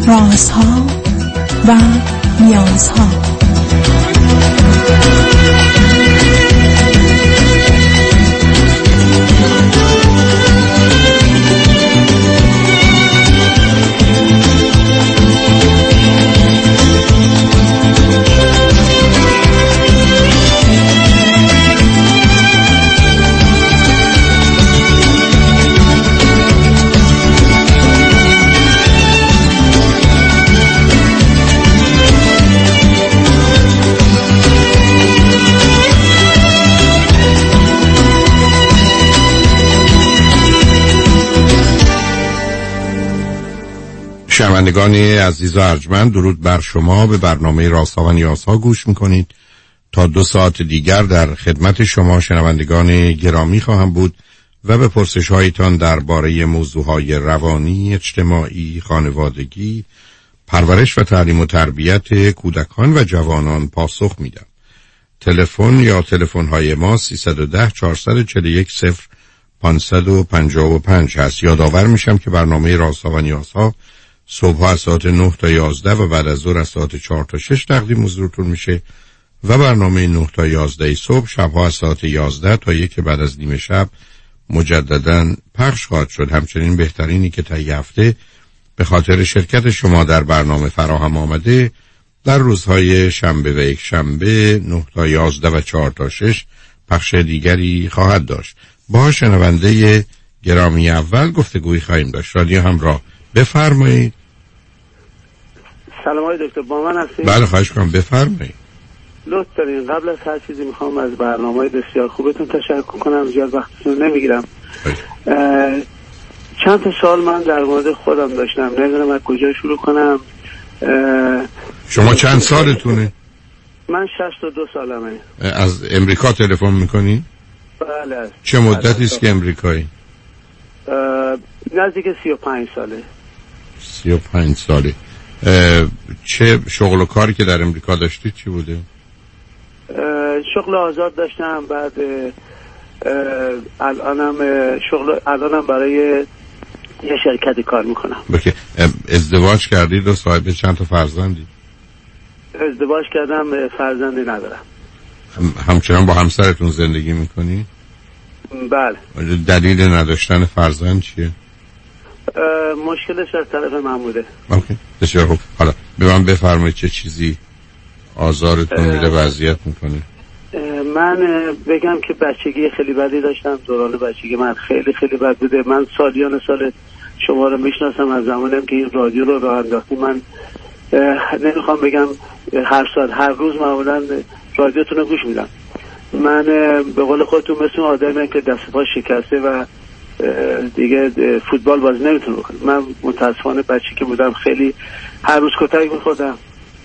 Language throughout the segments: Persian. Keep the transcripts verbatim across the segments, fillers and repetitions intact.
رازها و نیازها. شنوندگان عزیز و ارجمند، درود بر شما. به برنامه رازها و نیازها گوش میکنید. تا دو ساعت دیگر در خدمت شما شنوندگان گرامی خواهم بود و به پرسش هایتان درباره موضوعهای روانی، اجتماعی، خانوادگی، پرورش و تعلیم و تربیت کودکان و جوانان پاسخ میدم. تلفن یا تلفن های ما سیصد و ده چهارصد و چهل و یک صفر پانصد و پنجاه و پنج هست. یادآور میشم که برنامه رازها و نیازها صبح از ساعت نه تا یازده و بعد از ظهر از ساعت چهار تا شش تقدیم حضورتون میشه و برنامه نه تا یازده صبح، شبها از ساعت یازده تا یک بعد از نیم شب مجدداً پخش خواهد شد. همچنین بهترینی که طی هفته به خاطر شرکت شما در برنامه فراهم آمده در روزهای شنبه و یک شنبه نه تا یازده و چهار تا شش پخش دیگری خواهد داشت. با شنونده گرامی اول گفتگویی خواهیم داشت. رادیو همراه، بفرمایید. سلام آقای دکتر، با من هستید؟ بله خواهش کنم، بفرمایید. لطف دارین. قبل از هر چیزی میخوام از برنامه بسیار خوبتون تشکر کنم. زیاد وقتتون نمیگیرم. چند تا سوال من در مورد خودم داشتم، نمیدونم از کجا شروع کنم. شما چند سالتونه؟ من شصت و دو سالمه. از امریکا تلفن میکنی؟ بله. چه مدتی است که امریکایی؟ نزدیک سی و پنج ساله. سی و پنج ساله. چه شغل و کاری که در امریکا داشتی چی بوده؟ شغل آزاد داشتم، بعد الانم شغل الانم برای یه شرکتی کار میکنم. بله. ازدواج کردید و صاحب چند تا فرزندی؟ ازدواج کردم، فرزندی ندارم. هم همچنان با همسرتون زندگی میکنی؟ بله. دلیل نداشتن فرزند چیه؟ مشکلش از طرف من بوده. اوکی، بسیار خوب. حالا به من بفرمایید چه چیزی آزارتون میده و اذیت میکنه؟ من بگم که بچگی خیلی بدی داشتم. دوران بچگی من خیلی خیلی بد بوده. من سالیان سال شما رو میشناسم، از زمانیم که این رادیو رو راه انداختیم. من نمیخوام بگم هر سال هر روز معمولا رادیوتون رو گوش میدم. من به قول خودتون مثل آدمی که دست پا شکسته و دیگه فوتبال بازی نمیتونه بکنه. من متاسفانه بچه که بودم خیلی هر روز کتک میخوردم.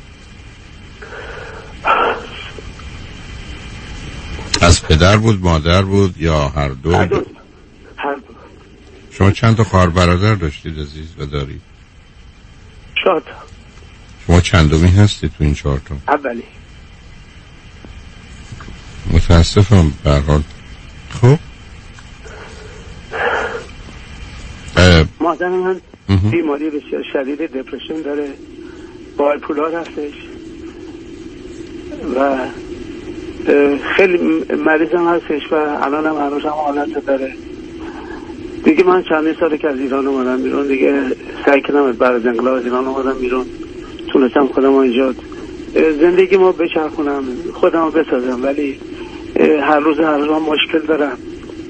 از پدر بود، مادر بود یا هر دو؟ هر دو. هر دو. شما چند تا خواهر برادر داشتید عزیز و دارید؟ چهار تا. شما چندمی هستید تو این چهار تا؟ اولی. متاسفم به هر حال. خب مادر من بیماری بسیار شدید دپرشن داره، بایپولار هستش و خیلی مریضم هستش و الان هم هنوز هم حالت داره. دیگه من چندین ساله که از ایران اومدم بیرون، دیگه سعی کردم بعد از انقلاب از ایران اومدم بیرون، تونستم خودم اینجا زندگی ما بچرخونم، خودم رو بسازم، ولی هر روز هر روز مشکل دارم.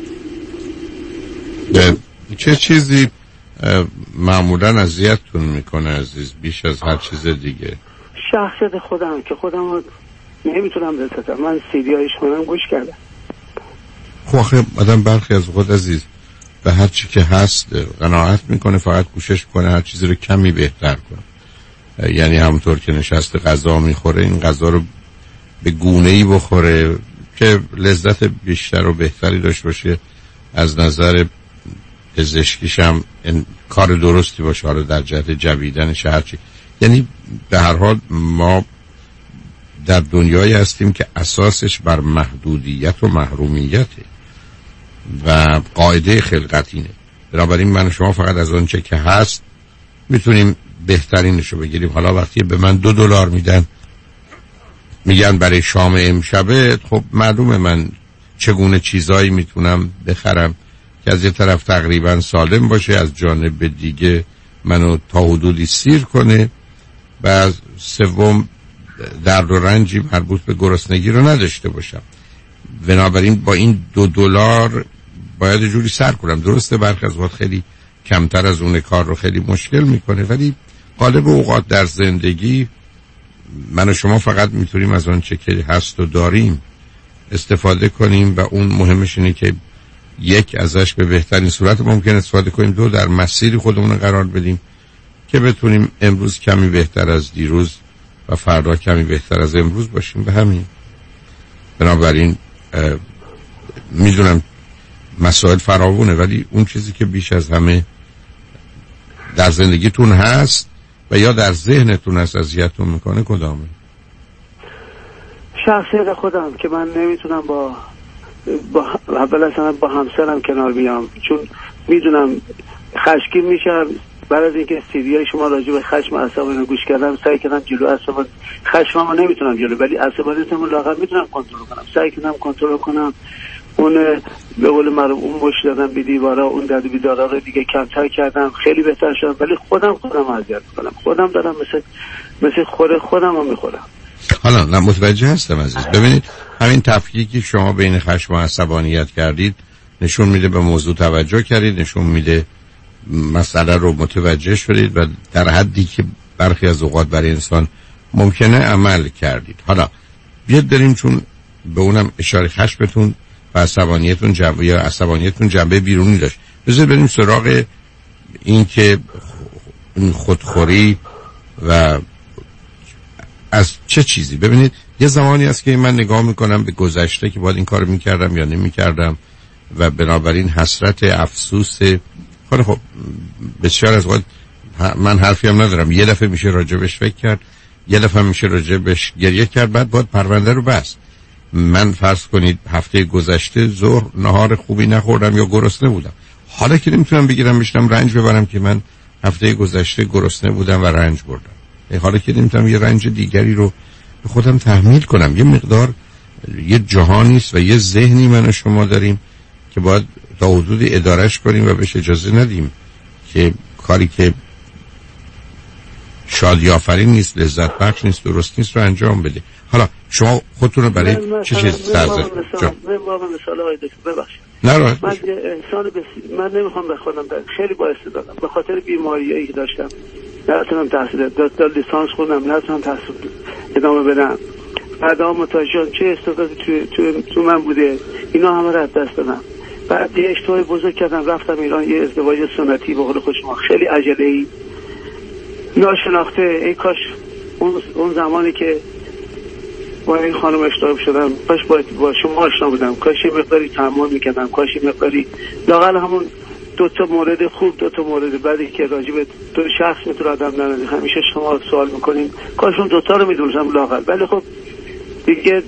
چه چیزی معمولا اذیتتون میکنه عزیز بیش از هر چیز دیگه؟ شخصیت خودم که خودم رو نمیتونم بسازم. من سیدی هایش کنم گوش کردم. خب آخه آدم برخی از خود عزیز به هر چی که هست قناعت میکنه، فقط کوشش کنه هر چیزی رو کمی بهتر کنه. یعنی همونطور که نشسته غذا میخوره، این غذا رو به گونه‌ای بخوره که لذت بیشتر و بهتری داشته باشه، از نظر پزشکیش هم کار درستی باشه، حالا در جهت جویدنش هرچی. یعنی به هر حال ما در دنیایی هستیم که اساسش بر محدودیت و محرومیته و قاعده خلقت اینه. بنابراین من و شما فقط از آنچه که هست میتونیم بهترینشو بگیریم. حالا وقتی به من دو دلار میدن میگن برای شام امشبه، خب معلومه من چگونه چیزایی میتونم بخرم که از یه طرف تقریبا سالم باشه، از جانب دیگه منو تا حدودی سیر کنه و از سوم درد و رنجی مربوط به گرسنگی رو نداشته باشم. بنابراین با این دو دلار باید جوری سر کنم. درسته برخی از وقت خیلی کمتر از اون کار رو خیلی مشکل میکنه، ولی غالب اوقات در زندگی من و شما فقط میتونیم از آن چه که هست و داریم استفاده کنیم و اون مهمش اینه که یک ازش به بهترین صورت ممکن استفاده کنیم، دو در مسیر خودمون قرار بدیم که بتونیم امروز کمی بهتر از دیروز و فردا کمی بهتر از امروز باشیم. به همین بنابراین میدونم مسائل فراوونه، ولی اون چیزی که بیش از همه در زندگیتون هست و یا در ذهنتون هست اذیتتون میکنه کدامه؟ شخصیت خودم که من نمیتونم با با اول اصلا با همسرم کنار بیام، چون میدونم خشکی میشم. بعد از اینکه سیدیای شما راجع به خشم عصبانی گوش کردم، سعی کردم جلو عصبان خشممو نمیتونم جلو، ولی عصبانیتمو لااقل میتونم کنترل کنم. سعی کردم کنترل کنم، اون به قول معروف اون مش دادم به دیوارا، اون دد بیدارا رو دیگه کمتر کردم، خیلی بهتر شدم. ولی خودم خودم اذیت میکنم، خودم دارم مثل مثل خور خودم رو میخورم. حالا نه متوجه هستم عزیز. ببینید همین تفکیکی که شما بین خشم و عصبانیت کردید نشون میده به موضوع توجه کردید، نشون میده مسئله رو متوجه شدید و در حدی که برخی از اوقات برای انسان ممکنه عمل کردید. حالا بیاد بریم، چون به اونم اشاره خشمتون و عصبانیتون جنبه یا عصبانیتون جنبه بیرونی داشت، بذارید بریم سراغ این که این خودخوری و از چه چیزی. ببینید یه زمانی هست که من نگاه میکنم به گذشته که باید این کار میکردم یا نمیکردم و بنابراین حسرت، افسوس. خب بسیار از وقت من حرفی هم ندارم، یه دفعه میشه راجبش فکر کرد، یه دفعه میشه راجبش گریه کرد، بعد باید پرونده رو بست. من فرض کنید هفته گذشته ظهر نهار خوبی نخوردم یا گرسنه بودم، حالا که نمیتونم بگیرم بشنم رنج ببرم که من هفته گذشته گرسنه بودم و رنج بردم، حالا که نمیتونم یه رنج دیگری رو به خودم تحمیل کنم. یه مقدار یه جهانیست و یه ذهنی من و شما داریم که باید تا حدودی ادارش کنیم و بهش اجازه ندیم که کاری که شادی آفرین نیست، لذت بخش نیست، درست نیست رو انجام بده. حالا شما خودتون رو برای چه چیز سرزنش کنید؟ من با مثال های دکتر ببخشید، نه من انسان بسی... من نمیخوام به خودم بگم خیلی با استعدادم، به خاطر بیماریایی که داشتم نتونم تحصیل دکتر لیسانس خوندم، نتونم تحصیل ادامه بدم. بعدا متوجه چه استعدادی تو تو تو من بوده، اینا همه رو از دست دادم. بعد یه اشتباه بزرگ کردم، رفتم ایران، یه ازدواج سنتی به قول خود شما خیلی عجله‌ای ناشناخته. ای کاش اون اون زمانی که با این خانم اشتباه شدم، کاش با, با شما آشنا بودم، کاش یه مقداری تحمل میکردم، کاش یه مقداری لااقل همون دو تا مورد خوب، دو تا مورد بعدی که راجع به دو شخص میتونه آدم نمیدونه، همیشه شما سوال میکنین، کاش اون دو تا رو میدونستم لااقل. ولی خب دیگه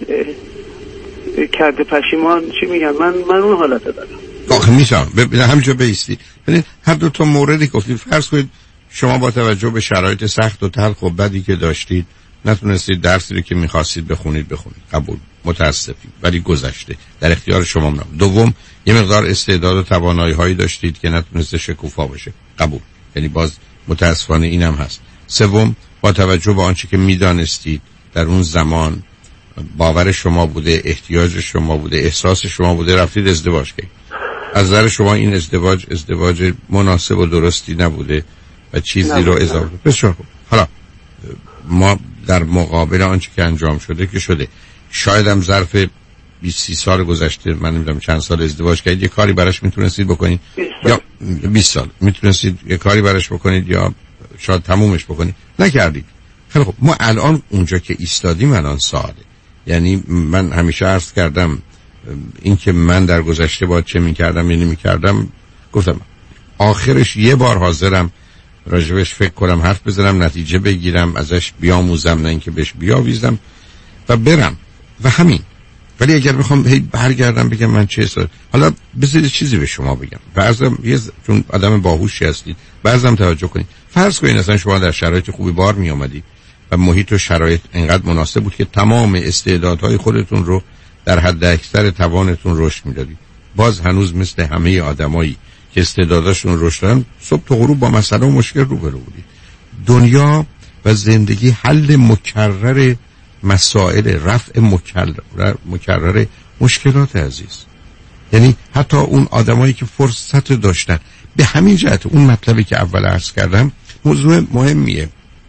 کرده پشیمان چی میگن، من من اون حالت دارم. آخه میشم ببین همینجا بیستی. ببین هر دو تا موردی گفتید، فرض کنید شما با توجه به شرایط سخت و تلخ و بدی که داشتید نتونستید درسی رو که می‌خواستید بخونید بخونید، قبول، متاسفیم، ولی گذشته، در اختیار شما مونم. دوم یه مقدار استعداد و توانایی‌هایی داشتید که نتونسته شکوفا بشه، قبول، یعنی باز متاسفانه اینم هست. سوم با توجه به آنچه که می‌دانستید در اون زمان باور شما بوده، احتیاج شما بوده، احساس شما بوده، رفتید ازدواج کردید. از نظر شما این ازدواج ازدواج مناسب و درستی نبوده و چیزی رو اضافه. بسیار خوب. حالا ما در مقابل آنچه که انجام شده که شده، شاید هم ظرف بیست سال گذشته، من نمیدونم چند سال ازدواج کردید، یه کاری براش میتونستید بکنید یا بیست سال میتونستید یه کاری براش بکنید یا شاید تمومش بکنید، نکردید. خیلی خب ما الان اونجا که ایستادیم الان ساده، یعنی من همیشه عرض کردم این که من در گذشته باید چه میکردم یا نمیکردم، گفتم آخرش یه بار حاضرم راجبش فکر کنم، حرف بزنم، نتیجه بگیرم، ازش بیاموزم، نه اینکه بهش بیاویزم و برم و همین. ولی اگر بخوام هی برگردم بگم من چه اصلا، حالا بذارید چیزی به شما بگم، بعضم یه چون آدم باهوشی هستید، بعضم توجه کنید، فرض کنید اصلا شما در شرایط خوبی بار می آمدید و محیط و شرایط اینقدر مناسب بود که تمام استعدادهای خودتون رو در حد اکثر توانتون رشد میدادید، باز هنوز مثل همه آدمایی که استعداداشون رشد دارن صبح تا غروب با مسئله و مشکل روبرو بودید. دنیا و زندگی حل مکرر مسائل، رفع مکرر مکرر مشکلات عزیز. یعنی حتی اون آدمایی که فرصت داشتن، به همین جهت اون مطلبی که اول عرض کردم موضوع مهمیه.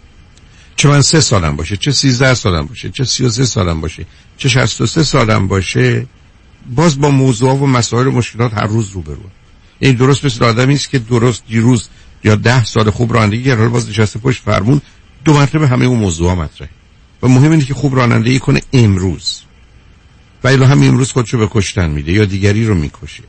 چه من سه سالم باشه، چه سیزده سالم باشه، چه سی و سه سالم باشه، چه شصت و سه سالم باشه، باز با موضوع و مسائل و مشکلات هر روز روبرو. این درست مثل آدمی است که درست دیروز یا ده سال خوب رانندگی کرد، باز نشسته پشت فرمون دو مرتبه همه اون موضوعا مطرحه. و مهم اینه که خوب رانندگی کنه امروز، و الا هم امروز خودشو به کشتن میده یا دیگری رو میکشه.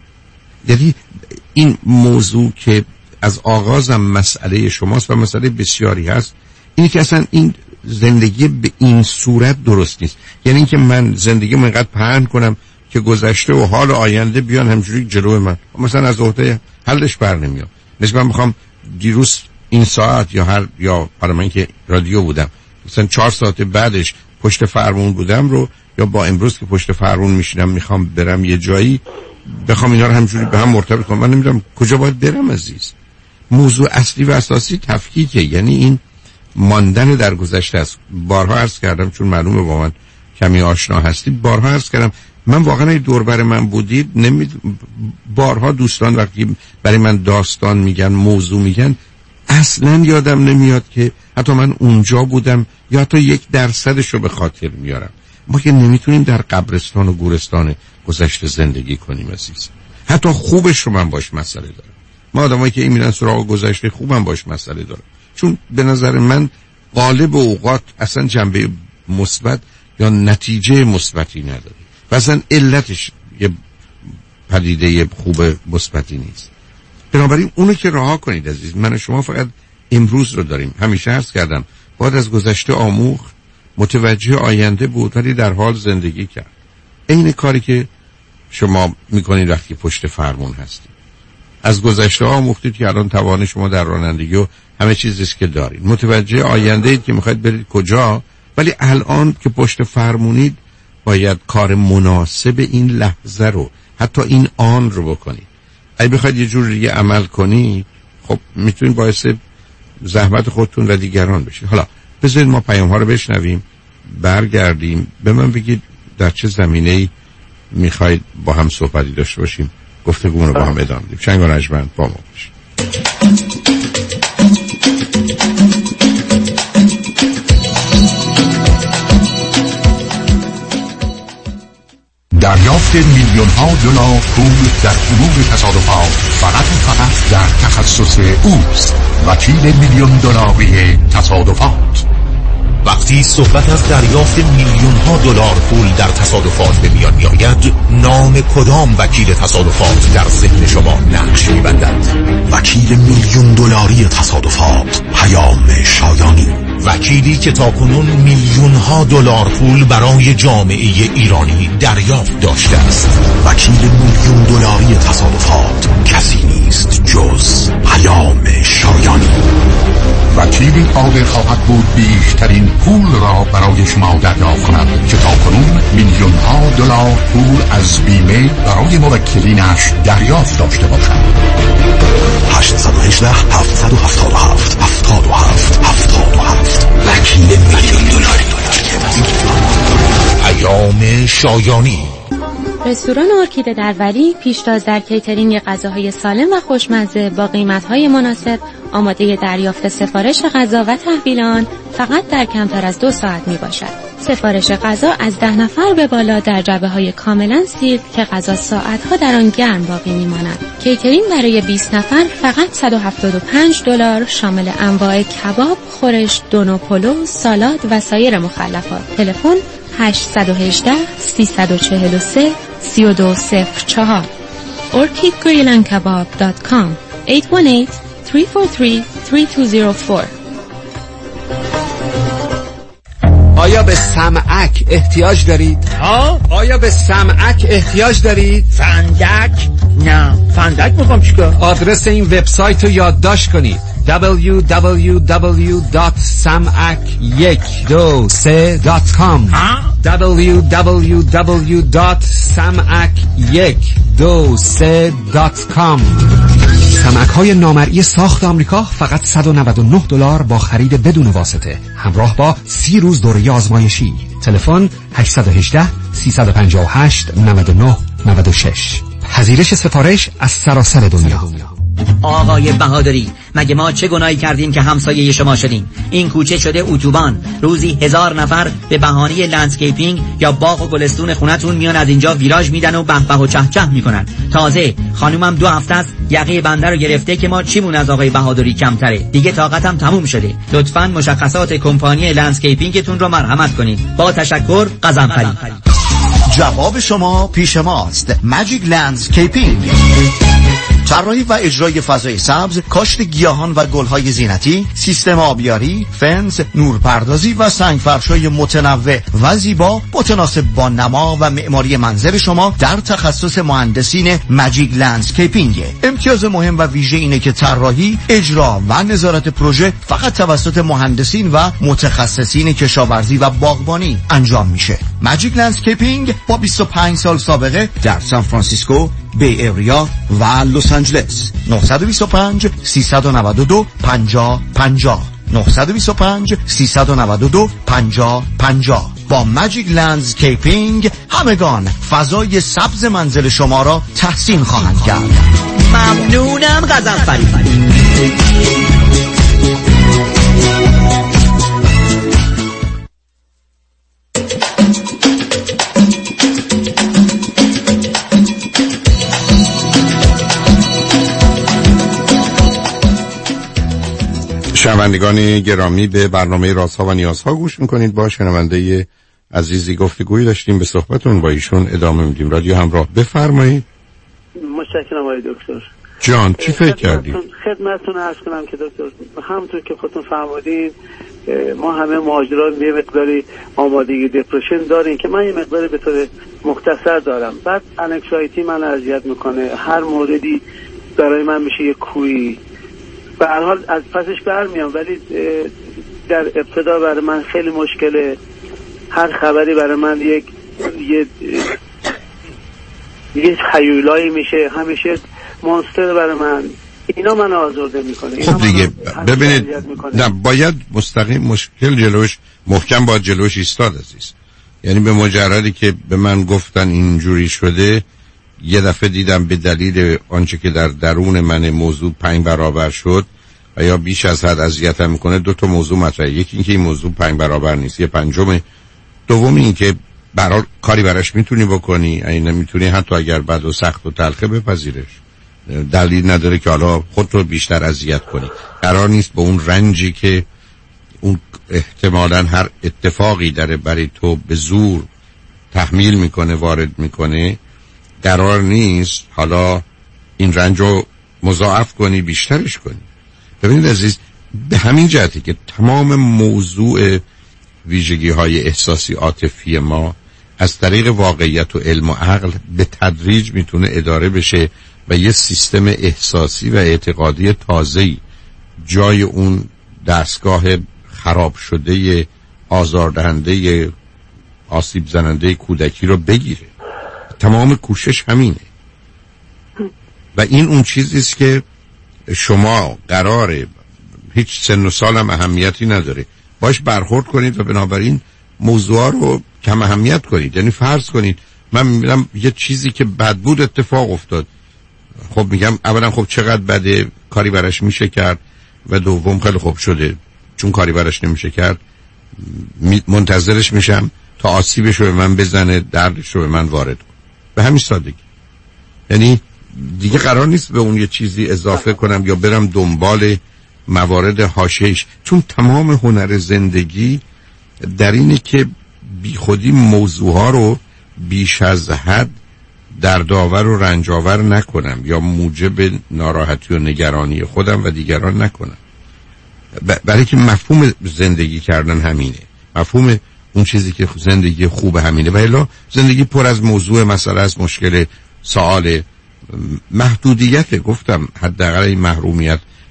یعنی این موضوع که از آغازم مسئله شماست و مسئله بسیاری هست، اینی که اصلا این زندگی به این صورت درست نیست. یعنی اینکه من زندگیمو اینقدر پهن کنم که گذشته و حال آینده بیان همجوری جلو من، مثلا از عهده حلش بر نمیام. مثلا من میخوام دیروز این ساعت یا هر یا برای من که رادیو بودم مثلا چهار ساعت بعدش پشت فرمون بودم رو، یا با امروز که پشت فرمون میشینم میخوام برم یه جایی، بخوام اینا رو همجوری به هم مرتبط کنم، من نمیدونم کجا باید برم عزیز. موضوع اصلی و اساسی تفکیکه، یعنی این ماندن در گذشته است. بارها عرض کردم، چون معلومه با من کمی آشنا هستی، بارها عرض کردم من واقعا دور بر من بودید نمی بارها دوستان وقتی برای من داستان میگن، موضوع میگن، اصلا یادم نمیاد که حتی من اونجا بودم یا حتی یک درصدش رو به خاطر میارم. ما که نمیتونیم در قبرستان و گورستان گذشته زندگی کنیم عزیز. حتی خوبش رو من باش مسئله دارم. ما آدمایی که این میرن سراغ گذشته خوبم باش مسئله دارم، چون به نظر من غالب اوقات اصلا جنبه مثبت یا نتیجه مثبتی نداره و اصلا علتش یه پدیده خوب مثبتی نیست. بنابراین اونو که رها کنید عزیز. من و شما فقط امروز رو داریم. همیشه عرض کردم باید از گذشته آموخت، متوجه آینده بود ولی در حال زندگی کرد. این کاری که شما میکنید وقتی پشت فرمون هستید. از گذشته آموختید که الان توان شما در رانندگی و همه چیزی که دارید. متوجه آینده اید که میخواید برید کجا، ولی الان که پشت فرمونید باید کار مناسب این لحظه رو، حتی این آن رو بکنید. اگه بخواید یه جور دیگه عمل کنید، خب میتونید باعث زحمت خودتون و دیگران بشید. حالا بذارید ما پیام ها رو بشنویم، برگردیم به من بگید در چه زمینه‌ای میخواید با هم صحبتی داشته باشیم، گفتگو رو با هم ادامه بدیم. شنگ و رجمند با ما باشید. دریافت میلیون ها دلار پول در علوم تصادفات فقط فقط در تخصص اوست. وکیل میلیون دلاری تصادفات. وقتی صحبت از دریافت میلیون ها دلار پول در تصادفات به میان میآید، نام کدام وکیل تصادفات در ذهن شما نقش می‌بندد؟ وکیل میلیون دلاری تصادفات، پیام شایانی. وکیلی که تاکنون میلیون ها دلار پول برای جامعه ایرانی دریافت داشته است. وکیل میلیون دلاری تصادفات کسی نیست جز پیام شایانی. وکیلی قادر خواهد بود بیشترین پول را برای شما دریافت کند که تاکنون میلیون ها دلار پول از بیمه برای موکلینش دریافت داشته باشد. هشت یک هشت هفت هفت هفت هفت هفت هفت هفت وکیل میلیون دلاری. پیام شایانی. رستوران ارکیده در ولی پیشتاز در کیترینگ غذاهای سالم و خوشمزه با قیمت‌های مناسب، آماده دریافت سفارش غذا و تحویل آن فقط در کمتر از دو ساعت میباشد. سفارش غذا از ده نفر به بالا در جعبه‌های کاملا سیل که غذا ساعت‌ها در آن گرم باقی می‌ماند. کیترینگ برای بیست نفر فقط صد و هفتاد و پنج دلار، شامل انواع کباب، خورش، دونو پلو، سالاد و سایر مخلفات. تلفن هشت یک هشت سه چهار سه سه دو صفر چهار orchid grill and kebab dot com هشت یک هشت سه چهار سه سه دو صفر چهار. آیا به سمعک احتیاج دارید؟ ها؟ آیا به سمعک احتیاج دارید؟ فندک؟ نه، فندک میخوام چیکار؟ آدرس این وبسایت رو یادداشت کنید: دبلیو دبلیو دبلیو دات سمعک یک دو سه دات کام دبلیو دبلیو دبلیو دات سمعک یک دو سه دات کام. سمعک های نامرئی ساخت آمریکا فقط صد و نود و نه دلار با خرید بدون واسطه، همراه با سی روز دوره آزمایشی. تلفن هشت یک هشت سه پنج هشت نه نه نه شش. پذیرش سفارش از سراسر دنیا. آقای بهادری، مگه ما چه گناهی کردیم که همسایه شما شدیم؟ این کوچه شده اتوبان، روزی هزار نفر به بهانه لندسکیپینگ یا باغ و گلستون خونتون میان از اینجا ویراژ میدن و به به و چه چه میکنن. تازه خانومم دو هفته است یقه بنده رو گرفته که ما چیمون از آقای بهادری کمتره. دیگه طاقتم تموم شده. لطفاً مشخصات کمپانی لندسکیپینگتون رو مرحمت کنید. با تشکر، قزنفری. جواب شما پیش ماست. ماجیک لندسکیپینگ، طراحی و اجرای فضای سبز، کاشت گیاهان و گلهای زینتی، سیستم آبیاری، فنس، نورپردازی و سنگفرش‌های متنوع و زیبا متناسب با نما و معماری منزل شما در تخصص مهندسین ماجیک لندسکیپینگ. امتیاز مهم و ویژه اینه که طراحی، اجرا و نظارت پروژه فقط توسط مهندسین و متخصصین کشاورزی و باغبانی انجام میشه. ماجیک لندسکیپینگ با بیست و پنج سال سابقه در سان فرانسیسکو، بی ایریا و لس آنجلس. نه دو پنج سه نه دو پنج پنج نه دو پنج سه نه دو پنج پنج. با ماجیک لندسکیپینگ همگان فضای سبز منزل شما را تحسین خواهند کرد. ممنونم قزنفری. شنوندگان گرامی، به برنامه رازها و نیازها گوش میکنید. با شنونده عزیزی گفتگویی داشتیم، به صحبتون با ایشون ادامه میدیم. رادیو همراه، بفرمایید. متشکرم آقای دکتر. جان چی فکر کردید؟ خدمتتون عرض کنم که دکتر، همونطور که خودتون فرمودین ما همه مهاجران یه مقداری آمادگی دپرشن داریم که من یه مقداری به طور مختصر دارم. بعد انکزایتی من اذیت میکنه، هر موردی برای من میشه یه کوی. به هر حال از پسش برمیام، ولی در ابتدا برای من خیلی مشکله. هر خبری برای من یک یه یه خیولایی میشه، همیشه مونستر برای من. اینا من آزرده میکنه. خب دیگه ببینید، نه باید مستقیم مشکل جلوش محکم باید جلوش ایستاد عزیز. یعنی به مجردی که به من گفتن اینجوری شده، یه دفعه دیدم به دلیل آنچه که در درون من موضوع پنج برابر شد و یا بیش از حد اذیتم میکنه، دو تا موضوع مطرحه. یکی اینکه این موضوع پنج برابر نیست، یه پنجمه. دوم اینکه برای کاری براش میتونی بکنی، این نمیتونی حتی اگر بد و سخت و تلخه بپذیرش. دلیل نداره که حالا خود رو بیشتر اذیت کنی. قرار نیست به اون رنجی که اون احتمالاً هر اتفاقی داره برای تو به زور تحمیل میکنه، وارد میکنه، قرار نیست حالا این رنج رو مضاعف کنی، بیشترش کنی. ببینید عزیز، به همین جهتی که تمام موضوع ویژگی های احساسی عاطفی ما از طریق واقعیت و علم و عقل به تدریج میتونه اداره بشه و یه سیستم احساسی و اعتقادی تازه‌ای جای اون دستگاه خراب شده، آزاردهنده، آسیب زننده کودکی رو بگیره. تمام کوشش همینه و این اون چیزیست که شما قراره، هیچ سن و سال هم اهمیتی نداره، باش برخورد کنید و بنابراین موضوع رو کم اهمیت کنید. یعنی فرض کنید من میبینم یه چیزی که بد بود اتفاق افتاد، خب میگم اولا خب چقدر بده، کاری براش میشه کرد، و دوم خیلی خوب شده چون کاری براش نمیشه کرد، منتظرش میشم تا آسیبش رو به من بزنه، دردش رو به من وارد کنه. به همین سادگی. یعنی دیگه قرار نیست به اون یه چیزی اضافه کنم یا برم دنبال موارد حاشیه‌اش، چون تمام هنر زندگی در اینه که بی خودی موضوعها رو بیش از حد دردآور و رنجاور نکنم یا موجب ناراحتی و نگرانی خودم و دیگران نکنم. برای که مفهوم زندگی کردن همینه، مفهوم اون چیزی که زندگی خوب همینه. و الا زندگی پر از موضوع، مسئله از مشکل، سوال، محدودیت. گفتم حداقل این محرومیت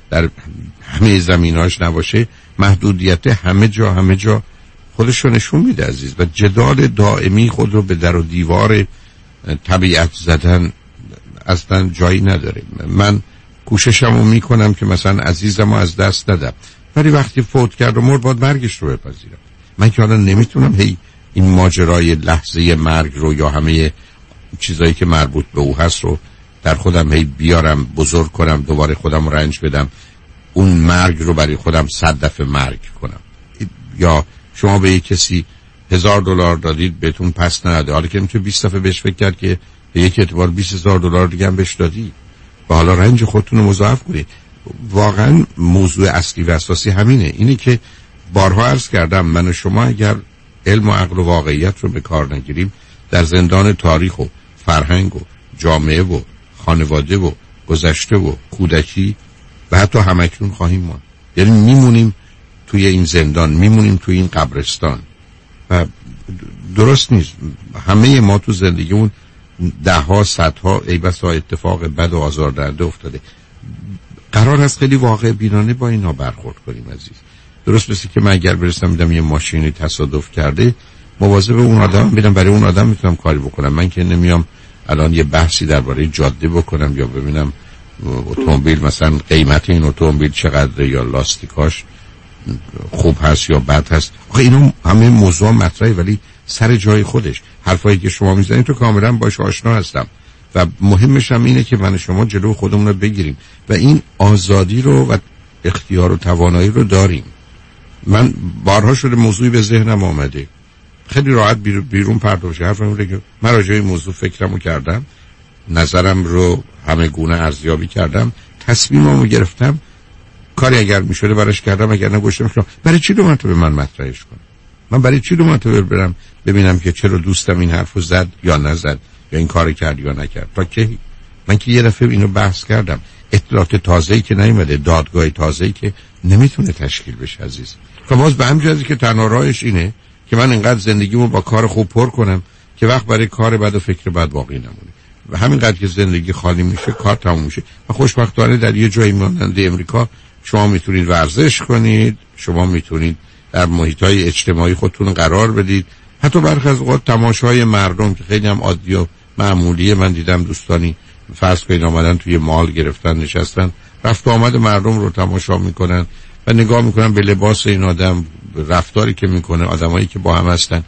در همه زمیناش نباشه، محدودیت همه جا همه جا خودش رو نشون میده عزیز. و جدال دائمی خود رو به در و دیوار طبیعت زدن اصلا جایی نداره. من کوششمو میکنم که مثلا عزیزمو از دست ندم، ولی وقتی فوت کرد و مرد باید مرگش رو بپذیرم. من که حالا نمیتونم هی این ماجرای لحظه مرگ رو یا همه چیزایی که مربوط به او هست رو در خودم هی بیارم بزرگ کنم، دوباره خودم رنج بدم، اون مرگ رو برای خودم صد دفعه مرگ کنم. یا شما به یک کسی هزار دلار دادید بهتون پس نده، حالا که میتونه بیست دفعه بهش فکر کرد که به یک اعتبار بیست هزار دلار دیگه هم بهش دادی و حالا رنج خودتون رو مضاعف کنید. واقعا موضوع اصلی و اساسی همینه. اینی که بارها عرض کردم، من و شما اگر علم و عقل و واقعیت رو به کار نگیریم، در زندان تاریخ و فرهنگ و جامعه و خانواده و گذشته و کودکی و حتی همکنون خواهیم ماند. یعنی میمونیم توی این زندان، میمونیم توی این قبرستان و درست نیست. همه ما تو زندگیمون ده ها صدها ای بسا اتفاق بد و آزاردهنده افتاده. قرار است خیلی واقع بینانه با اینا برخورد کنیم عزیز. درست مثل که من اگر برسم میدم یه ماشینی تصادف کرده، مواظب اون آدم میرم، برای اون آدم میتونم کاری بکنم. من که نمیام الان یه بحثی درباره جاده بکنم یا ببینم اتومبیل مثلا قیمت این اتومبیل چقدره یا لاستیکاش خوب هست یا بد هست. آخه اینا همه موضوع مطرحه ولی سر جای خودش. حرفایی که شما میزنید تو کاملا باش آشنا هستم و مهمش هم اینه که من شما جلو خودمون رو بگیریم و این آزادی رو و اختیار و توانایی رو داریم. من بارها شده موضوعی به ذهنم آمده، خیلی راحت بیرون پرتاب شه. حرفم اینه که من راجع به این موضوع فکرمو کردم، نظرم رو همه گونه ارزیابی کردم، تصمیممو گرفتم، کاری اگر میشده براش کردم، اگر نه گوشم شدم. برای چی دو مرتبه من مطرحش کنم؟ من برای چی دو مرتبه برم ببینم که چرا دوستم این حرفو زد یا نزد یا این کارو کرد یا نکرد؟ تا کی؟ من که یه دفعه اینو بحث کردم. اطلاعات تازه‌ای که نیومده، دادگاه تازه‌ای که نمیتونه تشکیل بشه عزیز. خب باز به همین جهتی که تنها راهش اینه که من اینقدر زندگیمو با کار خوب پر کنم که وقت برای کار بد و فکر بد باقی نمونه و همینقدر که زندگی خالی میشه کار تموم میشه. و خوشبختانه در یه جایی مانند امریکا شما میتونید ورزش کنید، شما میتونید در محیط‌های اجتماعی خودتون قرار بدید، حتی برخی از اوقات تماشای مردم که خیلی هم عادی و معمولیه. من دیدم دوستانی فرض کنید آمدن توی مال گرفتن نشستن، رفت آمد مردم رو تماشا میکنن و نگاه میکنن به لباس این آدم، رفتاری که میکنه، آدمایی که با هم هستن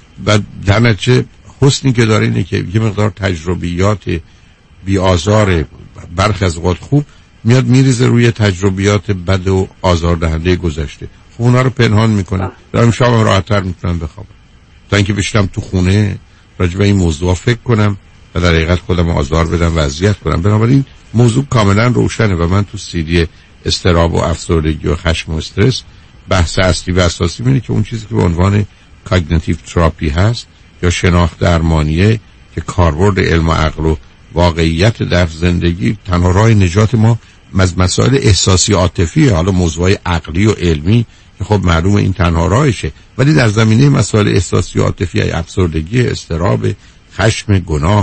و در نتیجه حسنی که داره اینه که یه مقدار تجربیات بی آزار برخی از اوقات خوب میاد میریزه روی تجربیات بد و آزاردهنده گذشته. خب اونا رو پنهان میکنه. دارم شام راحت‌تر میتونم بخوابم تا اینکه بشینم تو خونه راجع به این موضوع فکر کنم و در حقیقت خودم آزار بدم و اذیت کنم. بنابراین موضوع کاملا روشنه و من تو سیدی اضطراب و افسردگی و خشم و استرس بحث اصلی و اساسی اینه که اون چیزی که به عنوان کاگنیتیو تراپی هست یا شناخت درمانیه که کاربرد علم و عقل و واقعیت در زندگی تنها راه نجات ما از مسائل احساسی عاطفی، حالا موضوع عقلی و علمی که خب معلومه این تنها راهشه، ولی در زمینه مسائل احساسی و عاطفی، افسردگی، اضطراب، خشم، گناه،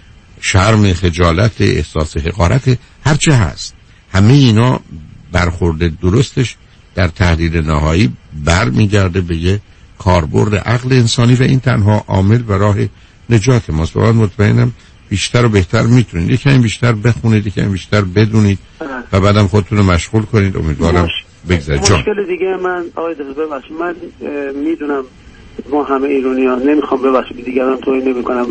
شرم، خجالت، احساس حقارت، هرچه هست، همه اینا برخورد درستش در تحلیل نهایی برمیگرده به یه کاربرد عقل انسانی و این تنها عامل و راه نجات ماست. باید مطمئنم بیشتر و بهتر میتونید، یکم بیشتر بخونید، یکم بیشتر بدونید و بعدم خودتون رو مشغول کنید. امیدوارم بگذره. جان مشکل دیگه من آقای دکتر ببخشید، من میدونم ما همه ایرانی ها، نمیخوام ببخشید دیگران توهین نمیکنم،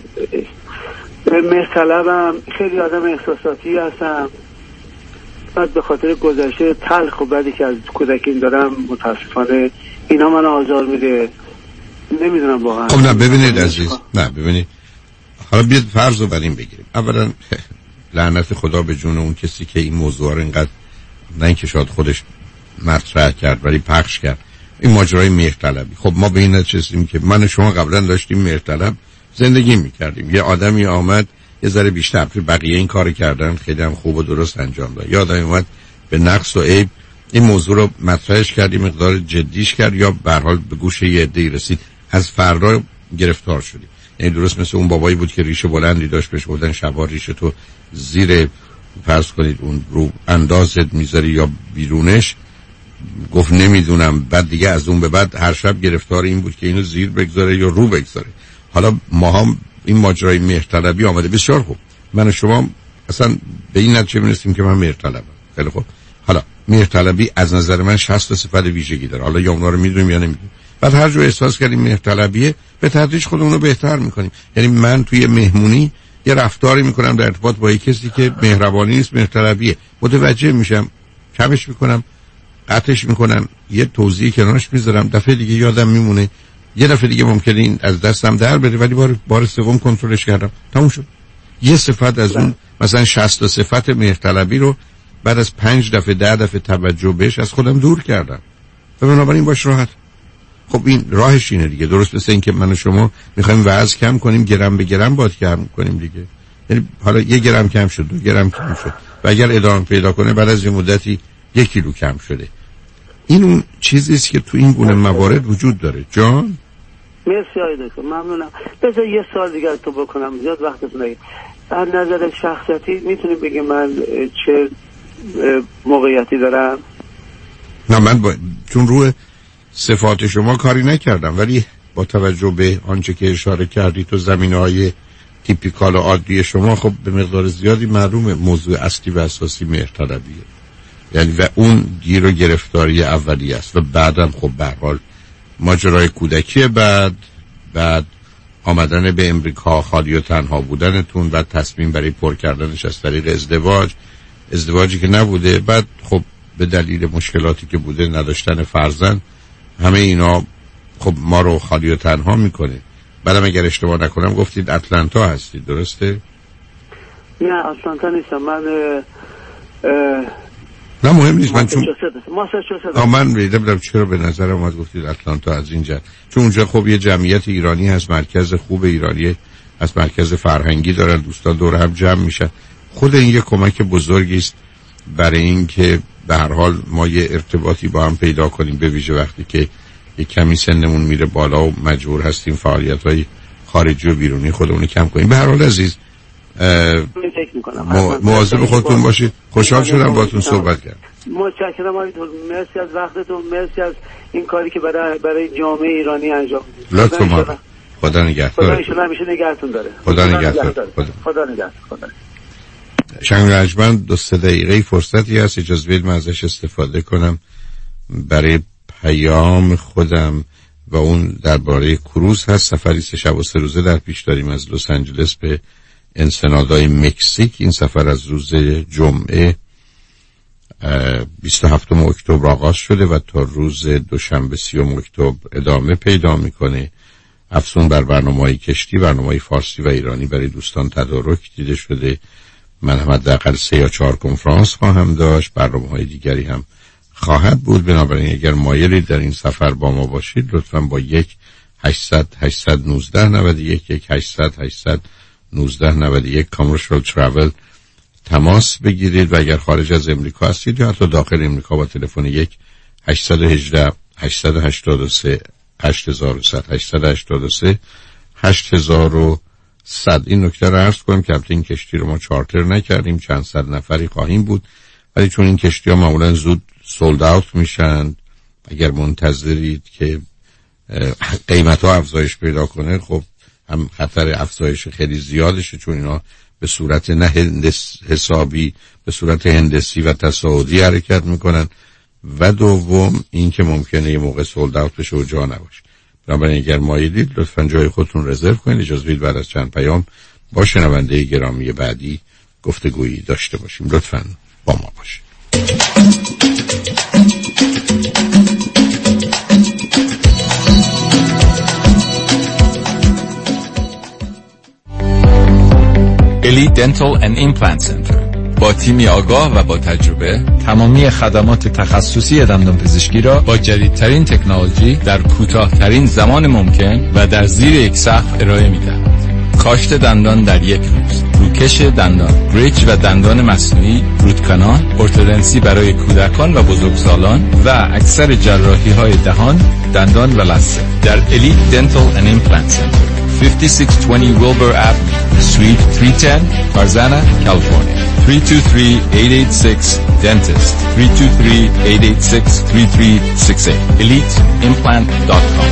مهرطلبم، خیلی آدم احساساتی هستم، بعد به خاطر گذشته تلخ و بدی که از کودکی دارم متاسفانه اینا من آزار میده. نمیدونم واقعا. خب نه ببینید عزیز، نه ببینید، حالا بیاد فرض رو بر این بگیریم. اولا لعنت خدا به جون اون کسی که این موضوع رو اینقدر نه اینکه شاید خودش مطرح کرد ولی پخش کرد، این ماجرای مهرطلبی. خب ما به این نتیجه که من و شما قبلا داشتیم مهرطلب زندگی میکردیم، یه آدمی آمد یه ذره بیشتر بقیه این کار کردن، خیلی هم خوب و درست انجام داد، یا آدمی اومد به نقص و عیب این موضوع رو مطرحش کردیم، مقدار جدیش کرد، یا به هر حال به گوش یه عده‌ای رسید، از فردا گرفتار شدیم. یعنی درست مثل اون بابایی بود که ریشه بلندی داشت، بهش گفتن شبا ریشه تو زیر فرض کنید اون رو اندازت میذاری یا بیرونش، گفت نمیدونم، بعد دیگه از اون به بعد هر شب گرفتار این بود که اینو زیر بگذاره یا رو بگذاره. حالا ما هم این ماجرای مهرطلبی آمده. بسیار خوب، من و شما اصلا به این نتیجه میرسیم که من مهرطلبم. خیلی خوب، حالا مهرطلبی از نظر من شصت تا صفت ویژگی داره. حالا یا اونا رو میدونیم یا نمیدونیم. بعد هر جا احساس کردیم مهرطلبیه، به تدریج خودمون رو بهتر میکنیم. یعنی من توی مهمونی یه رفتاری میکنم در ارتباط با یک کسی که مهربانی نیست، مهرطلبیه، متوجه میشم، کمش میکنم، قطعش میکنم، یه توضیح کنارش میذارم، دفعه دیگه یادم میمونه، یه دفعه دیگه ممکنه این از دستم در بره، ولی بار بار سوم کنترلش کردم، تموم شد. یه صفت از اون مثلا شصت تا صفت مهرطلبی رو بعد از پنج دفعه ده دفعه توجه بهش از خودم دور کردم و بنابراین باش راحت. خب این راهش اینه دیگه. درست مثل این که من و شما میخوایم وزن کم کنیم، گرم به گرم باید کم کنیم دیگه. یعنی حالا یه گرم کم شد، دو گرم کم شد و اگر ادامه پیدا کنه بعد از یه مدتی یک کیلو کم شده. این اون چیزی است که تو این گونه موارد وجود داره. جان مرسی آقای دکتر، ممنونم. بذار یه سوال دیگه تو بکنم، زیاد وقتتون نگیرم. از نظر شخصیتی میتونی بگی من چه موقعیتی دارم؟ نه من با... چون روی صفات شما کاری نکردم، ولی با توجه به آنچه که اشاره کردی تو زمینه‌های تیپیکال و عادی شما، خب به مقدار زیادی معلومه موضوع اصلی و اساسی مهرطلبیه. یعنی و اون گیر و گرفتاری اولی است و بعدم خب به هر حال ماجرای کودکی، بعد بعد آمدن به امریکا، خالی و تنها بودنتون، بعد تصمیم برای پر کردنش از طریق ازدواج، ازدواجی که نبوده، بعد خب به دلیل مشکلاتی که بوده نداشتن فرزند، همه اینا خب ما رو خالی و تنها میکنه. بعدم اگر اشتباه نکنم گفتید اتلانتا هستید، درسته؟ نه اتلانتا نیستم، من اه اه نه مهم نیست، من چون ماساچوست من میدونم چرا به نظرم اومد گفتید اتلانتا از اینجا، چون اونجا خب یه جمعیت ایرانی هست، مرکز خوب ایرانی از مرکز فرهنگی دارن، دوستان دور هم جمع میشن. خود این یه کمک بزرگی است برای این که به هر حال ما یه ارتباطی با هم پیدا کنیم، به ویژه وقتی که یه کمی سنمون میره بالا و مجبور هستیم فعالیت‌های خارجی و بیرونی خودمون کم کنیم. به هر حال عزیز مواظب خودتون باشید. خوشحال شدم باهاتون صحبت کردم. متشکرم آقای دکتر، مرسی از وقتتون، مرسی از این کاری که برای برای جامعه ایرانی انجام میدید. لطف کنید. خدا نگهدار. خدا ایشون همیشه نگهتون داره. خدا نگهدار. خدا خدا نگهدار. خدا. شنگ رجمند دو سه دقیقه فرصتی هست، اجازه بدید من ازش استفاده کنم برای پیام خودم و اون درباره کروز هست. سفری سه شب و سه روزه در پیش داریم از لس آنجلس به انسنادای مکزیک. این سفر از روز جمعه بیست و هفتم اکتبر آغاز شده و تا روز دوشنبه سیوم اکتبر ادامه پیدا میکنه. افزون بر برنامه‌های کشتی، برنامه‌های فارسی و ایرانی برای دوستان تدارک دیده شده. من هم حداقل سه یا چهار کنفرانس خواهم داشت، برنامه‌های دیگری هم خواهد بود. بنابراین اگر مایلید در این سفر با ما باشید لطفاً با یک هشتصد هشتصد و نوزده نود و یک یک هشتصد هشتصد و نوزده نود و یک کامرشال ترافل تماس بگیرید و اگر خارج از امریکا هستید یا حتی داخل امریکا با تلفن یک هشتصد و هجده هشتصد و هشتاد و سه هشت هزار و صد هشتصد و هشتاد و سه هشت هزار و صد. این نکته رو عرض کنم که البته این کشتی رو ما چارتر نکردیم، چند صد نفری خواهیم بود، ولی چون این کشتی ها معمولا زود سولد اوت میشن، اگر منتظرید که قیمت ها افزایش پیدا کنه خب هم خطر افزایش خیلی زیادشه، چون اینا به صورت نه هندس حسابی، به صورت هندسی و تصاعدی حرکت میکنن و دوم این که ممکنه یه موقع سولد اوت بشه و جا نباشه. بنابراین اگر مایلید لطفاً جای خودتون رزرو کنید. اجازه بدید بعد از چند پیام با شنونده گرامی بعدی گفتگویی داشته باشیم. لطفاً با ما باشید. الی دنتال اند ایمپلنت سنتر با تیمی آگاه و با تجربه تمامی خدمات تخصصی دندانپزشکی را با جدیدترین تکنولوژی در کوتاه‌ترین زمان ممکن و در زیر یک سقف ارائه می‌دهد. کاشت دندان در یک روز، روکش دندان، بریج و دندان مصنوعی، روت کانال، ارتودنسی برای کودکان و بزرگسالان و اکثر جراحی‌های دهان، دندان و لثه در الی دنتال اند ایمپلنت سنتر، ششصد و بیست و ویلبر Avenue, Suite سیصد و ده، Tarzana, California. three two three, eight eight six dentist three two three, eight eight six, three three six eight elite implant dot com.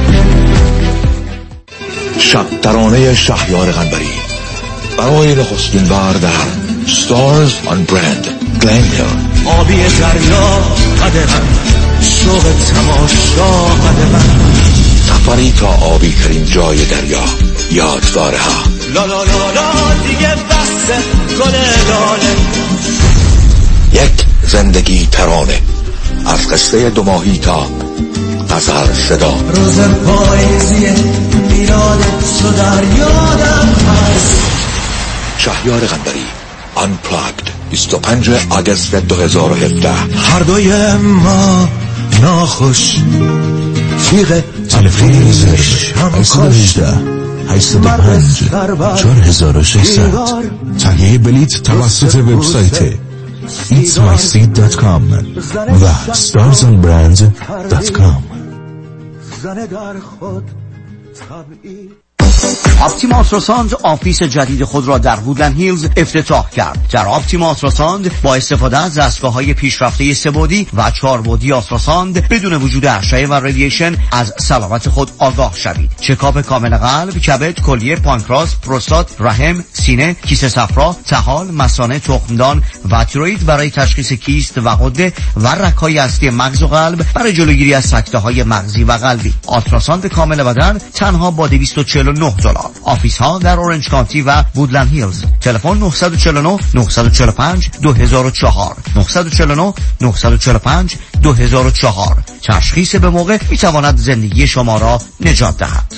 شب ترانه شهریار قنبری برای نخستین بار در Stars on Brand Glenhill. آبی دریا قد من، شوق تماشا قد من، سفری تا آبی ترین جای دریا، یادگاره ها. لا لا لا لا دیگه بس گل لاله. یک زندگی ترانه از قصه دو ماهی تا غزل صدا. روز پاییزیه میلاد تو در یادم هست. شهریار قنبری Unplugged بیست و پنجم آگوست دو هزار و هفده. هر دوی ما ناخوش تیغ تلفنش هشت هشت پنج چهار هزار و ششصد. تهیه بلیت توسط وبسایت ایتس مای سیت دات کام و ستارز آن برند دات کام. زنه در خود طبعی. آپتیما آلتراساند آفیس جدید خود را در وودلند هیلز افتتاح کرد. در آپتیما آلتراساند با استفاده از دستگاه‌های پیشرفته سه بعدی و چهار بعدی آلتراساند بدون وجود اشعه و رادییشن از سلامت خود آگاه شوید. چکاپ کامل قلب، کبد، کلیه، پانکراس، پروستات، رحم، سینه، کیسه صفرا، طحال، مثانه، تخمدان و تیروئید برای تشخیص کیست و غده و رگ‌های اصلی مغز و قلب برای جلوگیری از سکته‌های مغزی و قلبی. آلتراساند کامل بدن تنها با دویست و چهل و نه دلار. آفیس ها در اورنج کانتی و وودلند هیلز. تلفن نه چهار نه، نه چهار پنج، دو هزار و چهار نه چهار نه، نه چهار پنج، دو هزار و چهار. تشخیص به موقع می تواند زندگی شما را نجات دهد.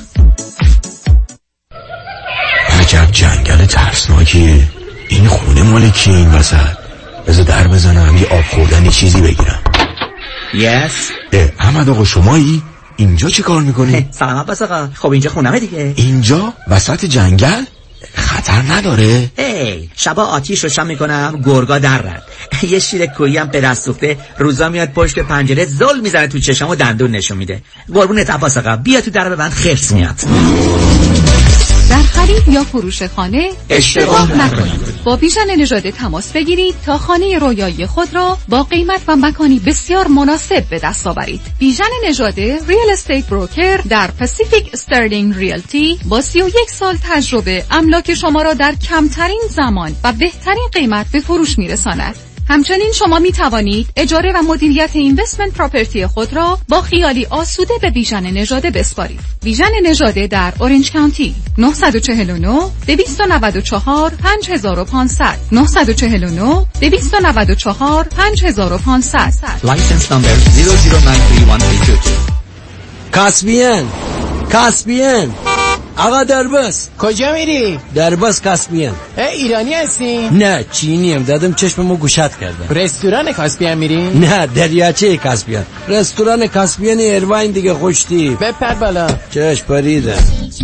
عجب جنگل ترسناکیه. این خونه مال کیه این وسط؟ بذار در بزنم یه آب خوردن چیزی بگیرم. یس. احمد آقا شمایی؟ اینجا چه کار میکنی؟ سلام عباس آقا. خب اینجا خونمه دیگه. اینجا وسط جنگل؟ خطر نداره؟ هی شبا آتیش روشن میکنم گرگا در رد. یه شیر کویی هم به دست سوخته روزا میاد پشت پنجره زل میزنه تو چشم و دندون نشون میده. قربونت عباس آقا بیا تو در ببند خرس میاد. در خرید یا فروش خانه اشتباه نکنید. با بیژن نژاده تماس بگیرید تا خانه رویایی خود را با قیمت و مکانی بسیار مناسب به دست آورید. بیژن نژاده ریل استیت بروکر در پاسیفیک استرلینگ ریالتی با سی و یک سال تجربه املاک شما را در کمترین زمان و بهترین قیمت به فروش میرساند. همچنین شما می توانید اجاره و مدیریت اینوستمنت پراپرتی خود را با خیالی آسوده به بیژن نژاده بسپارید. بیژن نژاده در اورنج کانتی. نه چهار نه، دو نه چهار، پنج پنج صفر صفر نه چهار نه، دو نه چهار، پنج پنج صفر صفر. لایسنس نمبر صفر صفر نه سه یک دو. کاسبین کاسبین آقا درباس. کجا میری؟ درباس کاسبین. ایرانی هستی؟ نه چینیم. دادم چشممو گوشت کردم. رستوران کاسبین میری؟ نه دریاچه کاسبین. رستوران کاسبین ایرواین دیگه خوشتی. بپر بالا. چشم پریدم.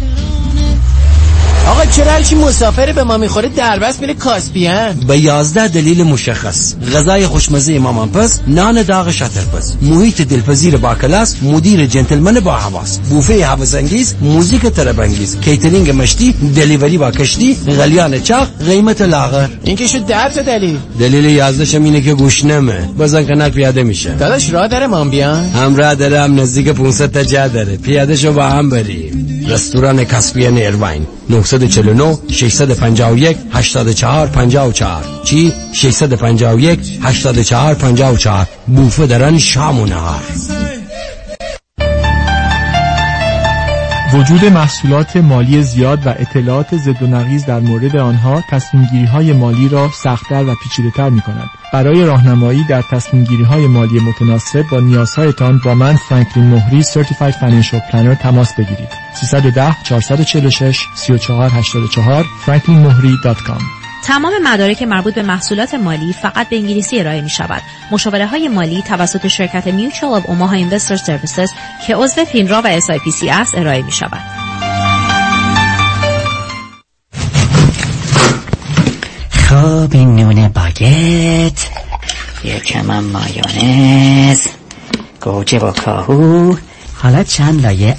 آقا چرا هرچی مسافر به ما میخوره دربست میره کاسبین؟ به یازده دلیل مشخص. غذای خوشمزه مامان پس، نان داغ شاتر پس، محیط دلپذیر با کلاس، مدیر جنتلمن با حواس، بوفه هوس‌انگیز، موزیک طرب‌انگیز، کیترینگ مشتی، دلیوری با کشتی، غلیان چاق، قیمت لاغر. این که شد ده تا دلیل. دلیل یازدهم اینه که گوش نمه. بزن کنار پیاده میشه. داداش راه داره ما بیان؟ هم راه داره هم نزدیک پانصد تا جا داره. پیاده شو با هم بریم. رستوران کاسبین ایرواین. نه چهار نه، شش پنج یک، هشت چهار پنج چهار. چی؟ شش پنج یک، هشت چهار پنج چهار. بوفه درن شام و نهار. وجود محصولات مالی زیاد و اطلاعات ضد و نقیض در مورد آنها تصمیم‌گیری‌های مالی را سخت‌تر و پیچیده‌تر می‌کند. برای راهنمایی در تصمیم‌گیری‌های مالی متناسب با نیازهایتان با من فرانکلین مهری Certified Financial Planner تماس بگیرید. سه یک صفر، چهار چهار شش، سه چهار هشت چهار فرانکلین مهری دات کام. تمام مدارک مربوط به محصولات مالی فقط به انگلیسی ارائه می شود. مشاوره های مالی توسط شرکت میوچوال آف اوماها اینوستر سرویسز که عضو فینرا و اس آی پی سی است ارائه می شود. خب این نون باگت، یکم هم مایونز، گوجه و کاهو، حالا چند لایه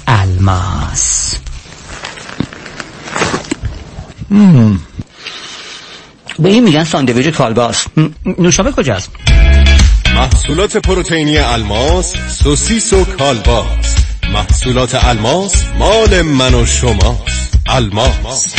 الماس. مم. به این میگن ساندویچ کالباس. نوشابه کجاست؟ محصولات پروتئینی الماس، سوسیس و کالباس. محصولات الماس مال من و شماست. الماس.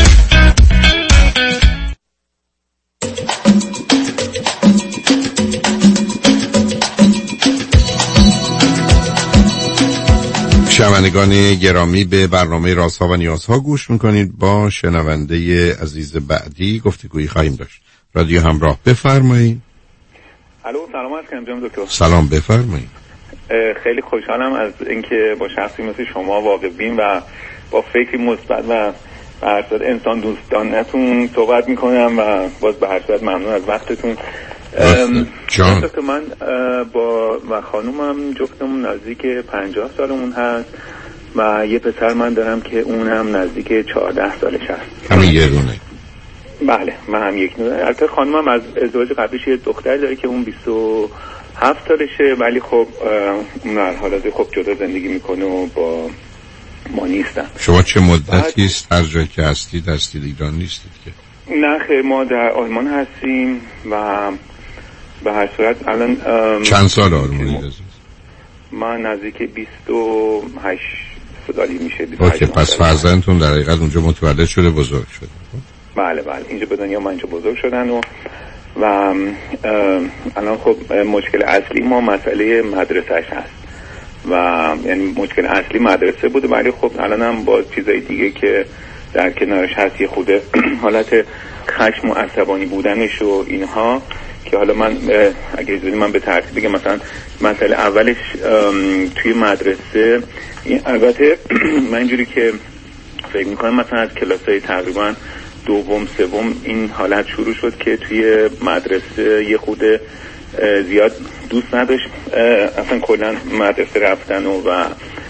شنوندگان گرامی، به برنامه رازها و نیازها گوش میکنید. با شنونده عزیز بعدی گفتگویی خواهیم داشت. رادیو همراه، بفرمایید. الو، سلام علیکم جناب دکتر. سلام، بفرمایید. خیلی خوشحالم از اینکه با شخصی مثل شما واقع بین و با فکری مثبت و به هر صورت انسان دوستانه‌تون صحبت میکنم و باز به هر صورت ممنون از وقتتون. جان که من با و خانومم جفتمون نزدیک پنجاه سالمون هست و یه پسر من دارم که اونم نزدیک چهارده سالش هست. همین یه دونه؟ بله، من هم یک دونه. البته خانومم از ازدواج قبلیش یه دختر داره که اون بیست و هفت سالشه، ولی خب اون در حالت خب جدا زندگی میکنه و با ما نیستن. شما چه مدتی است هر جایی که هستید هستید ایران نیستید که؟ نه خیر، ما در آلمان هستیم و به هر صورت الان چند سال آلمانی هستید؟ من نزدیک بیست و هشت سالی میشه. اوکی، پس فرزندتون در حقیقت اونجا متولد شده، بزرگ شده؟ بله بله، اینجا به دنیا من اینجا بزرگ شدن و و الان خب مشکل اصلی ما مسئله مدرسهش هست و یعنی مشکل اصلی مدرسه بوده، ولی خب الان هم با چیزای دیگه که در کنارش هست یه خوده حالت خشم و عصبانی بودنش و اینها که حالا من اگه اجازه من به ترتیب بگم. مثلا مسئله اولش توی مدرسه، البته من اینجوری که فکر میکنم مثلا از کلاسای تقریبا دوم سوم این حالت شروع شد که توی مدرسه یه خود زیاد دوست نداشت اصلا کلا مدرسه رفتن و, و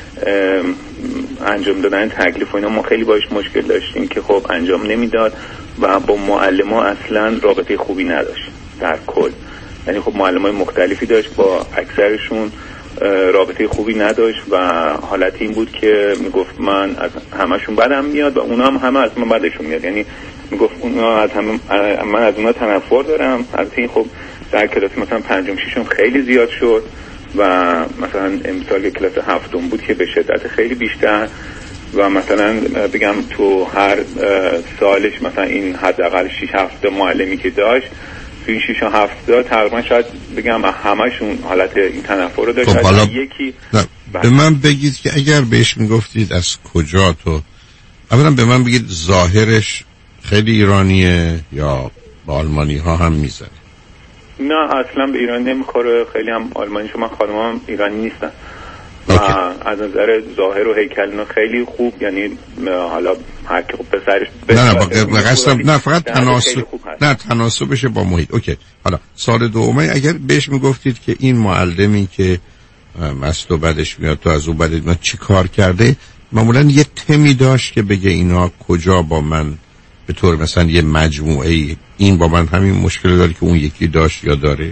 انجام دادن تکلیف و اینا. ما خیلی باش مشکل داشتیم که خب انجام نمیداد و با معلم‌ها اصلا رابطه خوبی نداشت در کل. یعنی خب معلم‌های مختلفی داشت، با اکثرشون رابطه خوبی نداشت و حالت این بود که میگفت من از همشون بدم میاد و اونا هم همه از من بدشون میاد. یعنی میگفت اونا از هم من از اونا تنفر دارم. البته این خب در کلاس مثلا پنجم ششم خیلی زیاد شد و مثلا امسال کلاس هفتم بود که به شدت خیلی بیشتر و مثلا بگم تو هر سالش مثلا این حداقل شش هفت معلمی که داشت، تو این شش هفت تقریبا شاید بگم همشون حالت این تنفر رو داشت. خب حالا یکی به من بگید که اگر بهش میگفتید از کجا، تو اولا به من بگید ظاهرش خیلی ایرانیه یا با آلمانی ها هم میزنه؟ نه اصلا به ایران نمیخوره، خیلی هم آلمانی. شما خانم هم ایرانی نیستن و از نظر ظاهر و هیکل نه خیلی خوب. یعنی حالا هر کی خوب پسرش نه نه قصد نه فقط تناسب نه تناسبش با محیط. اوکی، حالا سال دومه اگر بهش میگفتید که این معلمی که مست و بدش میاد تو از او بدت میاد چی کار کرده، معمولا یه تمی داشت که بگه اینا کجا با من به طور مثلا یه مجموعه این با من همین مشکل داره که اون یکی داشت یا داره؟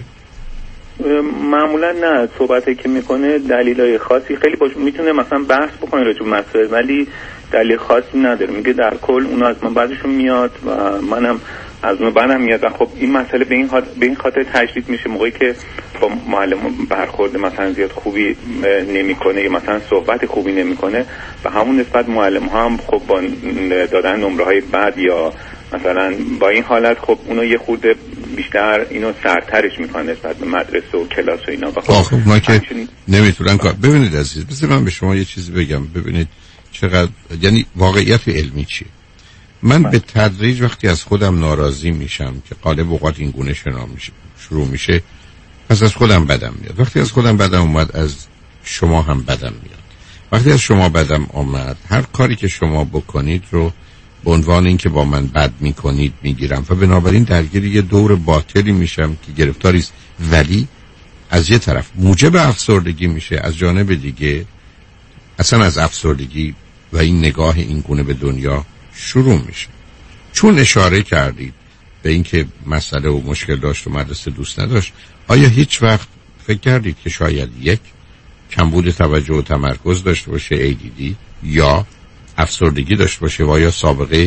معمولا نه، صحبتی که میکنه دلیلای خاصی خیلی باش میتونه مثلا بحث بکنه راجع به مسائل، ولی دلیل خاصی نداره. میگه در کل اونا از من بعدشون میاد و منم از اون بعدم میاد و خب این مسئله به این به این خاطر تشدید میشه موقعی که با معلم برخورد مثلا زیاد خوبی نمیکنه یا مثلا صحبت خوبی نمیکنه و همون نسبت معلم ها هم خب با دادن نمره های بد یا مثلا با این حالت خب اونو یه خورده بیشتر اینو سرترش میکنه نسبت به مدرسه و کلاس و اینا. خب اونا که نمیتونن کار. ببینید عزیز، بذار من به شما یه چیزی بگم. ببینید چقدر یعنی واقعیت علمی چیه. من به تدریج وقتی از خودم ناراضی میشم که غالب اوقات این گونه شنا میشه شروع میشه، پس از خودم بدم میاد. وقتی از خودم بدم اومد از شما هم بدم میاد. وقتی از شما بدم اومد هر کاری که شما بکنید رو به عنوان اینکه با من بد میکنید میگیرم و بنابراین درگیر یه دور باطلی میشم که گرفتاری است، ولی از یه طرف موجب افسردگی میشه، از جانب دیگه اصلا از افسردگی و این نگاه این گونه به دنیا شروع میشه. چون اشاره کردید به اینکه مسئله و مشکل داشت و مدرسه دوست نداشت، آیا هیچ وقت فکر کردید که شاید یک کمبود توجه و تمرکز داشته باشه ای دی دی یا افسردگی داشته باشه و یا سابقه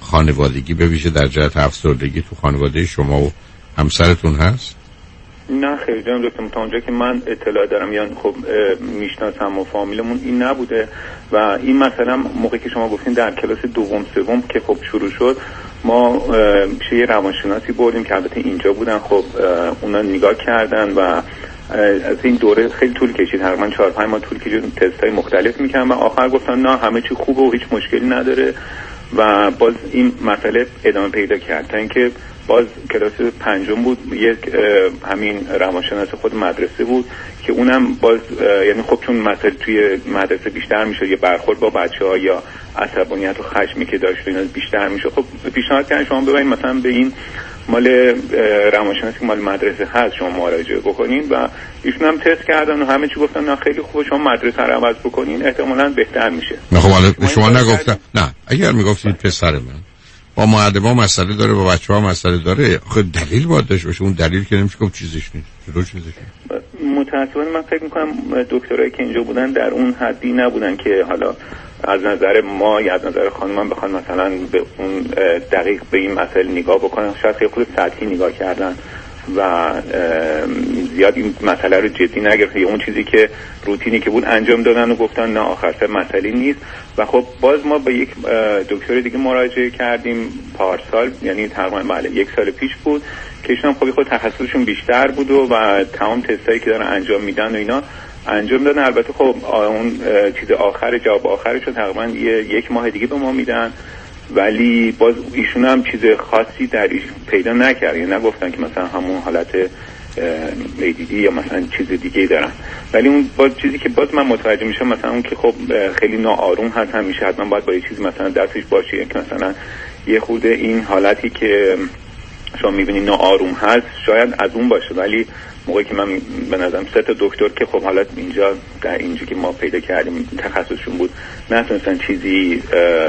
خانوادگی به ویژه در جهت افسردگی تو خانواده شما و همسرتون هست؟ نه خیلی جان دکتر، تا اونجا که من اطلاع دارم یا خب میشناسم و فامیلمون این نبوده و این مثلا موقعی که شما گفتین در کلاس دوم سوم که خب شروع شد ما پیش یه روانشناسی بردیم که البته اینجا بودن، خب اونا نگاه کردن و از این دوره خیلی طول کشید، تقریبا چهار پنج ماه طول کشید، تستای مختلف میکنن و آخر گفتن نه همه چی خوبه و هیچ مشکلی نداره و باز این مسئله ادامه پیدا کرد تا اینکه باز کلاس پنجم بود، یک همین روانشناس خود مدرسه بود که اونم باز یعنی خب چون مسئله توی مدرسه بیشتر میشه، یه برخورد با بچه‌ها یا عصبانیت و خشمی که داشت اینا بیشتر میشه، خب پیشنهاد کردن شما ببینید مثلا به این مال روانشناسی مال مدرسه هست شما مراجعه بکنین و ایشون هم تست کردن و همه چی گفتن نه خیلی خوبه شما مدرسه رو عوض بکنین احتمالاً بهتر میشه. نه خب حالا شما نگفتن نه اگر میگفتید پسر من با معلم‌ها مسئله داره با بچه‌ها مسئله داره، خب دلیل باید داشته باشه، اون دلیل که نمیشه گفت چیزیش نیست. چطور چیزیش نیست؟ متأسفانه من فکر می‌کنم دکترایی که اینجا بودن در اون حدی نبودن که حالا از نظر ما یا از نظر خانم‌ها بخوان مثلا به اون دقیق به این مسئله نگاه بکنن، شاید خیلی خود سطحی نگاه کردن و زیاد این مسئله رو جدی نگرفتن، اون چیزی که روتینی که بود انجام دادن و گفتن نه آخر سر مسئله نیست. و خب باز ما با یک دکتر دیگه مراجعه کردیم پارسال، یعنی تقریبا بله یک سال پیش بود که ایشون خب خود تخصصشون بیشتر بود و, و تمام تستایی که دارن انجام میدن و اینا انجام دادن. البته خب اون چیز آخر جواب آخرش رو تقریبا یک ماه دیگه به ما میدن، ولی باز ایشون هم چیز خاصی در ایش پیدا نکرد، یعنی نگفتن که مثلا همون حالت ایدیدی یا مثلا چیز دیگه دارن، ولی اون باز چیزی که باز من متوجه میشم مثلا اون که خب خیلی ناآروم هست همیشه، حتما باید با یه چیز مثلا دستش باشه که مثلا یه خورده این حالتی که شما میبینید ناآروم هست شاید از اون باشه، ولی موقعی که من به نظرم سه تا دکتر که خب حالت اینجا در اینجا که ما پیدا کردیم تخصصشون بود نتونستن چیزی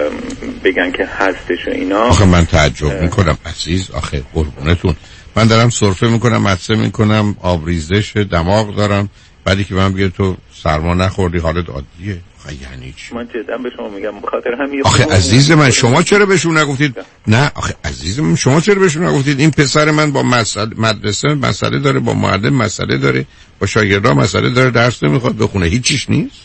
بگن که هستش و اینا. آخه من تعجب میکنم عزیز، آخه قربونتون من دارم سرفه میکنم مدسه میکنم آبریزش دماغ دارم، بعدی که من بگه تو سرما نخوردی حالت عادیه، آخه یعنی چی؟ من جدا به شما میگم بخاطر همین. آخه عزیز من شما چرا بهشون نگفتید؟ نه آخه عزیز من شما چرا بهشون نگفتید این پسر من با مدرسه مسئله داره، با معلم مسئله داره، با شاگردا مسئله داره، درس نمیخواد بخونه، هیچیش نیست؟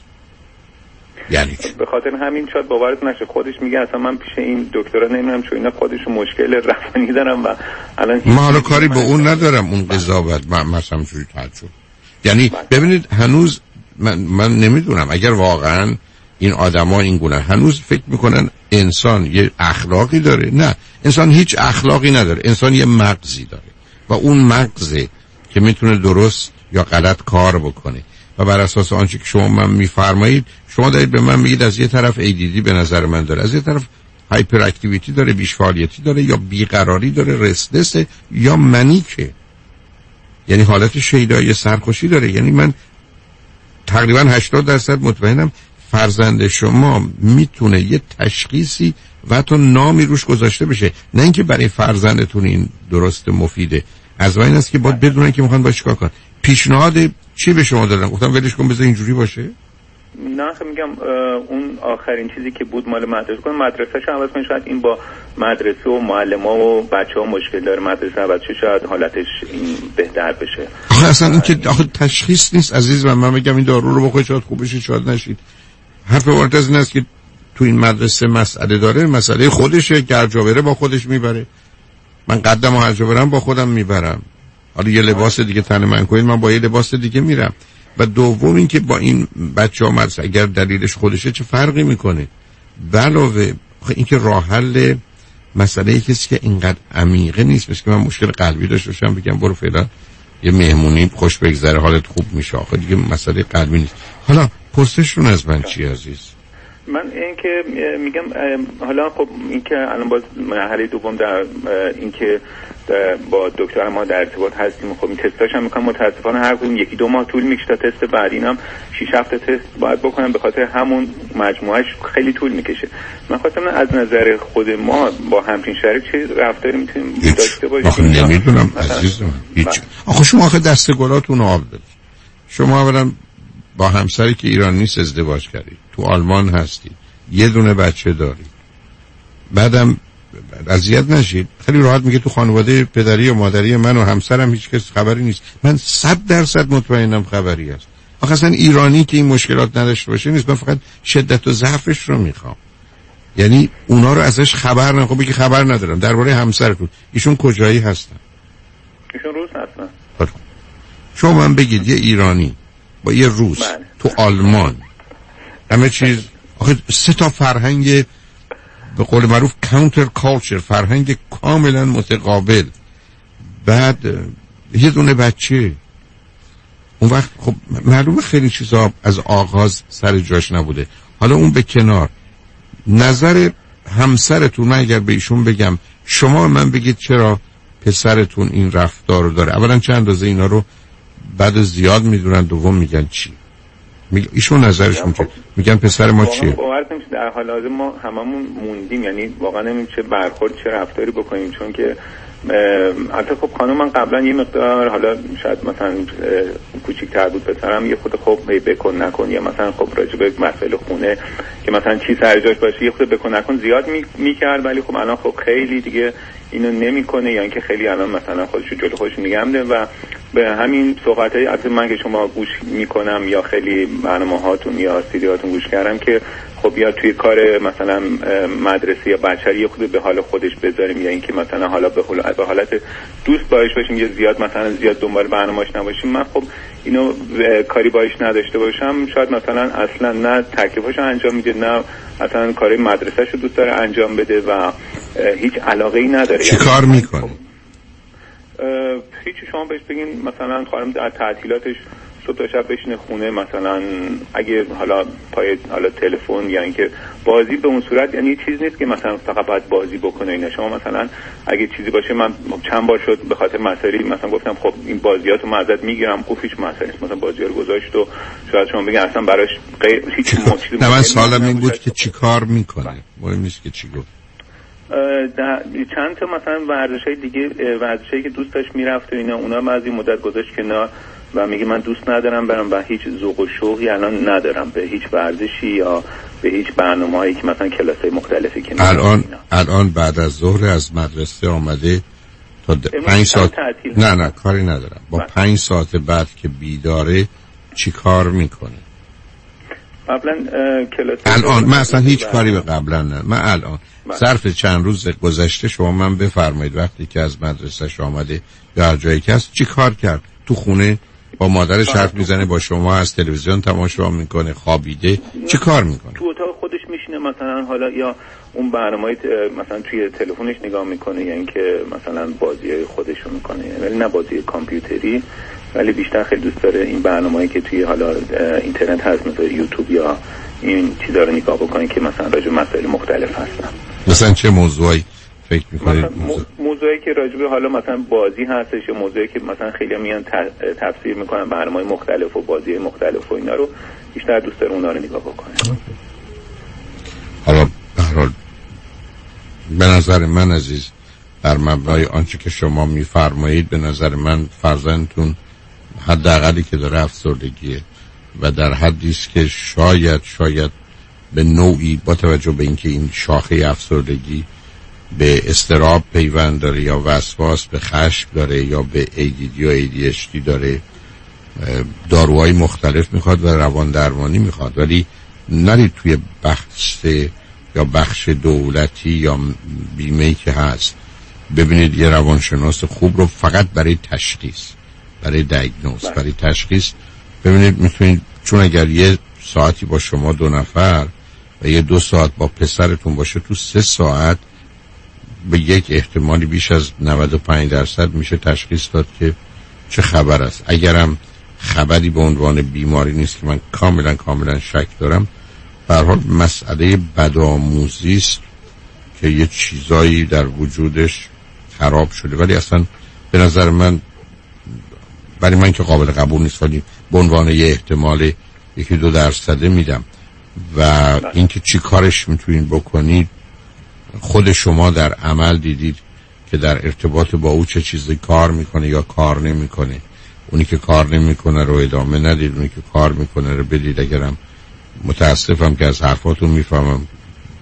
یعنی چی؟ به خاطر همین شاید باورت نشه خودش میگه اصلا من پیش این دکترا نمیرم چون اینا خودشون مشکل روانی دارن و الان ما حالا کاری به اون ندارم، اون قضاوت من مثلا جوری تعجب. یعنی ببینید هنوز من من نمیدونم اگر واقعا این آدما این گونه هنوز فکر میکنن انسان یه اخلاقی داره، نه انسان هیچ اخلاقی نداره، انسان یه مغزی داره و اون مغزه که میتونه درست یا غلط کار بکنه و بر اساس آنچه که شما من میفرمایید شما دارید به من میگید از یه طرف ای دی دی به نظر من داره، از یه طرف هایپر اکتیویتی داره، بیش فعالیتی داره، یا بیقراری داره، رستلس، یا منیکه، یعنی حالت شیدایی سرخوشی داره. یعنی من تقریبا هشتاد درصد مطمئنم فرزند شما میتونه یه تشخیصی و حتی نامی روش گذاشته بشه، نه اینکه برای فرزندتون این درست مفیده، از این است که باید بدونن که میخوان باش چیکار کنن. پیشنهاد چی به شما دادن؟ گفتم ولش کن بذار اینجوری باشه؟ نه خب میگم اون آخرین چیزی که بود مال مدرسه کن مدرسه‌ش عوض کن، شاید این با مدرسه و معلم‌ها و بچه‌ها مشکل داره، مدرسه عوض شه شاید حالتش این بهتر بشه. آخه اصلا این که آخه تشخیص نیست عزیز من. من میگم این دارو رو بخورید شاید خوب بشه شاید نشید. حرف وارد از این است که تو این مدرسه مسئله داره، مسئله خودشه، گرجاوره با خودش میبره، من قدم و هرجاورم با خودم میبرم، حالا یه لباس دیگه تن من کنید من با یه لباس دیگه میرم. و دوم این که با این بچه ها مدرسه اگر دلیلش خودشه چه فرقی میکنه؟ علاوه این که راه حل مسئله کسی که اینقدر عمیقه نیست، مثل که من مشکل قلبی داشته باشم بگم برو فعلا یه مهمونی خوش بگذره حالت خوب میشه، آخه دیگه مسئله قلبی نیست. حالا پرسشتون از من چی عزیز؟ من این که میگم حالا خب این که الان باز مرحله دوم در این که با دکتر ما در ارتباط هستیم، خب این تستاش هم میکنم متاسفانه هر کدوم یکی دو ماه طول میکشه تا تست بعدی هم شش هفته تست باید بکنم، به خاطر همون مجموعهش خیلی طول میکشه. من خواستم از نظر خود ما با همچین شرایط چه رفتاری میتونیم داشته باشیم؟ آخه نمیدونم عزیزم هیچ. آخه شما آخه دست گلاتون آب دارید. شما اولا با همسری که ایران نیست ازدواج کردید، تو آلمان هستید، یه دونه بچه دارید، بعدم اذیت نشید. خیلی راحت میگه تو خانواده پدری و مادری من و همسرم هیچ کس خبری نیست. من صد درصد مطمئنم خبری است. آخه اصلا ایرانی که این مشکلات نداشته باشه نیست. من فقط شدت و ضعفش رو میخوام. یعنی اونا رو ازش خبر نه. خب بگی خبر ندارم درباره همسرتون. ایشون کجایی هستن؟ ایشون روس هستن. شما من بگید یه ایرانی با یه روس بله. تو آلمان همه چیز، آخه سه تا فرهنگ به قول معروف کانتر کالچر، فرهنگ کاملا متقابل، بعد یه دونه بچه، اون وقت خب معلومه خیلی چیزا از آغاز سر جاش نبوده. حالا اون به کنار، نظر همسرتون، من اگر به ایشون بگم شما من بگید چرا پسرتون این رفتار رو داره، اولا چند اندازه اینا رو بعد زیاد میدونن، دوم میگن چی؟ میگن ایشون نظرشون چیه؟ میگن پسر ما چیه؟ باور نمیشه در حال حاضر ما هممون موندیم، یعنی واقعا نمیدونیم چه برخورد چه رفتاری بکنیم، چون که حتی خب خانم من قبلا یه مقدار حالا شاید مثلا کوچیک‌تر بود، پسرم یه خود خب بکن نکن، یا مثلا خب راجع به مسائل خونه که مثلا چی سر جاش باشه یه خود بکن نکن زیاد میکرد، ولی خب الان خب خیلی دیگه اینو نمیکنه، یا اینکه خیلی الان مثلا خودش جلو خودش نگه می‌داره و به همین صحبت‌های از من که شما گوش میکنم یا خیلی برنامه‌هاتون یا سیدی‌هاتون گوش کردم که خب یا توی کار مثلا مدرسه یا بچه‌ای یه خود به حال خودش بذاریم، یا اینکه مثلا حالا به به حالت دوست باش باشیم، یا زیاد مثلا زیاد دنبال برنامه‌اش نباشیم. من خب اینو کاری باش نداشته باشم، شاید مثلا اصلا نه تکلیفاشو انجام میده، نه مثلا کار مدرسه‌شو دوست داره انجام بده و هیچ علاقه‌ای نداره. چی کار میکنه؟ هیچ شما بهش بگین مثلا خانم در تعطیلاتش صبح تا شب بشینه خونه، مثلا اگه حالا پای حالا تلفن یا اینکه بازی به اون صورت، یعنی چیز نیست که مثلا فقط باید بازی بکنه اینا. شما مثلا اگه چیزی باشه، من چند بار شد به خاطر مسائلی مثلا گفتم خب این بازیاتو من ازت میگیرم، خوب هیچ مسئله نیست، مثلا بازی‌ها رو گذاشت و شاید شما بگین اصلا براش غیر هیچ موضوعی. نه من سوالم این بود که چیکار میکنه، مهم نیست که چی گفت. چند تا مثلا ورزش‌های دیگه، ورزشایی که دوست داشت میرفت و اینا، اونا بعضی مدت گذاشت کنار و میگه من دوست ندارم برام و هیچ ذوق و شوقی الان ندارم به هیچ ورزشی یا به هیچ برنامه‌هایی که مثلا کلاس‌های مختلفی که الان الان بعد از ظهر از مدرسه آمده تا پنج ساعت نه نه کاری ندارم، با پنج ساعت بعد که بیداره چی کار میکنه؟ قبلا کلاس الان من اصلا هیچ کاری به قبلا نه، من الان ظرف چند روز گذشته شما من بفرمایید وقتی که از مدرسه‌اش آمده یا هر جایی که هست چی کار کرد؟ تو خونه با مادرش حرف میزنه، با شما از تلویزیون تماشا میکنه، خوابیده، چی کار میکنه؟ تو اتاق خودش میشینه مثلا، حالا یا اون برنامه‌ای مثلا توی تلفنش نگاه میکنه، یا اینکه مثلا بازی‌های خودشو میکنه، ولی نه بازی کامپیوتری، ولی بیشتر خیلی دوست داره این برنامه‌ای که توی حالا اینترنت هست مثلا یوتیوب یا این چیزا رو نگاه بکنه که مثلا راجع به مسائل مختلف هستن. مثلا چه موضوعی فکر می‌کنید؟ موضوعی که راجع به حالا مثلا بازی هستش، یا موضوعی که مثلا خیلی میان تفسیر میکنن برنامه‌های مختلف و بازی مختلف و اینا رو بیشتر دوست داره اونا رو نگاه بکنه. حالا به هر حال به نظر من عزیز، در مبنای آنچه که شما میفرمایید، به نظر من فرزندتون حداقلی که داره افسردگیه و در حدی است که شاید شاید به نوعی با توجه به اینکه این شاخه افسردگی به اضطراب پیوند داره یا وسواس، به خشم داره یا به ای دی دی و ای دی اچ دی داره، داروهای مختلف میخواد و روان درمانی میخواد، ولی نرید توی بخش یا بخش دولتی یا بیمه‌ای که هست ببینید یه روانشناس خوب رو فقط برای تشخیص، برای دیاگنوز، برای تشخیص ببینید میتونید، چون اگر یه ساعتی با شما دو نفر و یه دو ساعت با پسرتون باشه، تو سه ساعت به یک احتمالی بیش از نود و پنج درصد میشه تشخیص داد که چه خبر است. اگرم خبری به عنوان بیماری نیست که من کاملا کاملا شک دارم، به هر حال مسئله بدآموزی است که یه چیزایی در وجودش خراب شده، ولی اصلا به نظر من، برای من که قابل قبول نیست، ولی به عنوان یه احتمال یکی دو درصده میدم. و اینکه چی کارش میتونید بکنید، خود شما در عمل دیدید که در ارتباط با او چه چیزی کار میکنه یا کار نمیکنه. اونی که کار نمیکنه رو ادامه ندید، اونی که کار میکنه رو بدید. اگرم متاسفم که از حرفاتون میفهمم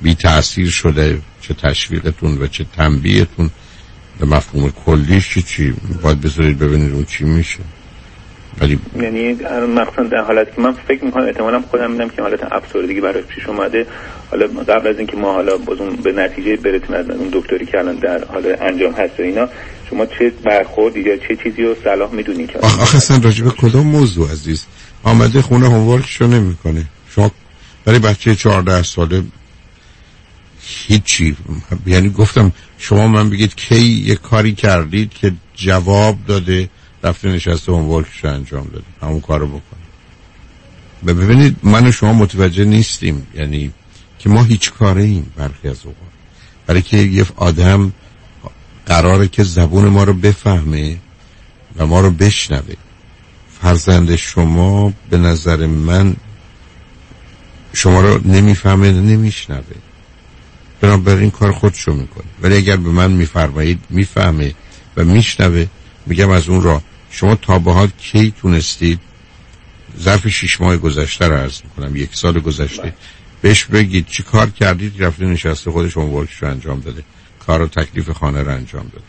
بی تأثیر شده، چه تشویقتون و چه تنبیهتون به مفهوم کلیش چی چی باید بذارید ببینید اون چی میشه. ولی یعنی مخصوصا در حالتی که من فکر میکنم احتمالاً خودم میدم که حالت افسردگی براش پیش اومده، حالا قبل از اینکه ما حالا بازم به نتیجه برسیم از اون دکتری که الان در حال انجام هست و اینا، شما چه برخوردی یا چه چیزی رو صلاح میدونی که آخ آخه اصلا راجع به کدوم موضوع عزیز؟ آمده خونه هومورکشو نمیکنه، شما برای بچه چهارده ساله هیچی، یعنی گفتم شما من بگید کی یه کاری کردید که جواب داده رفته نشسته هومورکشو انجام داده، همون کارو بکنه. ببینید من و شما متوجه نیستیم، یعنی که ما هیچ کاره ایم برخی از اوقات، برای که یه آدم قراره که زبون ما رو بفهمه و ما رو بشنوه. فرزند شما به نظر من شما رو نمیفهمه نمیشنوه، بنابراین کار خودشو میکنه. ولی اگر به من میفرمایید میفهمه و میشنوه، میگم از اون را شما تا به حال کی تونستید ظرف شش ماه گذشته رو عرض میکنم، یک سال گذشته، بهش بگید چی کار کردید که رفته نشسته خودش هومورکش رو انجام داده، کار و تکلیف خانه رو انجام داده؟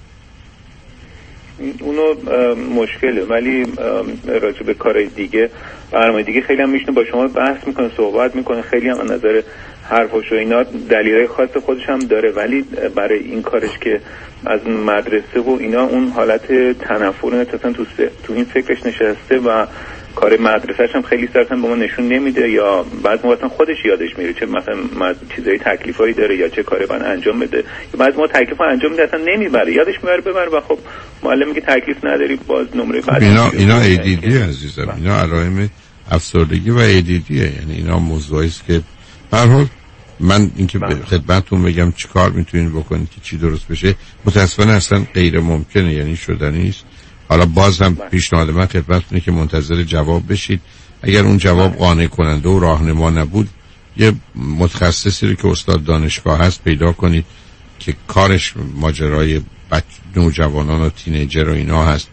اونو مشکله، ولی راجع به کارهای دیگه برنامه دیگه خیلی هم میشنه با شما بحث میکنه، صحبت میکنه، خیلی هم از نظر حرفش و اینا دلیلای خاص خودش هم داره، ولی برای این کارش که از مدرسه و اینا اون حالت تنفر اصلا تو تو این فکرش نشسته و کار مدرسه‌ش هم خیلی سرتن به ما نشون نمیده، یا بعضی موقع خودش یادش میره چه مثلا چیزای تکلیفایی داره یا چه کاری باید انجام بده، یا بعضی موقع تکلیف انجام میده اصلا نمیبره، یادش میاره ببره و خب معلم میگه تکلیف نداری، باز نمره بعد اینا اینا ای دی دی عزیزم، اینا علائم افسردگی و ای دی دی، یعنی اینا موضوعی است که به هر حال من اینکه به خدمتتون بگم چیکار میتونین بکنید که چی درست بشه متاسفانه اصلا غیر ممکنه، یعنی شدنی نیست. حالا باز هم پیشنهاد من خدمتتونه که منتظر جواب بشید. اگر اون جواب قانع کننده و راهنما نبود، یه متخصصی رو که استاد دانشگاه هست پیدا کنید که کارش ماجرای بچ نوجوانان و تینیجر و اینا هست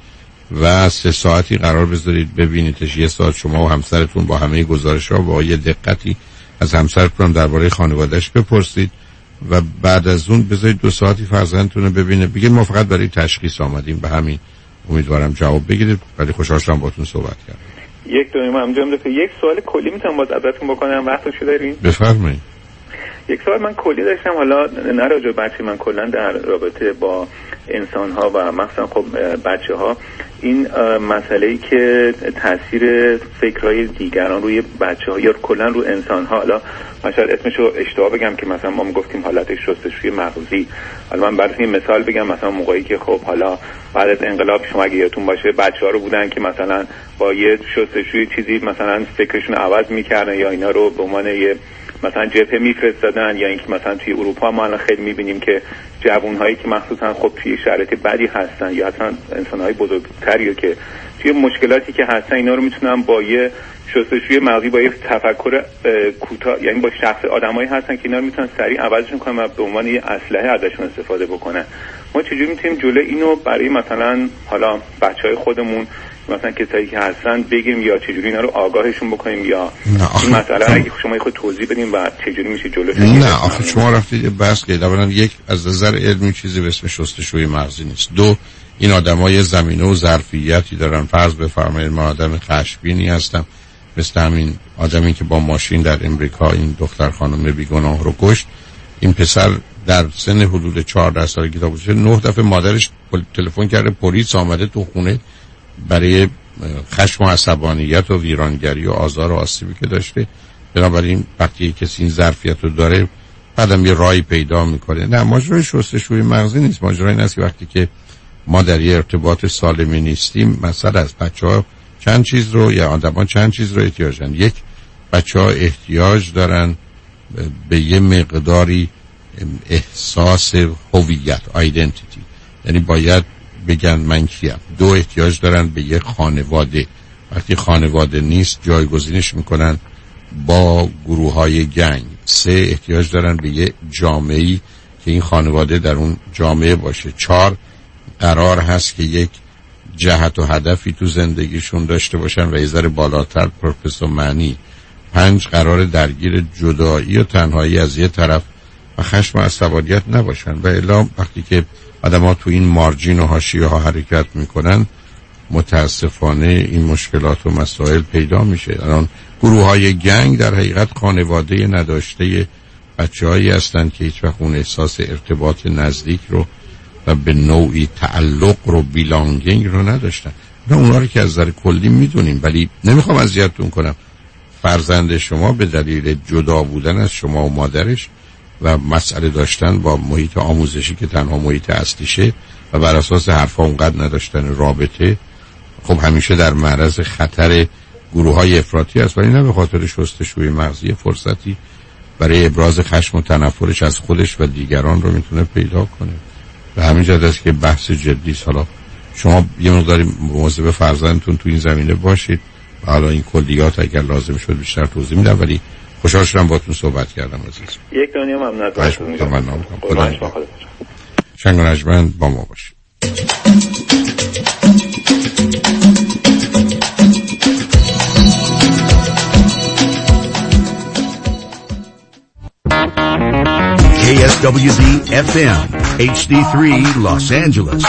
و سه ساعتی قرار بذارید ببینیدش، یه ساعت شما و همسرتون با همه گزارش‌ها با یه دقتی از همسرتون درباره خانواده‌اش بپرسید و بعد از اون بذارید دو ساعتی فرزندتون رو ببینه، بگید ما فقط برای تشخیص آمدیم، به همین. امیدوارم جواب بگیرید، ولی خوشحال شدم باهاتون صحبت کردم. یک دو ما انجام داده. یک سوال کلی میتونم باز ازتون بکنم، وقتشو دارین؟ بفرمایید. یک سوال من کلی داشتم، حالا نه راجع به بچه، من کلا در رابطه با انسان ها و مثلا خب بچه ها این مسئله‌ای که تاثیر فکرهای دیگران روی بچه ها یا کلا رو انسان ها، حالا مثلا اسمشو اشتباه بگم که مثلا ما میگفتیم حالت شستشوی مغزی، حالا من براتون مثال بگم، مثلا موقعی که خب حالا بعد از انقلاب شما اگه یادتون باشه بچه‌ها رو بودن که مثلا با یه شستشوی چیزی مثلا فکرشون عوض می‌کردن یا اینا رو به عنوان یه مثلا جبهه میفرستادن، یا اینکه مثلا توی اروپا ما الان خیلی می‌بینیم که جوان‌هایی که مخصوصا خب توی شرایط بدی هستن یا اصلا انسان‌های بزرگتری که توی مشکلاتی که هستن اینا رو میتونن با یه شستشوی مغزی با یه تفکر کوتاه، یعنی با شخص آدمایی هستن که اینا رو میتونن سریع عوضشون کنن و به عنوان یه اسلحه ازشون استفاده بکنن. ما چجوری میتونیم جلو اینو برای مثلا حالا بچهای خودمون مثلا کسایی که هستن بگیریم، یا چجوری اینا رو آگاهشون بکنیم، یا این مسئله اگه شما خود توضیح بدیم و چجوری میشه جلوش؟ نه آخه شما رفتید یه بحث که اولا یک از نظر علمی چیزی به اسم شستشوی مغزی نیست، دو این آدمای زمینه و ظرفیتی دارن. فرض بفرمایید من آدم خشمگینی هستم، مثل همین آدمی که با ماشین در امریکا این دختر خانم بیگناه رو کشت، این پسر در سن حدود چهارده سالگی تا بوده نه دفعه مادرش تلفن کرده پلیس آمده تو خونه برای خشم و عصبانیت و ویرانگری و آزار و آسیبی که داشته. بنابراین وقتی کسی این ظرفیت رو داره بعدم یه راهی پیدا میکنه. نه ماجرای شستشوی مغزی نیست، ماجرای این است که وقتی که ما در یه ارتباط سالمی نیستیم، مثلا از بچه‌ها چند چیز رو یا آدم‌ها چند چیز رو احتیاج دارن. یک، بچه‌ها احتیاج دارن به یه مقداری احساس هویت، آیدنتیتی، یعنی باید بگن من کیم. دو، احتیاج دارن به یه خانواده، وقتی خانواده نیست جایگزینش میکنن با گروه‌های گنگ. سه، احتیاج دارن به یه جامعه‌ای که این خانواده در اون جامعه باشه. چهار، قرار هست که یک جهت و هدفی تو زندگیشون داشته باشن و یه ذره بالاتر پرپس و معنی. پنج، قرار درگیر جدایی و تنهایی از یه طرف و خشم و عصبانیت نباشن. و الا وقتی که آدم‌ها تو این مارجین و حاشیه ها حرکت میکنن متاسفانه این مشکلات و مسائل پیدا میشه. الان گروه های گنگ در حقیقت خانواده نداشته بچه هایی هستن که هیچ وقت اون احساس ارتباط نزدیک رو و به نوعی تعلق رو بیلانگینگ رو نداشتن. نه اونا رو که از نظر کلی میدونیم، ولی نمیخوام اذیتتون کنم. فرزند شما به دلیل جدا بودن از شما و مادرش و مسئله داشتن با محیط آموزشی که تنها محیط اصلیشه و بر اساس حرفا اونقدر نداشتن رابطه، خب همیشه در معرض خطر گروه های افراطی است، ولی نه به خاطر شستشوی مغزی فرصتی برای ابراز خشم و تنفرش از خودش و دیگران رو میتونه پیدا کنه. و همین جهت است که بحث جدی است. حالا شما یه مقداری مواظب فرزندتون تو این زمینه باشید. حالا این کلیات اگر لازم شد بیشتر توضیح میدم، ولی خوشحال شدم باهاتون صحبت کردم عزیز. یک دنیا ممنون ازتون. خدا نگهدار. شنگ و نجمن با ما باشید. کی اس دبلیو دی اف ام اچ دی سه Los Angeles.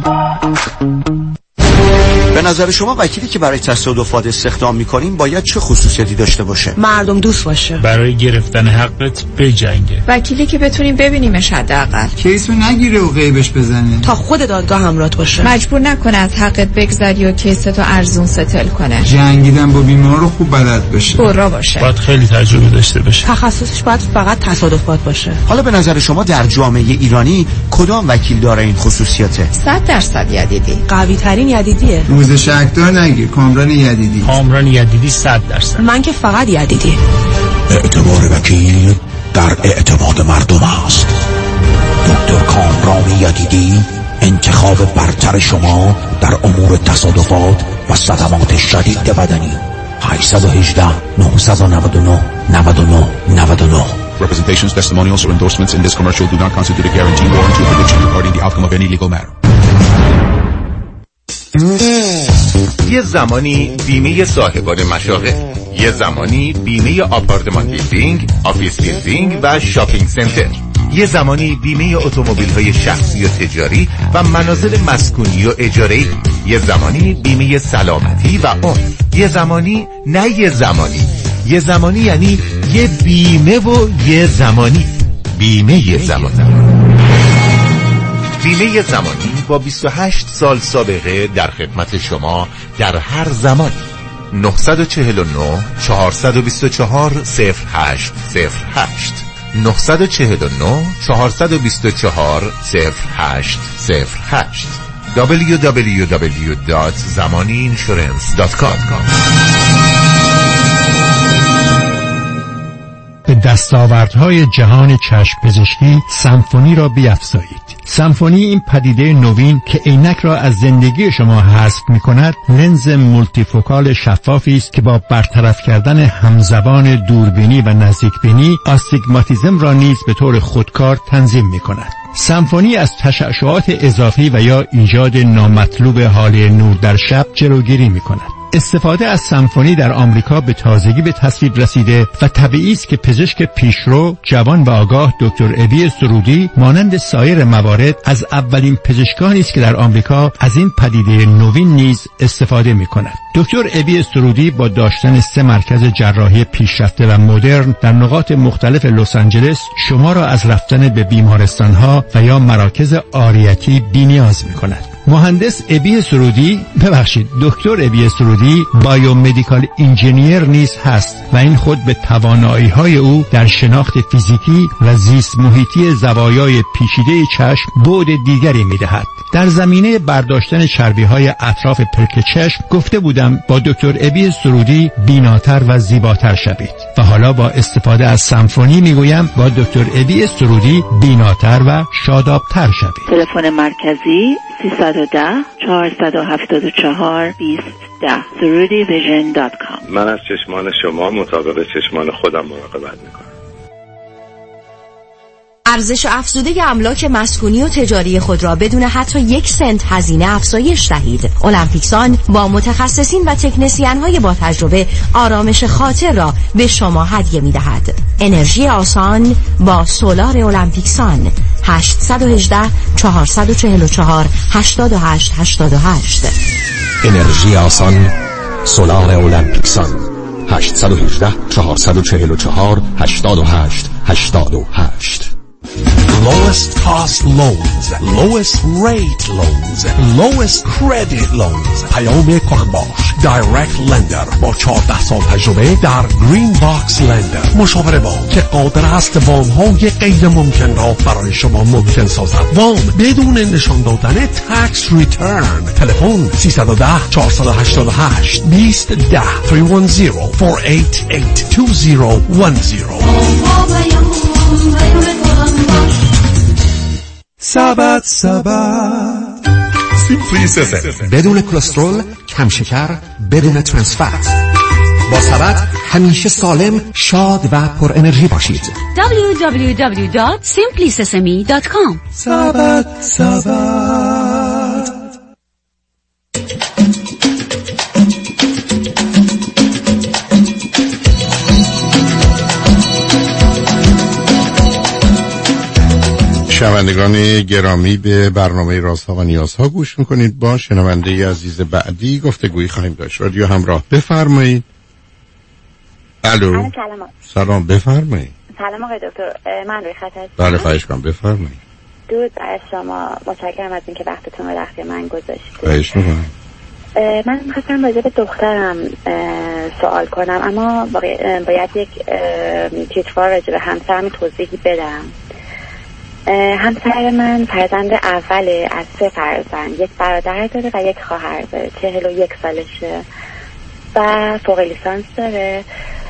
به نظر شما وکیلی که برای تصادفات استخدام می‌کنیم باید چه خصوصیاتی داشته باشه؟ مردم دوست باشه، برای گرفتن حقت بجنگه، وکیلی که بتونیم ببینیمش حداقل، کیسو نگیره و غیبش بزنه، تا خود دادگاه همراهت باشه، مجبور نکنه از حقت بگذری و کیستو ارزون ستل کنه، جنگیدن با بیمار رو خوب بلد باشه، برا باشه، باید خیلی تجربه داشته باشه، تخصصش باید فقط تصادفات باشه. حالا به نظر شما در جامعه ایرانی کدام وکیل داره این خصوصیاته؟ صد درصد یدیدی. قوی ترین یدیدیه. موزه شکدار نگیر، کامران یدیدی. کامران یدیدی صد درصد. من که فقط یدیدی. اعتبار وکیل در اعتماد مردم است. دکتر کامران یدیدی، انتخاب برتر شما در امور تصادفات و صدمات شدید بدنی. هشت یک هشت نه نه نه نه نه نه نه. Representations, testimonials, or endorsements in this commercial do not constitute a guarantee or warranty or prediction regarding the outcome of any legal matter. یه زمانی بیمه صاحبان مشاغل، یه زمانی بیمه آپارتمان بیلدینگ، آفیس بیلدینگ و شاپینگ سنتر، یه زمانی بیمه اتومبیل های شخصی و تجاری و منازل مسکونی و اجاره‌ای، یه زمانی بیمه سلامتی و عمر، یه زمانی نه یه زمانی یه زمانی یعنی یه بیمه و یه زمانی بیمه یه زمانی بیمه زمانی با بیست و هشت سال سابقه در خدمت شما در هر زمان. نه چهار نه چهار دو چهار صفر هشت صفر هشت نه چهار نه چهار دو چهار صفر هشت صفر هشت دبلیو دبلیو دبلیو دات زمانی اینشورنس دات کام. به دستاوردهای جهان چشم پزشکی سمفونی را بیفزایید. سمفونی این پدیده نوین که عینک را از زندگی شما حذف می‌کند، لنز مولتیفوکال شفافی است که با برطرف کردن همزبان دوربینی و نزدیکبینی آستیگماتیسم را نیز به طور خودکار تنظیم می‌کند. سمفونی از تشعشعات اضافی و یا ایجاد نامطلوب حاله نور در شب جلوگیری می‌کند. استفاده از سمفونی در آمریکا به تازگی به تصویب رسیده و طبیعی است که پزشک پیشرو، جوان و آگاه دکتر ابی سرودی مانند سایر موارد از اولین پزشکانی است که در آمریکا از این پدیده نوین نیز استفاده می‌کند. دکتر ابی سرودی با داشتن سه مرکز جراحی پیشرفته و مدرن در نقاط مختلف لس آنجلس شما را از رفتن به بیمارستان‌ها و یا مراکز عاریتی بی‌نیاز می‌کند. مهندس ابی سرودی ببخشید دکتر ابی سرودی بایومدیکال انجینیر نیز هست و این خود به توانایی‌های او در شناخت فیزیکی و زیست محیطی زوایای پیچیده چشم بعد دیگری می‌دهد. در زمینه برداشتن چربی‌های اطراف پلک چشم گفته بودم با دکتر ابی سرودی بیناتر و زیباتر شوید و حالا با استفاده از سمفونی میگویم با دکتر ابی سرودی بیناتر و شادابتر شوید. تلفن مرکزی سیصد و ده چهارصد و هفتاد و چهار بیست ده سرودی ویژن دات کام. من از چشمان شما مطابق چشمان خودم مراقبت میکنم. ارزش افزوده املاک مسکونی و تجاری خود را بدون حتی یک سنت هزینه افزایش دهید. المپیکسان با متخصصین و تکنسین های با تجربه آرامش خاطر را به شما هدیه می دهد. انرژی آسان با سولار المپیکسان. هشت یک هشت چهار چهار چهار هشت هشت هشت هشت. انرژی آسان، سولار المپیکسان. هشت یک هشت چهار چهار چهار هشت هشت هشت هشت. Lowest cost loans, lowest rate loans, lowest credit loans. پیام کهنباش Direct Lender با چهارده سال تجربه در گرین باکس لندر. مشاوره وام که قادر است وام های غیر ممکن را برای شما ممکن سازد. وام بدون نشان دادن تکس ریترن. تلفن سه یک صفر چهار هشت هشت بیست ده سه یک صفر چهار هشت هشت دو صفر یک صفر. سبت سبت سیمپلی سسن، بدون کلسترول، کم شکر، بدون ترانس فت. با سبت همیشه سالم، شاد و پر انرژی باشید. دبلیو دبلیو دبلیو دات سیمپلی سسمی دات کام. سبت سبت. شنوندگان گرامی، به برنامه رازها و نیازها گوش میکنید. با شنونده عزیز بعدی گفتگویی خواهیم داشت. رادیو همراه، بفرمایید. الو. سلام، بفرمایید. سلام آقای دکتر، من روی خط هستم. بله خواهش کنم، بفرمایید. درود از شما، متشکرم از اینکه وقتتون رو در اختیار من گذاشتید. خواهش میکنم. من می‌خواستم راجع به دخترم سوال کنم، اما باید یک تیتروار راجع به همسرم توضیحی بدم. همسر من فرزند اوله از سه فرزند، یک برادر داره و یک خواهر داره، چهل و یک سالشه و فوق لیسانس داره.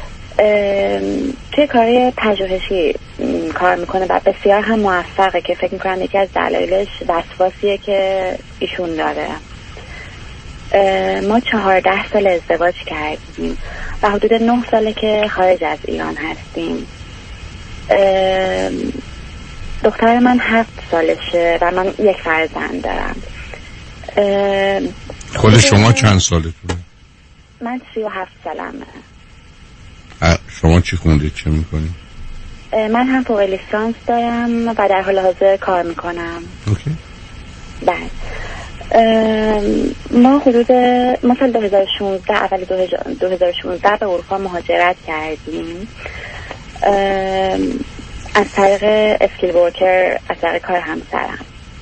توی کاری پژوهشی کار میکنه و بسیار هم موفقه که فکر میکنم یکی از دلایلش وسواسیه که ایشون داره. ما چهارده سال ازدواج کردیم و حدود نه ساله که خارج از ایران هستیم. دختر من هفت سالشه و من یک فرزند دارم. خود شما چند سالتونه؟ من سی و هفت سالمه. شما چی خوندید، چه میکنید؟ من هم فوق لیسانس دارم و در حال حاضر کار میکنم. اوکی. بله. ما حدود ما سال دو هزار و شانزده اول دو هزار و شانزده به اروپا مهاجرت کردیم از طریق اسکیل ورکر، از طریق کار همسرم.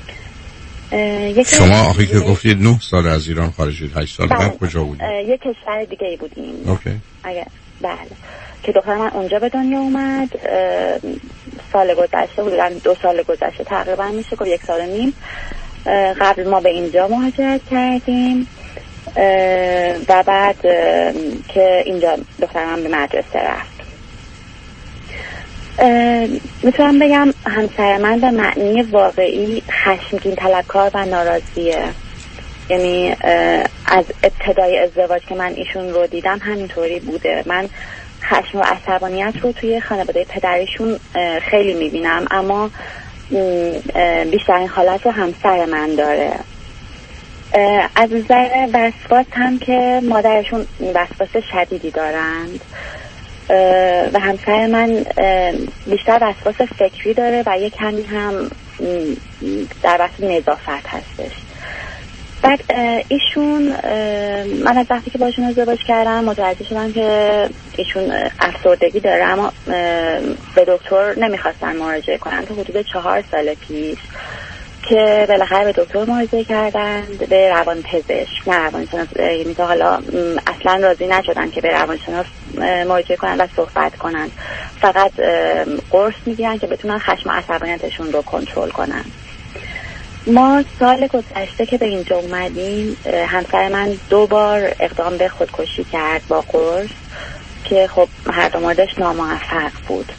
شما آخی که گفتید نه سال از ایران خارج شدید، هشت سال بعد کجا بودید؟ یک کشور دیگه ای بودیم. اوکی. اگر بله، که دختر من اونجا به دنیا اومد سال گذشته، حدوداً دو سال گذشته تقریبا میشه که یک سال و نیم قبل ما به اینجا مهاجرت کردیم و بعد که اینجا دختر من به مدرسه رفت. میتونم بگم همسر من به معنی واقعی خشمگین، طلبکار و ناراضیه. یعنی از ابتدای ازدواج که من ایشون رو دیدم همینطوری بوده. من خشم و عصبانیت رو توی خانواده پدریشون خیلی میبینم، اما بیشترین حالت رو همسر من داره. از نظر وسواس هم که مادرشون وسواس شدیدی دارند و همسر من بیشتر وسواس فکری داره و یک کمی هم در بحث نظافت هستش. بعد ایشون، من از وقتی که باشون ازدواج کردم متوجه شدم که ایشون افسردگی داره، اما به دکتر نمیخواستن مراجعه کنن تا حدود چهار سال پیش که بالاخره به دکتر مراجعه کردن، به روان پزشک، نه روانشناس. یعنی تا حالا اصلا راضی نشدن که به روانشناس مراجعه کنن و صحبت کنن، فقط قرص میگیرن که بتونن خشم و عصبانیتشون رو کنترل کنن. ما سال گذشته که به اینجا اومدیم همسر من دو بار اقدام به خودکشی کرد با قرص که خب هر دو موردش ناموفق بود.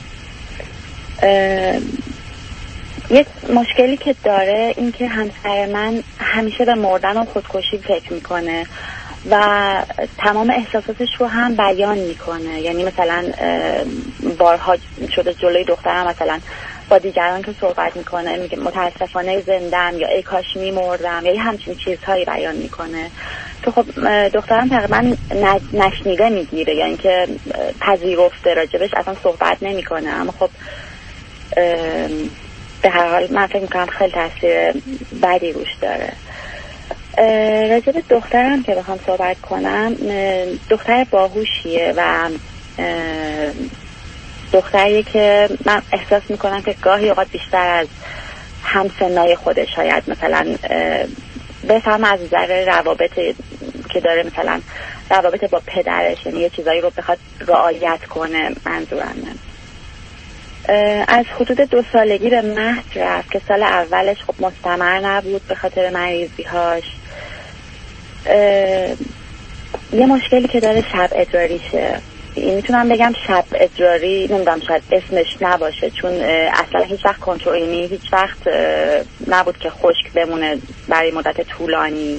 یک مشکلی که داره این که همسر من همیشه به مردن و خودکشی فکر میکنه و تمام احساساتش رو هم بیان میکنه. یعنی مثلا بارها شده جلوی دخترم مثلا با دیگران که صحبت میکنه میگه متاسفانه زندم یا ای کاش میمردم یا همچین چیزهایی بیان میکنه که خب دخترم تقریبا نشنیده میگیره یا اینکه پذیرفته راجبش اصلا صحبت نمیکنه، اما خب به هر حال من فکر میکنم خیلی تاثیر بدی روش داره. راجب دخترم که بخوام صحبت کنم، دختر باهوشیه و دختریه که من احساس میکنم که گاهی اوقات بیشتر از همسنای خودش شاید مثلا بفهم از نظر روابط که داره، مثلا روابط با پدرش، یعنی یه چیزایی رو بخواد رعایت کنه. منظورم از حدود دو سالگی به مهد رفت که سال اولش خب مستمر نبود به خاطر مریضی هاش. یه مشکلی که داره شب ادراریشه. این میتونم بگم شب ادراری، نمیدونم شاید اسمش نباشه چون اصلا هیچ وقت کنترلی هیچ وقت نبود که خشک بمونه برای مدت طولانی.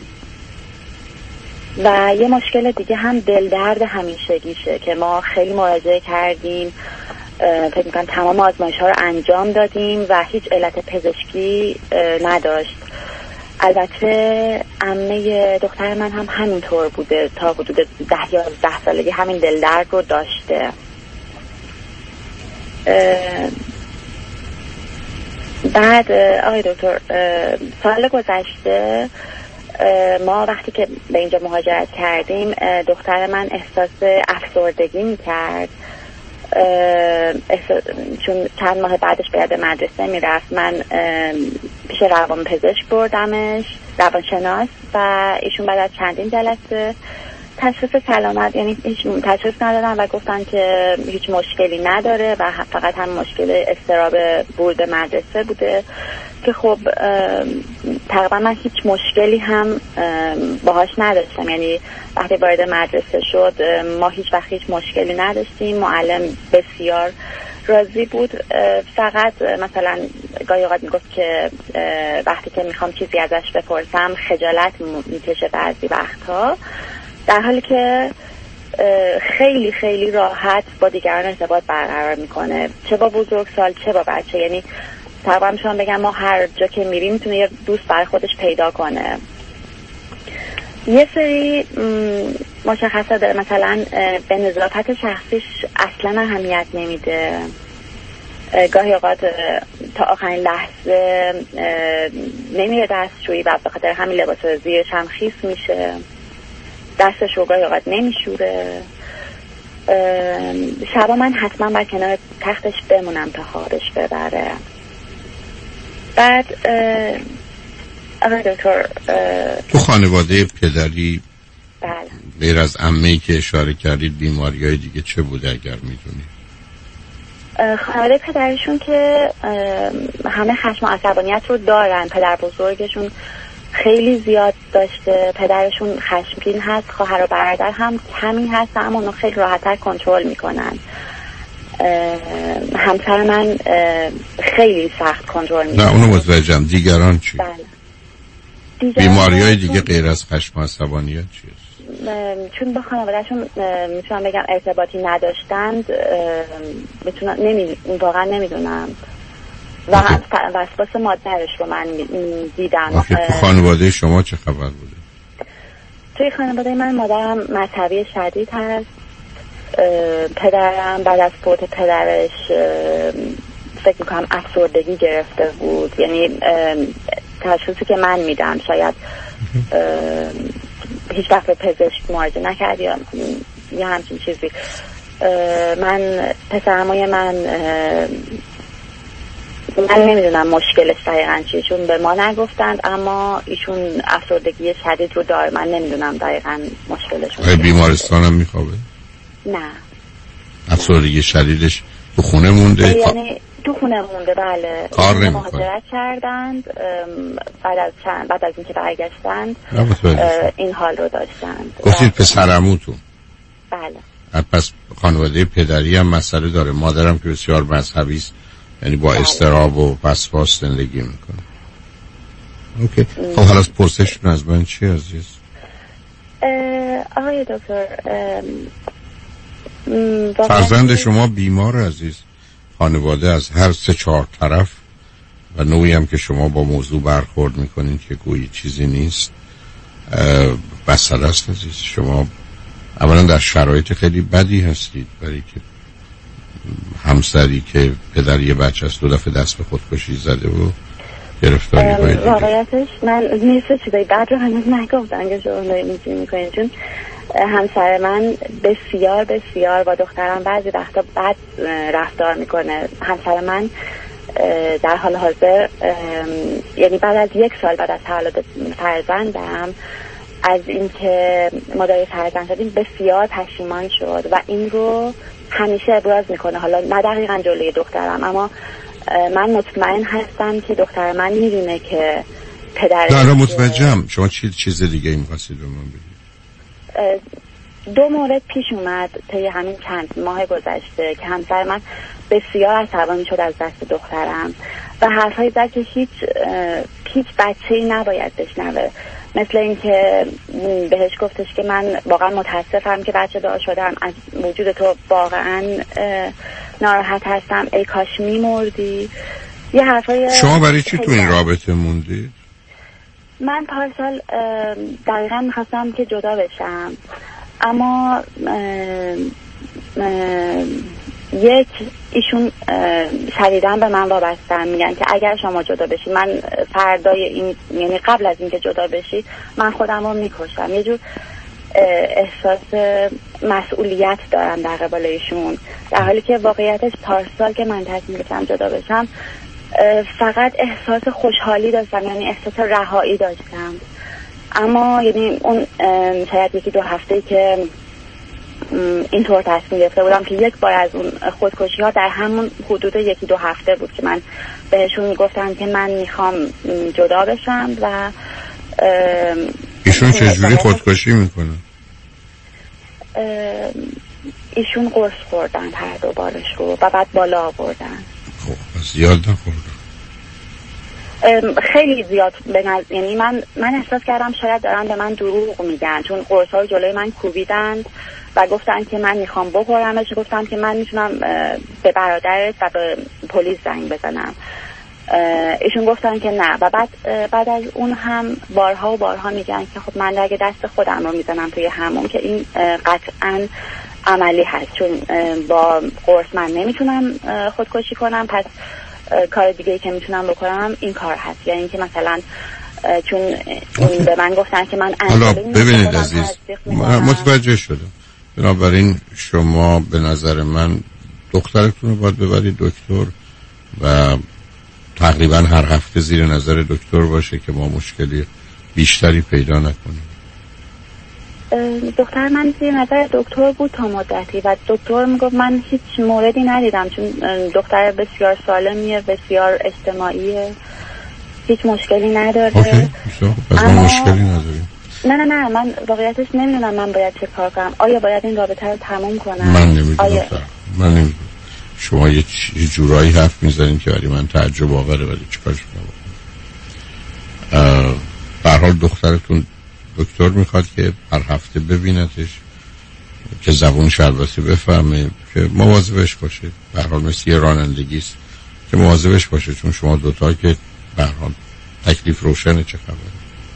و یه مشکل دیگه هم دلدرد همیشگیشه که ما خیلی مراجعه کردیم، فکر میکنم تمام آزمایش ها رو انجام دادیم و هیچ علت پزشکی نداشت. البته عمه دختر من هم همینطور بوده، تا حدود ده یازده سالگی همین دلدرد رو داشته. بعد آقای دکتر سال گذشته ما وقتی که به اینجا مهاجرت کردیم دختر من احساس افسردگی میکرد، چون چند ماه بعدش باید به مدرسه میرفت. من پیش روان پزشک بردمش، روانشناس، و ایشون بعد از چندین جلسه تشخیص سلامت، یعنی هیچ تشخیص ندادن و گفتن که هیچ مشکلی نداره و فقط هم مشکل اضطراب ورود مدرسه بوده که خب تقریبا من هیچ مشکلی هم باهاش نداشتم. یعنی وقتی وارد مدرسه شد ما هیچ وقت هیچ مشکلی نداشتیم، معلم بسیار راضی بود. فقط مثلا گاهی اوقات میگفت که وقتی که میخوام چیزی ازش بپرسم خجالت میکشه بعضی وقتها، در حالی که خیلی خیلی راحت با دیگران ارتباط برقرار میکنه، چه با بزرگسال چه با بچه. یعنی تقریبا میتونم بگم ما هر جا که میریم میتونه یه دوست برای خودش پیدا کنه. یه سری مشخصات داره، مثلا به نظافت شخصیش اصلا اهمیت نمیده، گاهی اوقات تا آخرین لحظه نمیره دستشویی و به خاطر همین لباس زیرش هم خیس میشه، دستش رو گاهی اوقات نمیشوره. شبا من حتما باید کنار تختش بمونم تا خوابش ببره. بعد آقای دکتر تو خانواده پدری بله غیر از عمه‌ای که اشاره کردید بیماری‌های دیگه چه بوده اگر میدونید؟ خانواده پدرشون که همه خشم و عصبانیت رو دارن. پدر بزرگشون خیلی زیاد داشته، پدرشون خشمگین هست، خواهر و برادر هم کمی هست اما اونو خیلی راحت‌تر کنترل میکنن. همسر من خیلی سخت کنترل میکنه. نه اونو متوجهم. دیگران چی؟ بله. بیماری های دیگه غیر از خشم و عصبانیت چیست؟ چون با خانوادهشون میتونم بگم ارتباطی نداشتند، میتونم نمی واقعا نمیدونم و وسواس مادرش رو من دیدم. تو خانواده شما چه خبر بوده؟ توی خانواده من مادرم مذهبی شدید هست، پدرم بعد از فوت پدرش فکر میکنم افسردگی گرفته بود. یعنی تشخیصی که من میدم شاید هیچ وقت به پزشک مراجعه نکرد یا یه همچین چیزی. من پسرمای من من نمیدونم مشکلش دقیقا چیه چون به ما نگفتند، اما ایشون افسردگی شدید رو داره. من نمیدونم دقیقا مشکلشون. آیا بیمارستان هم میخوابه؟ نه. افسردگی شدیدش تو خونه مونده؟ یعنی تو خونه مونده. بله. کار نمیکنه. مهاجرت کردند بعد از چند بعد از اینکه برگشتند این حال رو داشتند. گفتید پسرعموتون؟ بله. پس خانواده پدری هم مسئله داره. مادرم که بسیار مذهبی است، یعنی با اضطراب و وسواس زندگی میکنه. اوکی. خب حالا پرسشتون از من چی عزیز؟ آقای دکتر فرزند شما بیمار عزیز، خانواده از هر سه چهار طرف و نوعی هم که شما با موضوع برخورد میکنین که گویی چیزی نیست بسر است عزیز. شما اولا در شرایط خیلی بدی هستید، برای که همسری که پدر یه بچه است دو دفعه دست به خودکشی زده و گرفتاری های دیگه. واقعیتش من نیست چیزای بد رو هنوز نگفتن که شما داریم اینجوری میکنین، چون همسر من بسیار بسیار با دخترم بعضی وقتا بد رفتار میکنه. همسر من در حال حاضر یعنی بعد از یک سال بعد از تولد فرزندم از اینکه ما داریم فرزند شدیم بسیار پشیمان شد و این رو همیشه ابراز میکنه. حالا نه دقیقا جلوی دخترم، اما من مطمئن هستم که دختر من میدونه که پدرش نه را متوجهم. شما چی چیز دیگه این می‌خواستید رو من بگید؟ دو مورد پیش اومد طی همین چند ماه گذشته که همسر من بسیار عصبانی شد از دست دخترم و حرفایی زد که هیچ هیچ بچه‌ای نباید بشنوه، مثل اینکه بهش گفتش که من واقعا متاسفم که بچه دار شدم، از وجود تو واقعا ناراحت هستم، ای کاش میمردی. یه حرفای شما برای چی تو این رابطه موندید؟ من پارسال دقیقا میخواستم که جدا بشم، اما اه اه یک ایشون شدیداً به من وابستن، میگن که اگر شما جدا بشی من فردای این، یعنی قبل از اینکه جدا بشی من خودم رو میکشم. یه جور احساس مسئولیت دارم در قبال ایشون، در حالی که واقعیتش پارسال که من تصمیم گرفتم جدا بشم فقط احساس خوشحالی داشتم، یعنی احساس رهایی داشتم. اما یعنی اون شاید یکی دو هفته که اینطور تصمیم گرفته بودم که یک بار از اون خودکشی ها در همون حدود یکی دو هفته بود که من بهشون گفتم که من میخوام جدا بشم و ایشون چجوری خودکشی میکنه؟ ایشون قرص خوردن هر دو بارش رو و بعد بالا آوردن. خب زیاد نخوردن؟ خیلی زیاد بنز... یعنی من من احساس کردم شاید دارن به من دروغ میگن، چون قرص ها رو جلوی من کوبیدن و گفتن که من میخوام بخورمش. گفتم که من میتونم به برادرت و به پلیس زنگ بزنم. ایشون گفتن که نه و بعد بعد از اون هم بارها و بارها میگن که خب من اگه دست خودم رو میزنم توی همون که این قطعا عملی هست، چون با قرص من نمیتونم خودکشی کنم، پس کار دیگه ای که میتونم بکنم این کار هست. یعنی اینکه مثلا چون این به من گفتن که من حالا ببینید عزیز متوجه شدم، بنابراین شما به نظر من دخترتون رو باید ببرید دکتر و تقریبا هر هفته زیر نظر دکتر باشه که ما مشکلی بیشتری پیدا نکنیم. دختر من زیر نظر دکتر بود تا مدتی و دکتر میگفت من هیچ موردی ندیدم، چون دختر بسیار سالمیه، بسیار اجتماعیه، هیچ مشکلی نداره. اوکی اما مشکلی نداریم. نه نه نه من واقعیتش نمیدونم من باید چه کار کنم. آیا باید این رابطه رو تموم کنم؟ من نمیدونم آیا... من نمیدونم. شما یه جورایی حرف میزنید که برای من تعجب آوره، ولی چیکارش کنم؟ به هر حال دخترتون دکتر میخواد که هر هفته ببینتش که زبونش البته بفهمه، که مواظبش باشه. به هر حال مثل یه رانندگی است که مواظبش باشه، چون شما دوتا که به هر حال تکلیف روشنه چه خبره.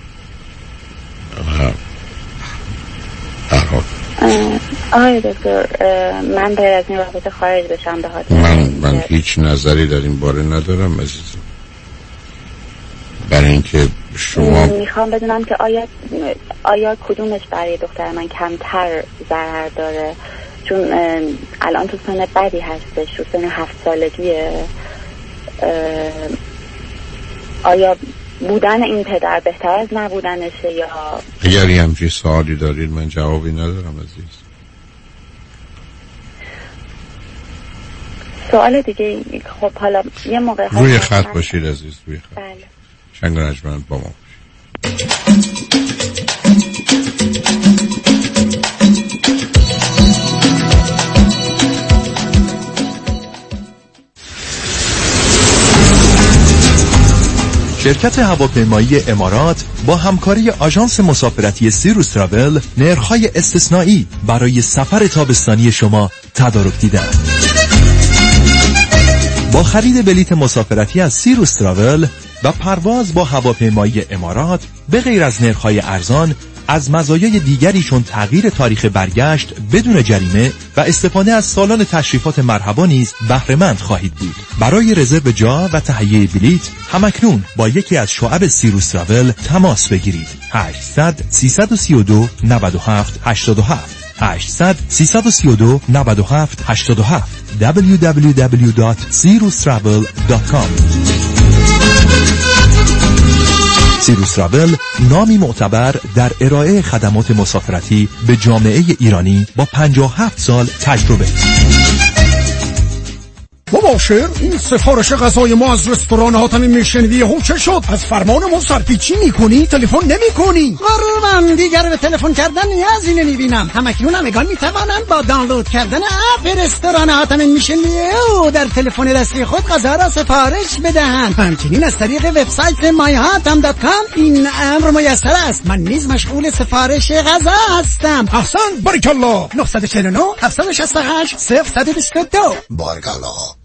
هر حال آقای دکتر من باید از این رابطه خارج بشم به خاطر من من هیچ نظری در این باره ندارم عزیزم، برای اینکه شما میخوام بدونم که آیا آیا کدومش برای دختر من کمتر ضرر داره، چون الان تو سن بدی هستش، تو سن هفت سالگیه. آیا بودن این پدر بهتر از نبودنشه یا اگر یه همچین سوالی دارید من جوابی ندارم عزیز. سوال دیگه خب حالا یه موقع روی خط باشید عزیز، روی خط. بله. شنگ رجمند با ما باشید. شرکت هواپیمایی امارات با همکاری آژانس مسافرتی سیروس تراول نرخ‌های استثنایی برای سفر تابستانی شما تدارک دیدند. با خرید بلیت مسافرتی از سیروس تراول و پرواز با هواپیمایی امارات به غیر از نرخ‌های ارزان، از مزایای دیگری چون تغییر تاریخ برگشت بدون جریمه و استفاده از سالن تشریفات مرحبا نیز بهره مند خواهید بود. برای رزرو جا و تهیه بلیت همکنون با یکی از شعب سیروس تراول تماس بگیرید. هشتصد سیصد و سی و دو نود و هفت هشتاد و هفت هشتصد سیصد و سی و دو نود و هفت هشتاد و هفت دبلیو دبلیو دبلیو دات سیروس تراول دات کام. سیروس تراول نامی معتبر در ارائه خدمات مسافرتی به جامعه ایرانی با پنجاه و هفت سال تجربه. مباشر، این سفارش غذای ما از رستوران حاتم میشنوی هم چه شد؟ از فرمان ما سرپیچی میکنی؟ تلفن نمیکنی؟ قربان، دیگر به تلفن کردن نیازی نمیبینم. همکنون همگان میتوانند با دانلود کردن اپ رستوران حاتم میشنوی او در تلفن دستی خود غذا را سفارش بدهند. همچنین از طریق وبسایت مای هاتم دات کام این امر میسر است. من نیز مشغول سفارش غذا هستم. احسن، بارکالله. نه چهار نه هفت شش هشت صفر دو دو. بارکالله.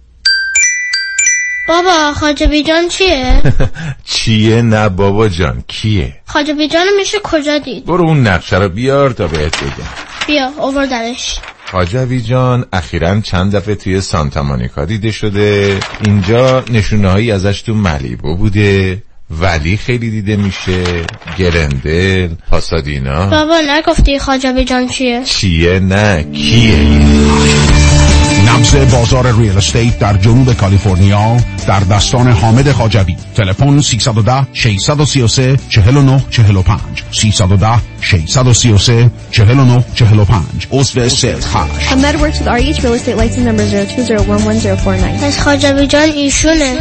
بابا خاجبی جان چیه؟ چیه؟ نه بابا جان، کیه؟ خاجبی جان میشه کجا دید؟ برو اون نقشه رو بیار تا بهت بگم. بیا آوردنش. خاجبی جان اخیراً چند دفعه توی سانتا مونیکا دیده شده. اینجا نشونه‌هایی ازش تو ملیبو بوده، ولی خیلی دیده میشه، گلندل، پاسادینا. بابا نگفتی خاجبی جان چیه؟ چیه؟ نه کیه؟ نبض بازار ریل استیت در جنوب کالیفرنیا در دستان حامد خاجوی. تلفن سیصد و ده ششصد و سی و سه چهل و نه چهل و پنج سیصد و ده ششصد و سی و سه چهل و نه چهل و پنج. عضو سیلز هشت. Ahmed works with R E H Real Estate license number zero two zero one one zero four nine. پس خاجوی جان ایشونه.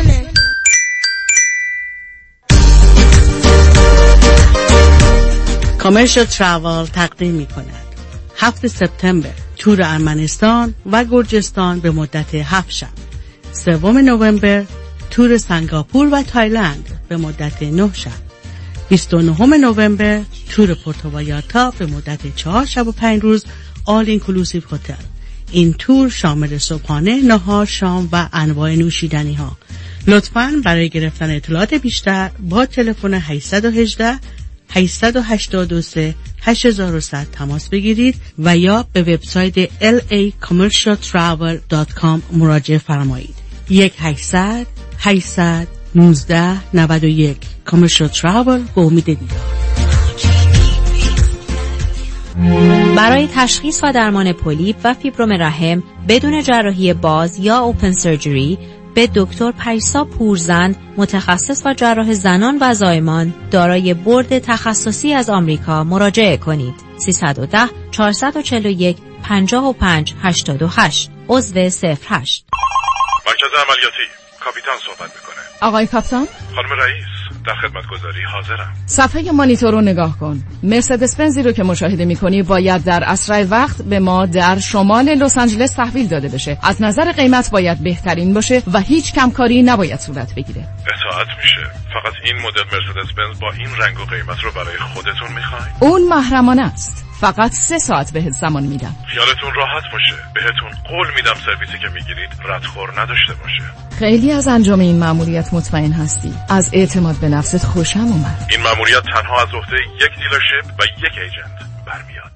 کامرشال تراول تقدیم می کند هفت سپتامبر تور ارمنستان و گرجستان به مدت هفت شب. سوم نوامبر تور سنگاپور و تایلند به مدت نه شب. بیست و نهم نوامبر تور پورتوایاتا به مدت چهار شب و پنج روز آل اینکلوسیو هتل. این تور شامل صبحانه، نهار، شام و انواع نوشیدنی ها. لطفاً برای گرفتن اطلاعات بیشتر با تلفن هشت یک هشت هشت هشت دو سه هشت صفر صفر تماس بگیرید و یا به وبسایت ال ای کامرشال تراول دات کام مراجعه فرمایید. یک هشتصد هشتصد نوزده نود و یک. کامرشال تراول به امید دیدار. برای تشخیص و درمان پولیپ و فیبروم رحم بدون جراحی باز یا اوپن سرجری به دکتر پریسا پورزند، متخصص و جراح زنان و زایمان دارای بورد تخصصی از آمریکا مراجعه کنید. سیصد و ده چهارصد و چهل و یک پنجاه و پنج هشتاد و هشت. عضو صفر هشت. مرکز عملیاتی، کاپیتان صحبت میکنه. آقای کاپیتان؟ خانم رئیس، در خدمتگزاری حاضرم. صفحه مانیتور رو نگاه کن. مرسدس بنزی رو که مشاهده میکنی باید در اسرع وقت به ما در شمال لس آنجلس تحویل داده بشه. از نظر قیمت باید بهترین باشه و هیچ کمکاری نباید صورت بگیره. اطاعت میشه. فقط این مدل مرسدس بنز با این رنگ و قیمت رو برای خودتون میخواین؟ اون محرمانه است. فقط سه ساعت بهت زمان میدم. خیالتون راحت باشه. بهتون قول میدم سرویسی که میگیرید ردخور نداشته باشه. خیلی از انجام این مأموریت مطمئن هستی. از اعتماد به نفست خوشم اومد. این مأموریت تنها از عهده یک دیلرشیپ و یک ایجنت برمیاد.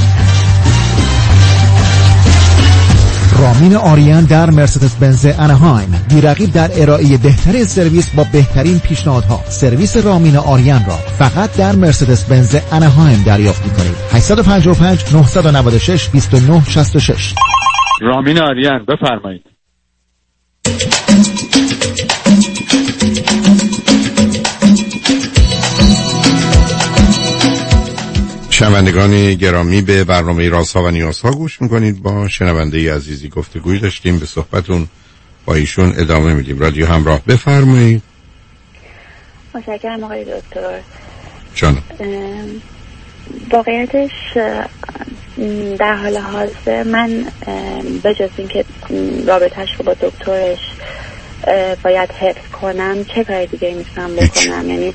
رامین آریان در مرسدس بنز اناهایم، بی‌رقیب در ارائه بهترین سرویس با بهترین پیشنهادها. سرویس رامین آریان را فقط در مرسدس بنز اناهایم دریافت می‌کنید. هشت پنج پنج نه نه شش دو نه شش شش. رامین آریان، بفرمایید. شنوندگان گرامی، به برنامه رازها و نیازها گوش میکنید. با شنونده عزیزی گفتگوی داشتیم، به صحبتون با ایشون ادامه میدیم. رادیو همراه، بفرمایید. متشکرم آقای دکتر. جانم. واقعیتش در حال حاضر من به جز اینکه رابطه‌اش رو با دکترش باید حفظ کنم، چه کاری دیگه میتونم بکنم؟ یعنی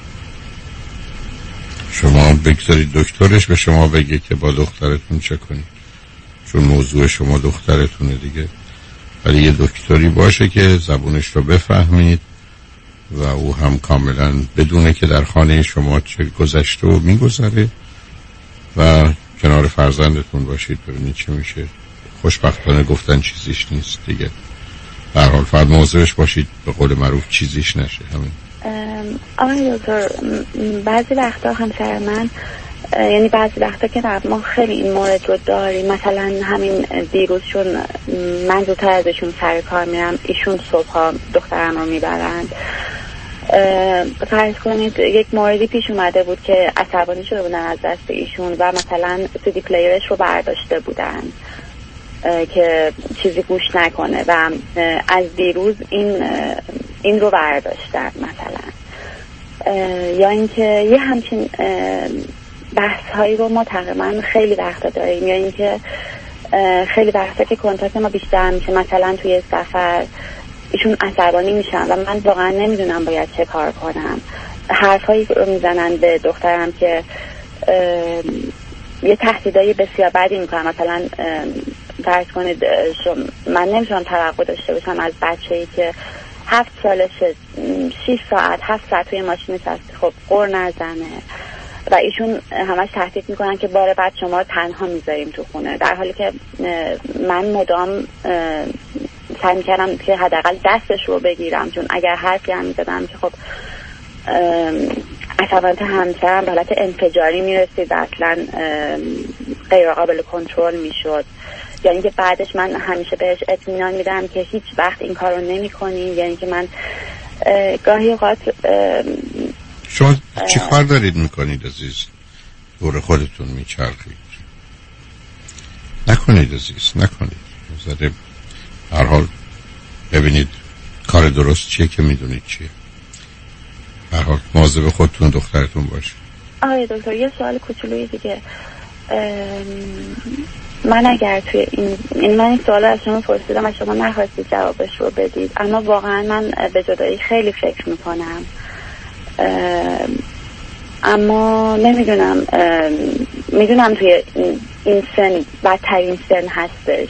شما بگذارید دکترش به شما بگه که با دخترتون چه کنید، چون موضوع شما دخترتونه دیگه. ولی یه دکتری باشه که زبونش رو بفهمید و او هم کاملا بدونه که در خانه شما چه گذشته و میگذره و کنار فرزندتون باشید ببینید چه میشه. خوشبختانه گفتن چیزیش نیست دیگه، به هر حال فقط مواظبش باشید به قول معروف چیزیش نشه. همین. آقای دکتر، بعضی وقتا همسر من، یعنی بعضی وقتا که ما خیلی این مورد رو داریم، مثلا همین دیروز چون من زودتر ازشون سر کار میرم، ایشون صبح دخترم رو میبرند، فرض کنید یک موردی پیش اومده بود که عصبانی شده بودن از دست ایشون و مثلا سیدی پلیرش رو برداشته بودن که چیزی گوش نکنه و از دیروز این این رو برداشتن مثلا، یا اینکه یه همچین بحث هایی رو ما تقریبا خیلی وقتا داریم، یا اینکه خیلی وقتا که کنتاکت ما بیشتر میشه، مثلا توی سفر ایشون عصبانی میشن و من واقعا نمیدونم باید چه کار کنم. حرفایی رو میزنن به دخترم که یه تهدیدای بسیار بدی میکنم، مثلا فرض کنید من نمیتونم توقع داشته باشم از بچه‌ای که هفت سالشه، شیش ساعت هفت ساعت توی ماشین نشسته خب قر نزنه و ایشون همش تهدید میکنن که بار بعد شما رو تنها میذاریم تو خونه، در حالی که من مدام سعی میکردم که حداقل دستش رو بگیرم، چون اگر حرفی هم میزدم که خب عصبانیت همسرم به حالت انفجاری میرسید و اصلا غیر قابل کنترل میشد. یعنی که بعدش من همیشه بهش اطمینان میدم که هیچ وقت این کار رو نمی کنی، یعنی که من گاهی اوقات شما چی کار دارید میکنید عزیز؟ دور خودتون میچرخید؟ نکنید عزیز، نکنید. زده هر حال ببینید کار درست چیه که میدونید چیه. هر حال مواظب خودتون دخترتون باشه. آقای دکتر یه سوال کوچولویی دیگه، من اگر توی این این من این سوال از شما پرسیدم و شما نخواستید جوابش رو بدید، اما واقعا من به جدایی خیلی فکر میکنم، اما نمیدونم، میدونم توی این سن بدترین سن هستش،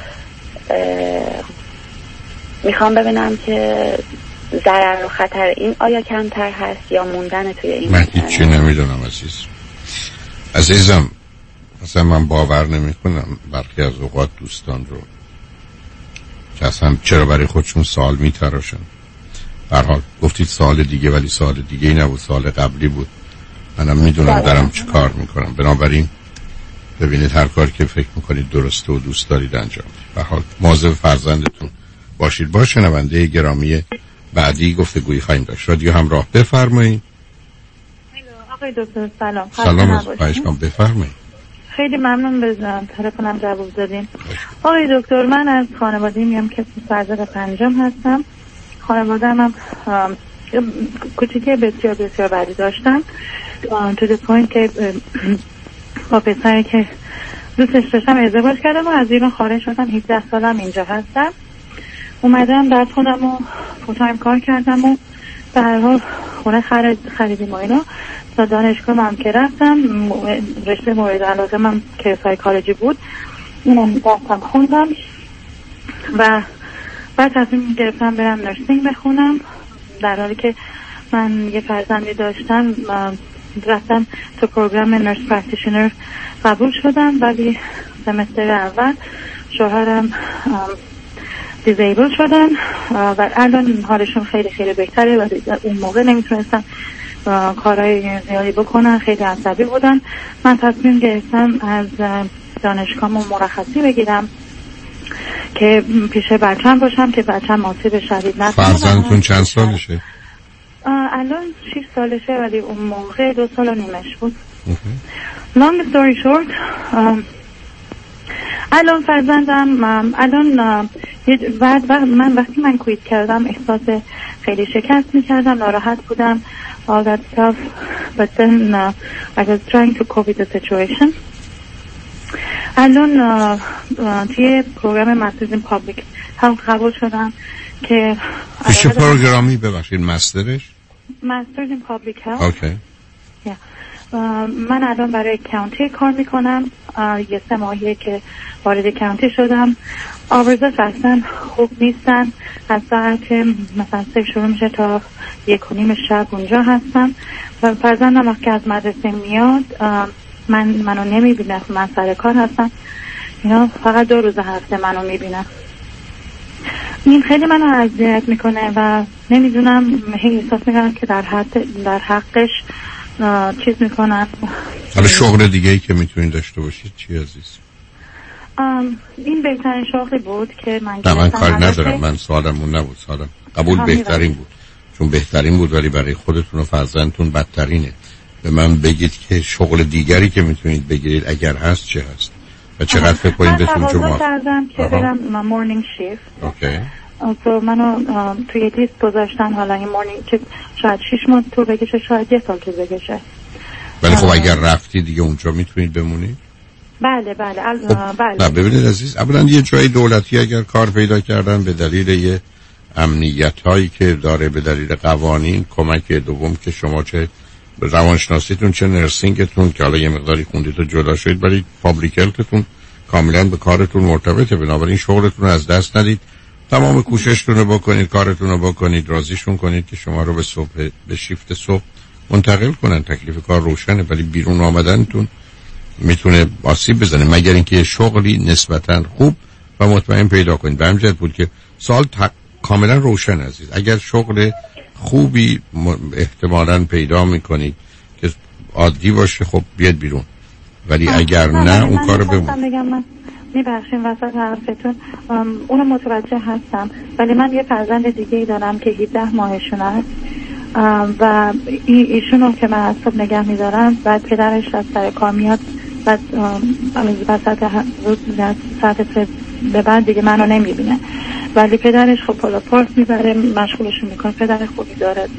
میخوام ببینم که ضرر و خطر این آیا کمتر هست یا موندن توی این. من هیچی نمیدونم عزیز عزیزم اصلا من باور نمی کنم برخی از اوقات دوستان رو که اصلا چرا برای خودشون سوال می تراشن. به هر حال گفتید سوال دیگه ولی سوال دیگه ای نبود، سوال قبلی بود. منم میدونم دارم چه کار میکنم، بنابراین ببینید هر کار که فکر میکنید درسته و دوست دارید انجام بدید. به هر حال مواظب فرزندتون باشید. با شنونده گرامی بعدی گفتگویی خواهیم داشت. رادیو همراه بفرمایید. آقای دکتر سلام. سلام از پایشگان بفرمایید. خیلی ممنون بزنم تلفنم جواب دادین. آقای دکتر من از خانواده میم که فرزند پنجم هستم. خانواده هم کوچیکی بسیار بسیار بدی داشتم تو دی پوینت که با پسری که دوستش داشتم ازدواج کردم و از ایران خارج شدم. هفده سالم اینجا هستم. اومدم بعد خودم رو فوتایم کار کردم و به هر حال خونه خرید خریدیم و اینا. تا دانشگاه هم که رفتم رشته مورد علاقه من که سایکولوژی بود اینم دستم خوندم و بعد تصمیم گرفتم برم نرسینگ بخونم، در حالی که من یه فرزندی داشتم. رفتم تو پروگرام نرس پرکتیشنر قبول شدم، ولی سمستر اول شوهرم دیزیبل شدن و الان حالشون خیلی خیلی بهتره و اون موقع نمیتونستم کارهای زیادی بکنن، خیلی عصبی بودن. من تصمیم گرفتم از دانشگاهمون مرخصی بگیرم که پیش بچه‌م باشم که بچه‌م آسیب شدید نکنه. فرزندتون چند سالشه؟ الان شش سالشه ولی اون موقع دو سال و نیمش بود. long story short الان فرزندم الان بعد وقت من وقتی من کویت کردم احساس خیلی شکست میکردم، ناراحت بودم all that stuff but then uh, I was trying to cope with the situation. الان uh, uh, توی پروگرام مسترز این پابلیک هلت قبول شدم که چه پروگرامی ببخشید مسترش؟ مسترز این پابلیک هلت. اوکی. من الان برای کانتی کار میکنم، یه سه ماهیه که وارد کانتی شدم. آورزات اصلا خوب نیستن، از ساعت مثلا سه شروع میشه تا یک و نیم شب اونجا هستم و فرزندم وقتی از مدرسه میاد من منو نمیبینه، من سر کار هستم، اینا فقط دو روز هفته منو میبینه. این خیلی منو اذیت میکنه و نمیدونم، هی احساس میکنم که در حد در حقش چیز میکنن. حالا شغل دیگه ای که میتونید داشته باشید چی عزیز؟ این بهترین شغلی بود که من گرفتم. من کاری ندارم، من سوالمون نبود، سوالم قبول بهترین بود، چون بهترین بود ولی برای خودتون و فرزندتون بدترینه. به من بگید که شغل دیگری که میتونید بگیرید اگر هست چه هست و چقدر فکر کنید بهتون شما. من کردم که برم مورنینگ شیفت. اوکی. تو منو توی لیست گذاشتن، حالا این مورنینگ که شاید شش ماه تو بکشه، شاید یه سال که بکشه. ولی خب اگر رفتی دیگه اونجا میتونید بمونید؟ بله بله خب بله. نه ببینید عزیز، اولا یه جای دولتی اگر کار پیدا کردن به دلیل یه امنیت هایی که داره، به دلیل قوانین، کمک دوم که شما چه روانشناسیتون چه نرسینگتون که حالا یه مقداری خوندید و جدا شدید، ولی پابلیک هلتتون کاملا به کارتون مرتبطه، بنابراین شغلتون رو از دست ندید، تمام کوششتون رو بکنید، کارتون رو بکنید، راضیشون کنید که شما رو به صبح به شیفت صبح منتقل کنن. تکلیف کار روشنه ولی بیرون آمدنتون میتونه آسیب بزنه، مگر اینکه شغلی نسبتا خوب و مطمئن پیدا کنید. به همین جهت بود که سوال تق... کاملا روشن عزیز. اگر شغل خوبی م... احتمالاً پیدا میکنید که عادی باشه، خب بیاد بیرون، ولی اگر نه اون کارو بمون. میبخشین وسط حرفتون، اونو متوجه هستم، ولی من یه فرزند دیگه ای دارم که هفده ماهشون هست و ایشونو که من از صبح نگه میدارم، بعد پدرش از سر کار میاد، بعد وسط روز ساعت سه به بعد دیگه منو نمیبینه، ولی پدرش خب پالا پارس میبره مشغولشون میکنه. پدر خوبی داره،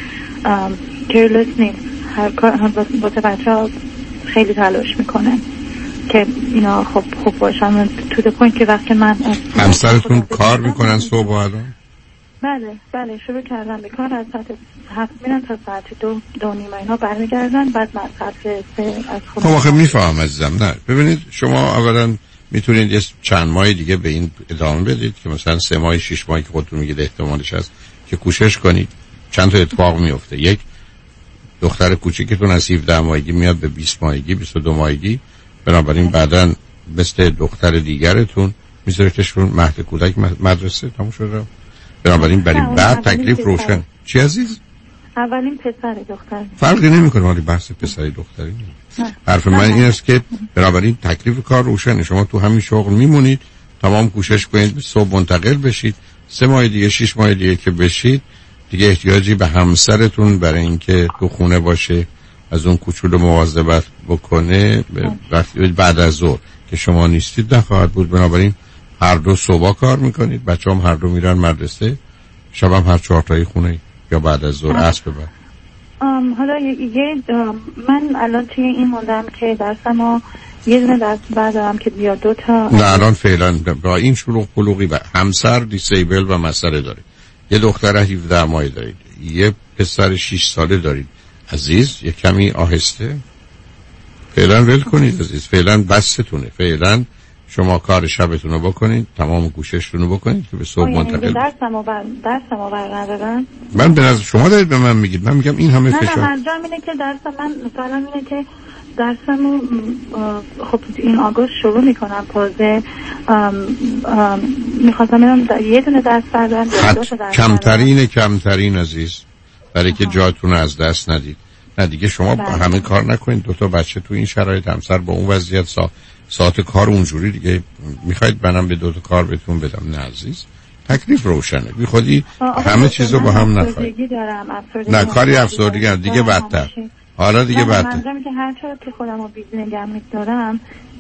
کیرلس نیست، هر کار هم واسه بچه ها خیلی تلاش میکنه که اینا خب خوب باشن. تو ده پوینت که وقتی من همسرتون کار میکنن صبح و الان؟ بله بله شروع کردم به کار، از ساعت هفت میرن تا ساعت دو دو نیمه اینا برمیگردن، بعد من ساعت سه از خونه. خب آخه میفهم عزیزم. نه ببینید، شما اولا میتونید یه چند ماه دیگه به این ادامه بدید که مثلا سه ماه شش ماهی که خودتون میگید احتمالش هست که کوشش کنید. چند تا اتفاق میفته. یک، دختر کوچیکتون از هفده ماهگی میاد به بیست ماهگی، بیست و دو ماهگی، بنابراین بعداً مثل دختر دیگرتون میذارتشون مهد کودک مدرسه تموم شده. بنابراین برای بعد تکلیف روشن. چی عزیز؟ اولین پسر دختر. فرقی نمیکنه ولی بحث پسری دختری نیست. حرف من این است که بنابراین تکلیف کار روشنه. شما تو همین شغل میمونید، تمام کوشش کنید صبح منتقل بشید، سه ماه دیگه شش ماه دیگه که بشید دیگه احتیاجی به همسرتون برای اینکه تو خونه باشه از اون کوچولو مواظبت بکنه بعد از ظهر که شما نیستید نخواهد بود. بنابراین هر دو صبح کار میکنید، بچه هم هر دو میرن مدرسه، شب هم هر چهار تایی خونه یا بعد از ظهر عصر بعد. حالا یه من الان توی این موندم که درسمو یه دونه درس بردارم که بیا دو تا. نه الان فعلا با این شلوغ پلوغی و همسر دیسیبل و مسئله داره، یه دختر هفده ماهه دارید، یه پسر شش ساله دارید. عزیز یه کمی آهسته فعلا ول کنید عزیز، فعلا بستونه، فعلا شما کار شبتون رو بکنید، تمام گوششتون رو بکنید که به صبح منتقل. درسمو بر درسمو برندارم. من به نظر شما دارید به من میگید، من میگم این همه نه فشار. نه منظورم اینه که درسم من مثلا اینه که درسمو خب این آگوست شروع میکنم تازه، میخواستم برم یه دونه درس بردارم یا دو تا درس. کمترین کمترین عزیز، برای که جاتون رو از دست ندید. نه دیگه شما با همه کار نکنید، دو تا بچه تو این شرایط، همسر با اون وضعیت، سا... ساعت کار اونجوری دیگه میخواید منم به دو تا کار بهتون بدم؟ نه عزیز، تکلیف روشنه، بی خودی همه چیزو با هم نخواهید. نه کاری افسردگی دیگه بدتر، حالا دیگه بدتر. منظورم که هر چقدر که خودم رو بیزی نگه می‌دارم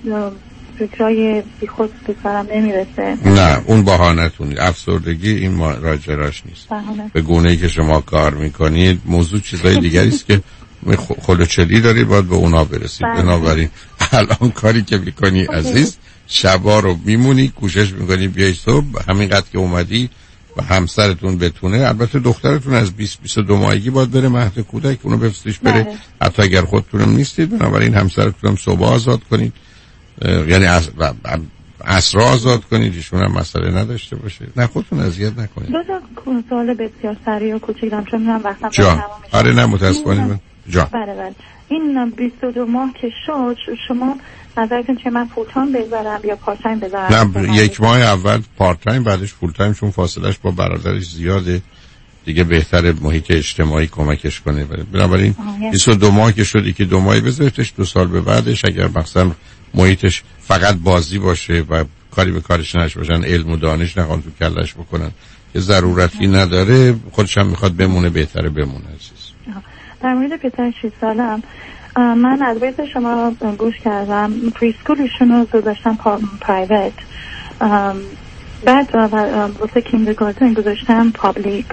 فکرای بی خود به سرم نمیرسه. نه اون بهانه‌تون، افسردگی این ماجراش نیست. بهانه. به گونه‌ای که شما کار میکنید موضوع چیزای دیگری است که خلوچلی دارید، باید به اونا برسید. بنابراین الان کاری که میکنی عزیز، شبا رو میمونی کوشش میکنی بیای صبح همینقدر که اومدی و همسرتون بتونه، البته دخترتون از بیست بیست و دو ماهگی باید بره مهد کودک، اونو بفرستیش بره بله. حتی اگر خودتونم نیستید، بنابراین همسرتون هم صبح آزاد کنید، یعنی از عصر آزاد کنید، ایشون هم مسئله نداشته باشه، نه خودتون اذیت نکنید. دو تا سوال بسیار سریع و کوچیکم چون میرم وقتم تمام میشه. آره نه متاسفانه من جان. بله بله. این بیست و دو ماه که شد، شما نظرتون چه، من فول تایم بذارم یا پارت تایم بذارم؟ نه یک ماه اول پارت تایم، بعدش فول تایم، چون فاصلش با برادرش زیاده دیگه، بهتره محیط اجتماعی کمکش کنه. بنابراین بیست و دو ماه که شدی که دو ماهی بذارتش، دو سال به بعدش اگر مثلا محیطش فقط بازی باشه و کاری به کارش نشه باشن، علم و دانش نخوان تو کلش بکنن که ضرورتی نداره، خودش هم میخواد بمونه، بهتره بمونه. عزیز در مورد پسر شش سالم، من از بیت شما گوش کردم، پریسکولشون رو گذاشتم پرایوت، بعد واسه کیندرگارتن گذاشتم پابلیک.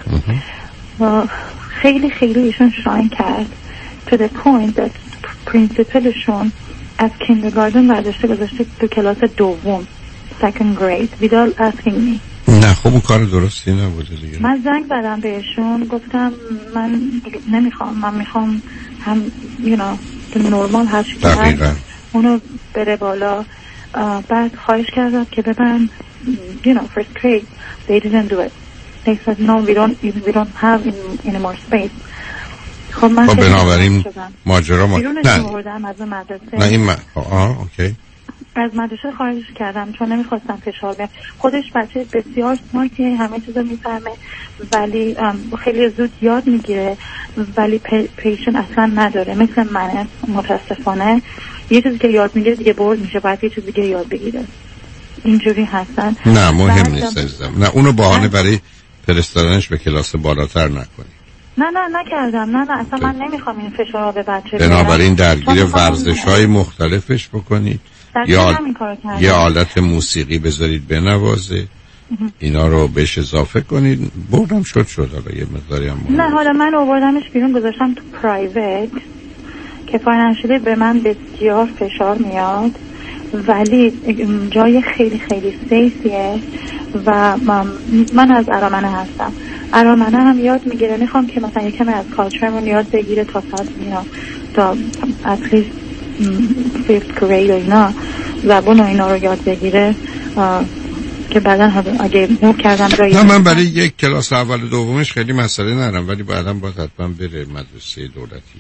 خیلی خیلی ایشون شاین کرد to the point that پرینسیپلشون از کیندرگارتن برداشته گذاشته تو کلاس دوم second grade without asking me. نه خب اون کار درستی نبوده دیگه. من زنگ زدم بهشون، گفتم من نمیخوام، من میخوام هم you know نورمال هر چی که اونو بره بالا. بعد خواهش کردم که ببن you know first grade. They didn't do it. They said no, we don't we don't have any more space. خب من خب بنابراین ماجرا ما نه از مدرسه نه این من آه اوکی از مدرسه خارج کردم چون نمیخواستم فشار بیارم. خودش بچه بسیار سمارتی، همه چیزا میفهمه ولی خیلی زود یاد میگیره، ولی پیشن اصلا نداره، مثل منه متاسفانه. یه چیزی که یاد میگیره دیگه بورد میشه، بعد یه چیزی دیگه یاد بگیره. اینجوری هستن. نه مهم نیست عزیزم، نه اونو بهانه برای فرستادنش به کلاس بالاتر نکنی. نه نه نکردم، نه نه اصلا من نمیخوام این فشار به بچه بیارم. بنابراین درگیر ورزش‌های مختلفش بکنید، یا یه آلت موسیقی بذارید بنوازه، اینا رو بهش اضافه کنید. بردم شد شد حالا یه مقداری هم نه حالا من آوردمش بیرون گذاشتم تو پرایوت که فاینانشلی به من بسیار فشار میاد، ولی جای خیلی خیلی سیفیه و من از ارامنه هستم. ارامنه هم یاد میگیره، میخوام که مثلا یکم از کالچرمون یاد بگیره تا ساعت اینا تا اتلیست فیفت گرید و اینا زبان و اینا رو یاد بگیره که بعدا اگه موو کردم رایی. نه من برای یک کلاس اول و دومش خیلی مسئله ندارم، ولی بعدا باید حتما بره مدرسه دولتی.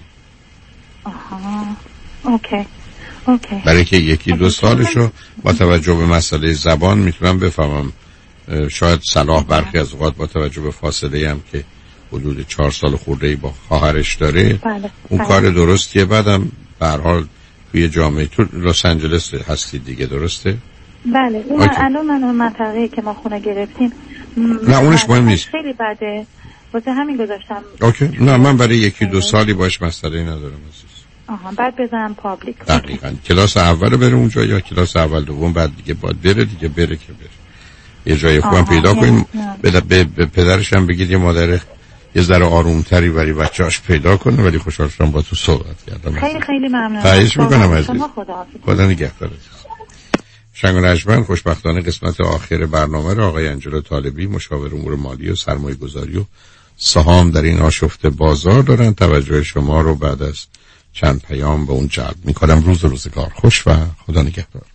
آها اوکی اوکی. برای که یکی دو سالشو با توجه به مسئله زبان میتونم بفهمم، شاید صلاح برخی از اوقات با توجه به فاصله هم که حدود چهار سال خورده‌ای با خواهرش داره بله. اون بله. کار درستیه. بعدم به هر حال توی جامعه تو لس آنجلس هستی دیگه، درسته؟ بله اون الان من اون منطقه‌ای که ما خونه گرفتیم نه اونش مهم نیست، خیلی بده واسه همین گذاشتم. اوکی نه من برای یکی دو سالی باش مسئله ندارم عزیز. آها بعد بزنم پابلیک. دقیقاً کلاس اول بره اونجا یا کلاس اول دوم، بعد دیگه باید بره دیگه بره که بره یه جای خوبم پیدا کنیم. به, به, به پدرش هم بگید یه مادر یه ذره آرومتری برای بچه‌اش پیدا کنه. ولی خوشحال شدم با تو صحبت کردم. خیلی خیلی ممنونم. خواهش می‌کنم عزیز. خدا نگهدار. شنگ و نجمن خوشبختانه قسمت آخر برنامه را آقای انجلو طالبی، مشاور امور مالی و سرمایه‌گذاری و سهام در این آشفته بازار دارن. توجه شما رو بعد از چند پیام به اون جلب می‌کنم. روز و روزگار خوش و خدا نگهدار.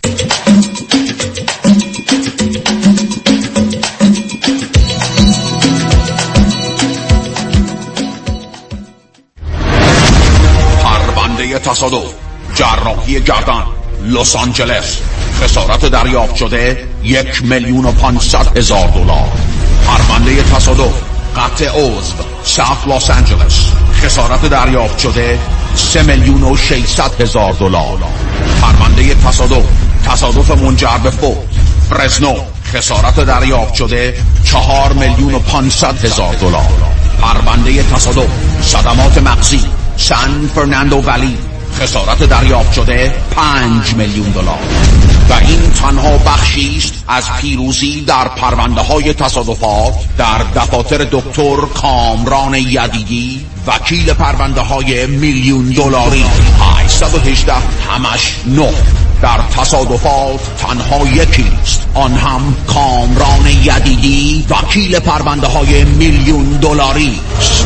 پرونده تصادف، جراحی گردن، لس آنجلس، خسارت دریافت شده یک میلیون و پانصد هزار دلار. پرونده تصادف، قطع عضو، ساوت لس آنجلس، خسارت دریافت شده سه میلیون و ششصد هزار دلار. پرونده تصادف، تصادف منجر به فوت، فرزنو، خسارت دریافت شده چهار میلیون و پانصد هزار دلار. پرونده تصادف، صدمات مغزی، سان فرناندو ولی، خسارت دریافت شده پنج میلیون دلار. و این تنها بخشی است از پیروزی در پرونده های تصادفات در دفاتر دکتر کامران یدیدی، وکیل پرونده های میلیون دلاری. هشت یک هشت همش نه در تصادفات تنها یکیست، آن هم کامران یدیدی، وکیل پرونده های میلیون دلاری است.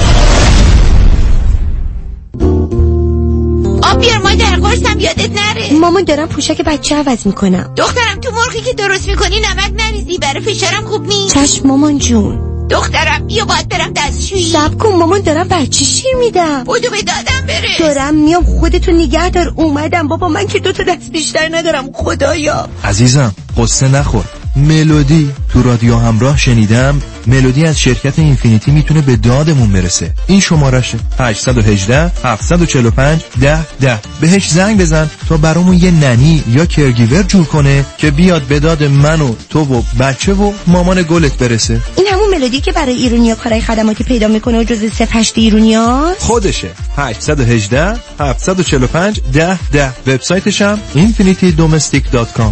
آب بیار مادر، قرصم یادت نره. مامان دارم پوشک بچه عوض میکنم. دخترم تو مرغی که درست میکنی نمک نریزی، برای فشارم خوب نیست. چشم مامان جون. دخترم بیا باید برم دستشویی. صبر کن مامان، دارم بچه شیر میدم. بودو به دادم برس. دارم میام، خودتو نگه دار. اومدم بابا، من که دوتا دست بیشتر ندارم خدایا. عزیزم قصه نخور. ملودی تو رادیو همراه شنیدم ملودی از شرکت اینفینیتی میتونه به دادمون برسه. این شمارشه هشت یک هشت هفت چهار پنج ده ده. بهش زنگ بزن تا برامون یه ننی یا کرگیور جور کنه که بیاد به داد من و تو و بچه و مامان گلت برسه. این همون ملودی که برای ایرونیا کارهای خدماتی پیدا میکنه و جزء صف هشت ایرونیا خودشه. هشت یک هشت هفت چهار پنج ده ده. وبسایتش هم اینفینیتی دومستیک دات کام.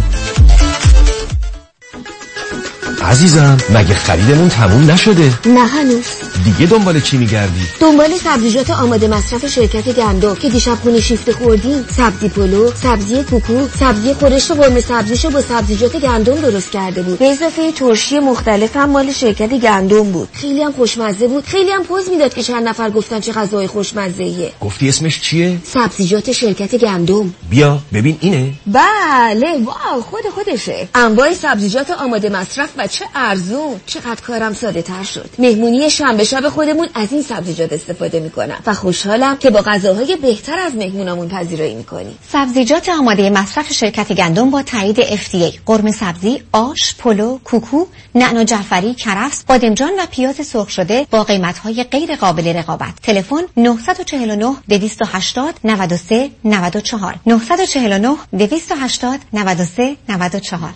عزیزم مگه خریدمون تموم نشده؟ نه هنوز. دیگه دنبال چی میگردی؟ دنبال سبزیجات آماده مصرف شرکت گندم که دیشب خونه شیفته خوردیم. سبزی پلو، سبزی کوکو، سبزی خورشت و قرمه سبزیشو با سبزیجات گندم درست کرده بود. به اضافه ترشی مختلف هم مال شرکت گندم بود. خیلی هم خوشمزه بود. خیلی هم پوز میداد که چند نفر گفتن چه غذای خوشمزه‌ایه. گفتی اسمش چیه؟ سبزیجات شرکت گندم. بیا ببین اینه. بله واو، خود خودشه. انواع سبزیجات آماده مصرف و چه ارزون. چقدر کارم ساده تر شد. مهمونی شنبه شب خودمون از این سبزیجات استفاده میکنم و خوشحالم که با غذاهای بهتر از مهمونامون پذیرایی میکنیم. سبزیجات آماده مصرف شرکت گندم با تایید اف دی ای، قرمه سبزی، آش، پلو، کوکو، نعنا جعفری، کرفس، بادمجان و پیاز سرخ شده با قیمت‌های غیر قابل رقابت. تلفن نه چهار نه دویست و هشتاد نود و سه نود و چهار نه چهار نه دویست و هشتاد نود و سه نود و چهار.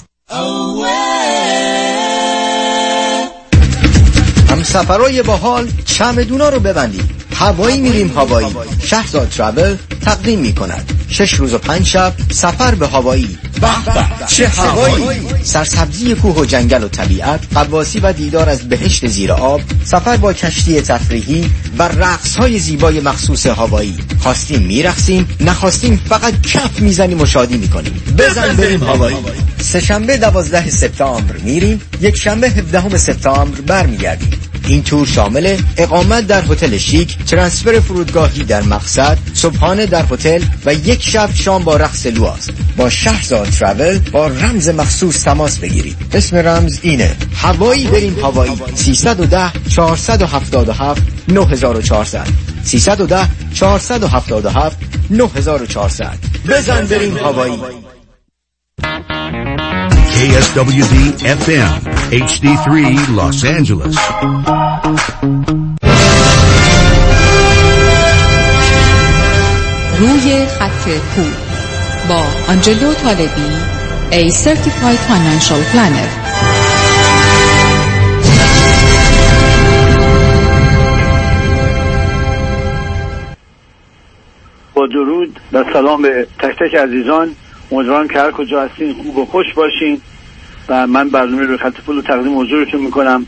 هم سفرهای باحال چمدونا رو ببندید. هوایی میریم هوایی. شهرزاد ترافل تقدیم میکند شش روز و پنج شب سفر به هوایی. به به چه هوایی! سرسبزی کوه و جنگل و طبیعت، غواصی و دیدار از بهشت زیر آب، سفر با کشتی تفریحی و رقص‌های زیبای مخصوص هوایی. خواستیم میرقصیم، نخواستیم فقط کف میزنیم و شادی میکنیم. بزن بریم هوایی. سه شنبه دوازده سپتامبر میریم، یک شنبه هفدهم سپتامبر برمیگردیم. این تور شامل اقامت در هتل شیک، ترانسفر فرودگاهی در مقصد، صبحانه در هتل و یک شب شام با رقص لواست. با شهرزاد ترافل با رمز مخصوص تماس بگیرید. اسم رمز اینه: هوایی بریم هوایی. سیصد و ده چهارصد و هفتاد و هفت نه هزار و چهارصد سیصد و ده چهارصد و هفتاد و هفت نه هزار و چهارصد. بزن بریم هوایی. کی اس دبلیو دی اف ام اچ دی سه Los Angeles. روی خط پول با آنجلو طالبی، A Certified Financial Planner. با درود و سلام به تک تک عزیزان. امیدوارم که هر کجا هستین خوب و خوش باشین و من برنامه روی خط پول رو تقدیم حضورتون میکنم.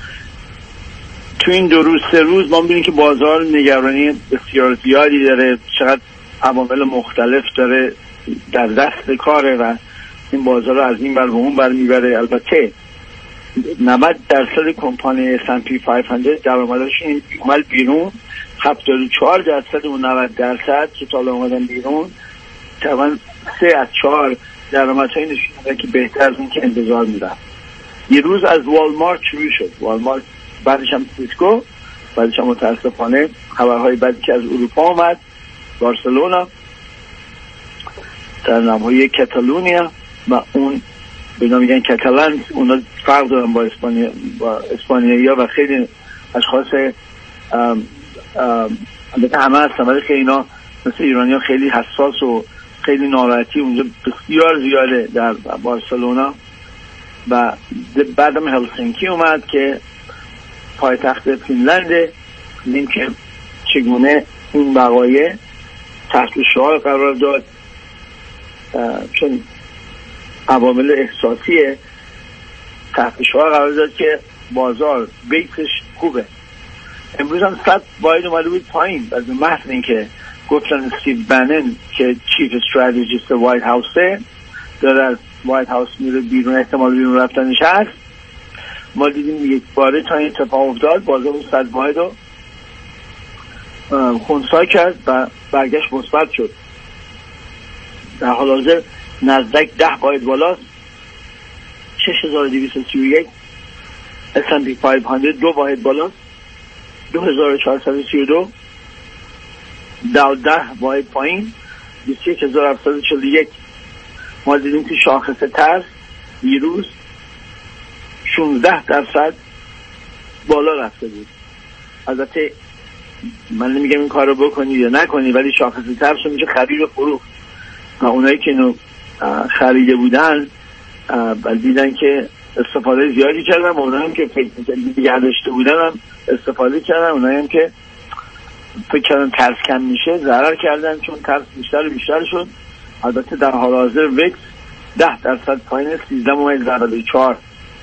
تو این دو روز سه روز ما میبینیم که بازار نگرانی بسیار زیادی داره، چقدر عوامل مختلف داره در دست کاره و این بازار رو از این بر به اون بر میبره. البته نود درصد کمپانی اس اند پی پانصد درآمدشون اومد بیرون، هفتاد و چهار درصد و نود درصد که تا حالا اومدن بیرون، تقریبا سه از چهار درآمدهای نشون میده که بهتر از اون که انتظار میدن. یه روز از والمارت شروع شد، والمارت، بعدش هم سیسکو، بعدش هم متاسفانه خبرهای بعدی که از اروپا اومد، بارسلونا، در نامهای کاتالونیا و اون به نام میگن کاتالان، اونا فرق دارن با اسپانیا با اسپانیایی‌ها و خیلی اشخاص البته همه هستن ولی خیلی اینا مثل ایرانی‌ها خیلی حساس و خیلی ناراحتی اونجا بسیار زیاده در بارسلونا. و بعدم هلسینکی اومد که پایتخت فینلنده. این که چگونه این وقایع تحت شعار قرار داد، چون عوامل احساسیه، تحت شعار قرار داد که بازار بیتش خوبه. امروز هم صد باید اومده بود پایین از محض این که گفتن استیو بنن که چیف استراتژیست وایت هاوسه داره از وایت هاوس میره بیرون، احتمال بیرون رفتنش هست. ما دیدیم یک باره تا این اتفاق افتاد بازار اون صد واحد رو خونسا کرد و برگشت مثبت شد. در حال حاضر نزدیک ده واحد بالاست، شش هزار و دویست و سی و یک. اس اند پی پانصد دو واحد بالاست، دو هزار و چهارصد و سی و دو. داو ده واحد پایین، بیست و یک هزار و هفتصد و چهل و یک. ما دیدیم که شاخص ترس دیروز شانزده درصد بالا رفته بود. البته من نمیگم این کار رو بکنید یا نکنید، ولی شاخص ترس رو میشه خرید و فروخت و اونایی که اینو خریده بودن و دیدن که استفاده زیادی کردن، اونایی هم که فکر دیگه داشته بودن هم استفاده کردن، اونایی هم که فکر کردن ترس کم میشه ضرر کردن، چون ترس بیشتر و بیشتر شد. البته در حال حاضر ویکس ده درصد پایین، سیزده ممیز نود و چهار.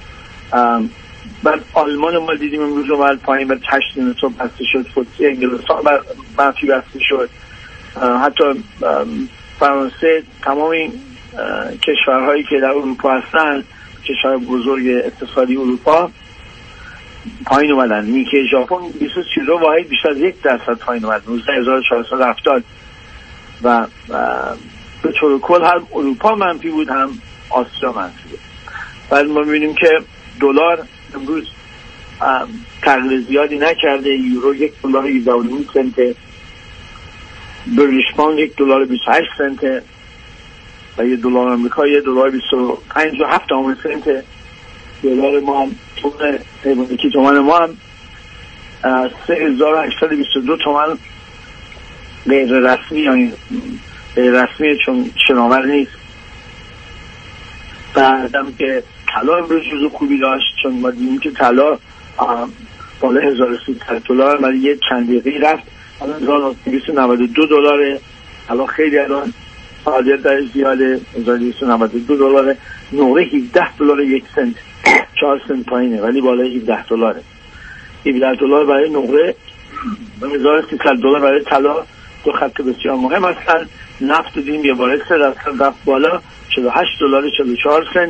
بعد آلمان ما دیدیم امروز رو بعد پایین، بعد هشت نیمه صبح بسته شد. فوتسی انگلستان منفی بسته شد. حتی فرانسه، تمام این کشورهایی که در اروپا هستن، کشور بزرگ اقتصادی اروپا، پایین اومدن. نیکی ژاپن بیست و سی و دو واحد بیشتر از یک درصد پایین اومد، نوزده هزار و چهارصد و هفتاد. و به طور کل هم اروپا منفی بود، هم آسیا منفی بود. بعد ما می‌بینیم که دلار امروز تغییر زیادی نکرده. یورو یک دلار هجده و نیم سنت، بریتیش پوند یک دلار بیست و هشت سنت و یک دلار آمریکا یک دلار بیست و پنج و هفت سنت. دلار ما هم تومن حیوانی که تومن ما هم سه هزار و هشتصد و بیست و دو تومن غیر رسمی، یعنی غیر رسمی چون شناور نیست. بعدم که طلا امروز روز خوبی داشت، چون ما دیدیم که طلا بالا هزار و سیصد دلار ولی یه چند دقیقه رفت الان هزار و دویست و نود و دو دلاره. الان خیلی الان فعالیت در زیاده، هزار و دویست و نود و دو دلاره. نقره هفده دلار یک سنت، چهار سنت پایینه ولی بالا هفده دلاره. هفده دلار برای نقره، هزار و سیصد دلار برای طلا. دو خط بسیار مهم هستن. نفت دیدیم یه بار سه درصد رفت بالا، چهل و هشت دلار چهل و چهار سنت.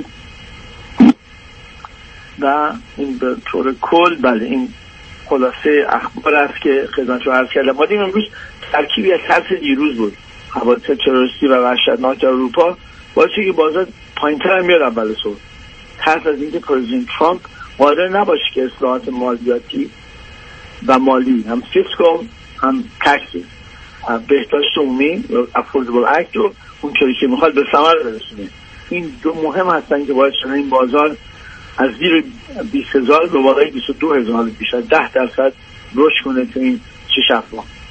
و این به طور کل بله این خلاصه اخبار است که خدمت رو عرض کردم. ما دیدیم امروز ترکیبی از ترس دیروز بود، حوادث تروریستی و وحشتناک در اروپا، باعث شد که بازار پایین‌تر هم بیاد اول صبح. ترس از اینکه پرزیدنت ترامپ قادر نباشه که اصلاحات مالیاتی و مالی، هم فیسکال هم تکسی، بهداشت عمومی افوردبل اکت رو اونطوری که میخواد به ثمر برسونه. این دو مهم هستن که باعث شدن این بازار از زیر بیست هزار به بالای بیست و دو هزار بیشتر ده درصد رشد کنه تو این شش هفته.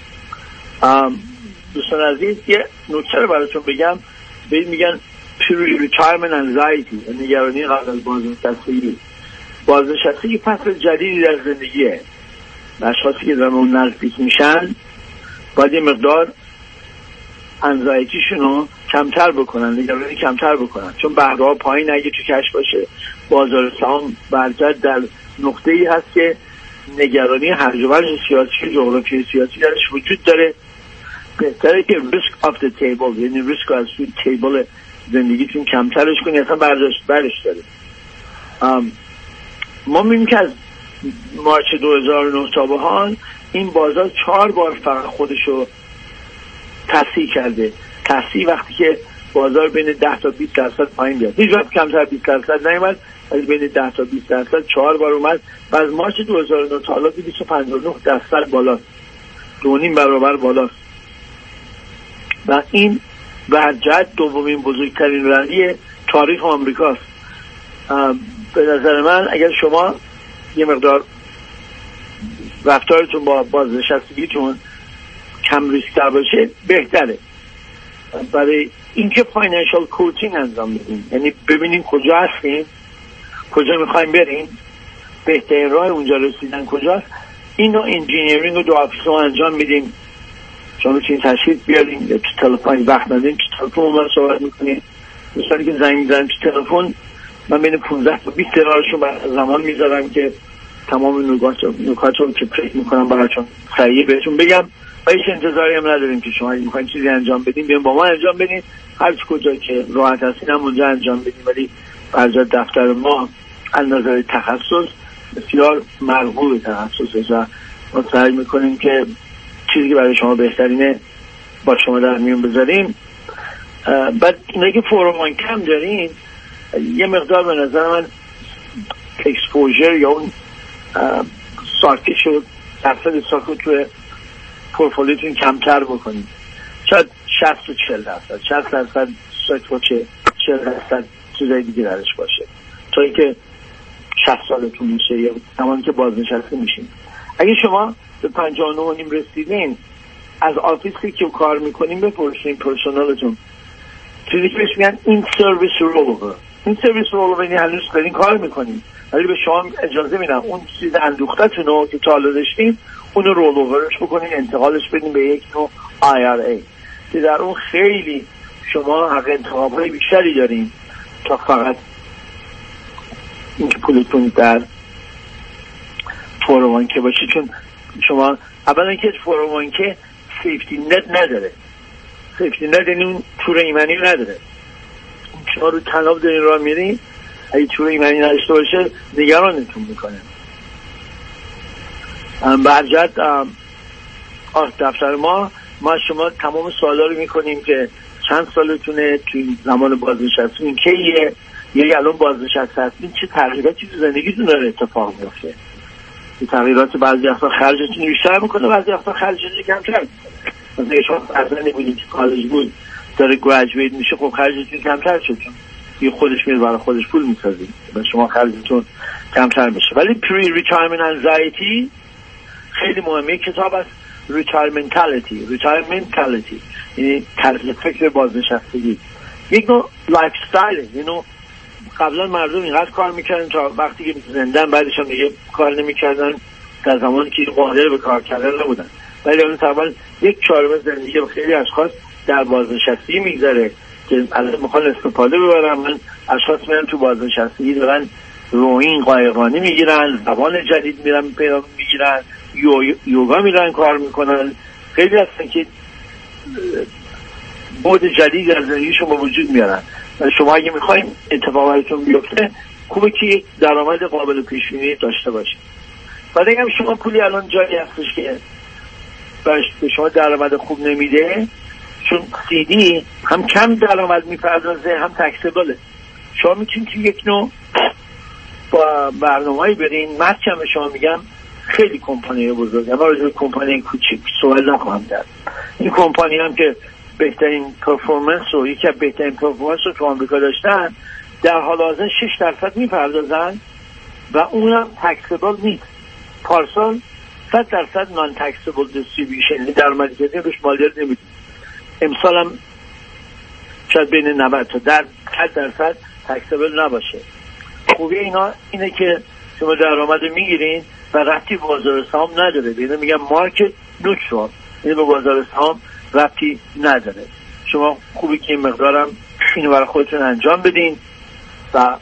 دوستان عزیز یه نکته رو براتون بگم. بهش میگن pre-retirement anxiety، نگرانی قبل از بازنشستگی. بازنشستگی فصل جدیدی در زندگیه. اشخاصی که در اون نزدیک میشن باید یه مقدار انزایتیشون رو کمتر بکنن، نگرانی کمتر بکنن، چون بهره ها پایین اگه تو کش باشه، بازار سهام برجت در نقطه ای هست که نگرانی هرج و مرج سیاسی، جغرافیای سیاسی درش وجود داره. بهتره که ریسک آف دی تیبل، یعنی ریسک از توی تیبل زندگیتون کمترش کنی، اصلا برداشت برش داره. ما میبینیم که از مارچ دو هزار و نه تا به حال این بازار چهار بار فقط خودشو تصحیح کرده. تصحیح وقتی که بازار بین ده تا بیست درصد پایین بیاد، هیچ وقت کمتر بیست درصد نیومد، ولی بین ده تا بیست درصد چهار بار اومد و از مارچ دو هزار و نه تا حالا دویست و پنجاه و نه درصد بالاست، دو نیم برابر بالاست. و این برجت دومین بزرگترین رلی تاریخ آمریکاست. به نظر من اگر شما یه مقدار رفتارتون با بازنشستگیتون کم ریسک‌تر باشه بهتره. برای اینکه فاینانشال کوچینگ انجام بدیم، یعنی ببینیم کجا هستیم، کجا میخوایم بریم، بهترین راه اونجا رسیدن کجاست. اینو انجینیرینگ رو دو آفیس انجام میدیم. شما چین تشخیص بیاریم یا تو تلفن وقت ندیم، تو تلفن ما صحبت میکنیم. دوستانی که زنگ میزنن تو تلفن، من بین پانزده تا بیست دلارشون بر زمان میذارم که تمام نکات نکات رو که فکر میکنم براتون سریع بهتون بگم و هیچ انتظاری هم نداریم که شما اگه میخواین چیزی انجام بدین بیاین با ما انجام بدین، هر کجا که راحت هستین هم اونجا انجام بدین، ولی برجا دفتر ما از نظر تخصص بسیار مرغوب تخصصه و ما سعی میکنیم که چیزی که برای شما بهترینه با شما در میون بذاریم. بعد اینه که فورمان کم دارین یه مقدار به نظر من اکسپوژر یا اون ساکت شد درصد ساکت توی پورتفولیوتون کمتر بکنید، شاید شصت و چهل درصد شصت درصد ساکت باشه، چهل درصد چیزای دیگه درش باشه تا اینکه شصت سالتون میشه یا زمانی که بازنشسته میشین. اگه شما به پنجاه و نه و نیم رسیدین از آفیسی که کار میکنیم بپرسین پرسونالتون چیزی که بهش میگن این سرویس رولوور. این سرویس رولوور یعنی هنوز دارین کار میکنین ولی به شما اجازه میدم اون چیز اندوختتون رو که تا حالا داشتین اون رو رولوورش بکنین، انتقالش بدین به یک نوع آی آر ای که در اون خیلی شما حق انتخاب‌های بیشتری دارین تا فقط اینکه پولتون در فوروانکه باشه. چون شما اولا که فوروانکه سیفتی نت نداره، سیفتی نت یعنی اون تور ایمنی نداره. شما رو تناب دارین راه میرین، اگه تور ایمنی نداشته باشه نگرانتون میکنه. برجت دفتر ما ما شما تمام سوالا رو میکنیم که چند سالتونه، توی زمان بازنشستگی کیه، یا الان بازنشسته هستین چه تغییراتی تو زندگیتون داره اتفاق میفته. این تغییرات بعضی وقتا خرجتون بیشتر میکنه، بعضی وقتا خرجتون کمتر میکنه. مثلا شما اصلا نمیدونید که کالج بود داره گریجویت میشه، خب خرجتون کمتر شد چون یه خودش میره برای خودش پول میسازید و شما خرجتون کمتر میشه. ولی پری ریتایرمنت انزایتی خیلی مهمه. کتاب است ریتایرمنتالیتی ریتایرمنتالیتی یعنی طرز فکر بازنشستگی، یک نوع لایف استایل. یعنی قبلا مردم اینقدر کار میکردن تا وقتی که زندن بعدش هم دیگه کار نمیکردن در زمانی که قادر به کار کردن نبودن، ولی اون طبعا یک چهارم زندگی به خیلی اشخاص در بازنشستگی میگذره که الان میخوان استفاده ببرن. من اشخاص میرن تو بازنشستگی دارن روئین قایقرانی میگیرن، زبان جدید میرن پیدا میگیرن، یوگا میرن کار میکنن. خیلی هستن که بود جدید در زندگیشون با وجود میارن. شما اگه میخوایم اتفاقاتتون بیفته خوبه که درآمد قابل پیش بینی داشته باشید. بعد اگه شما پولی الان جایی هستش که به شما درآمد خوب نمیده، چون سی دی هم کم درآمد میپردازه هم تکسبله، شما میتونید که یک نوع با برنامه‌ای برین. محکم به شما میگم خیلی کمپانی بزرگ، اما راجع به کمپانی کوچیک سوال نخواهم کرد. این کمپانی هم که بهترین پرفورمنس رو یکی از بهترین پرفورمنس رو تو آمریکا داشتن در حال حاضر شش درصد میپردازن و اونم تکسبل نیست. پارسال صد درصد نان تکسبل دیستریبیوشن درآمدی که روش مالیات نمیدید، امسال هم شاید بین نود تا در صد درصد تکسبل نباشه. خوبی اینا اینه که شما درآمد میگیرین و ربطی به بازار سهام نداره. ببینید میگم مارکت نوترال، یعنی به بازار سهام ربطی نداره. شما خوبی که این مقدارم اینو برای خودتون انجام بدین و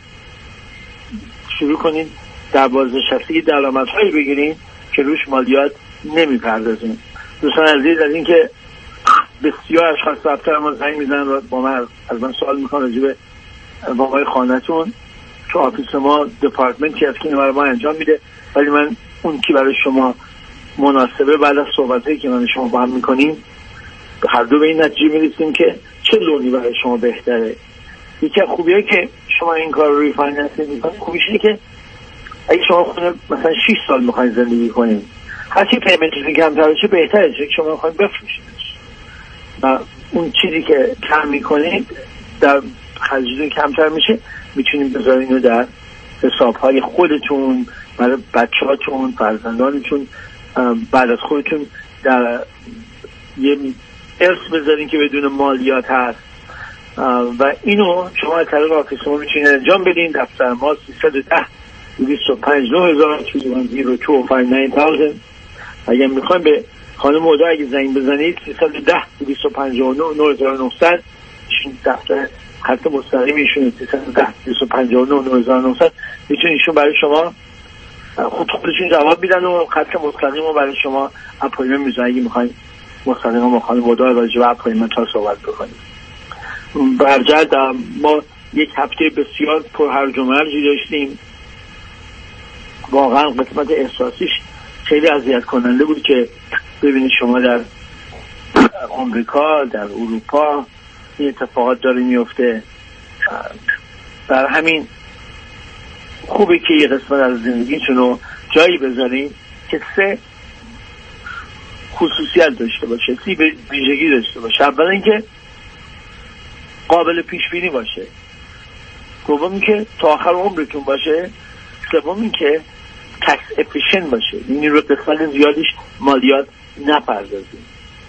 شروع کنین در بازنشستگی درآمدهایی بگیرین که روش مالیات نمیپردازین. دوستان عزیز، از این که بسیار اشخاص دفتر ما زنگ میزنن و با من از من سوال میکنن راجع به وامای خانه‌تون، تو آفیس ما دپارتمنتی هست که اینو برای ما انجام میده، ولی من اون که برای شما مناسبه بعد از صحبتایی که من شما با هم میکنیم هر دو به این نتیجه میرسیم که چه لونی برای شما بهتره. یکی از خوبیه که شما این کار رو ریفایننس میکنید، خوبیش اینه که اگه شما خونه مثلا شش سال میخواین زندگی کنید، هرچی پیمنتتون کمتر بشه بهتره، چون شما میخواین بفروشیدش و اون چیزی که کم میکنید در خرجتون کمتر میشه، میتونید بذارین رو در حسابهای خودتون، برای بچه‌هاتون، فرزندانتون، بعد از خودتون در یه ارث بذارین که بدون مالیات هست و اینو شما از طریق آفیس ما میتونید انجام بدین. دفتر ما سیصد و ده دویست و پنج نه هزار صفر دو پنج نه هزار. اگر میخوایم به خانم مودا اگه زنگ بزنید سیصد و ده دویست و پنجاه و نه نه هزار و نهصد دفتر خط مستقیم ایشون سیصد و ده دویست و پنجاه و نه نه هزار و نهصد میتونید ایشون برای شما خود خودشون جواب میدن و خط مستقیم رو برای شما اپوینتمنت میذارن اگه میخواین مستقیما با خانم ودا راجع به اپوینتمنت ها صحبت بکنیم. برجرد ما یک هفته بسیار پر هرج و مرجی داشتیم. واقعا قسمت احساسیش خیلی اذیت کننده بود که ببینید شما در آمریکا، در اروپا این اتفاقات داره میفته. در همین خوبه که یه قسمت از زندگیتون رو جایی بذارین که سه خصوصیت داشته باشه، سی ویژگی داشته باشه. اول اینکه قابل پیش بینی باشه، دوم اینکه تا آخر عمرتون باشه، سوم اینکه تکس افیشنت باشه، یعنی رو قسمت زیادیش مالیات نپردازیم.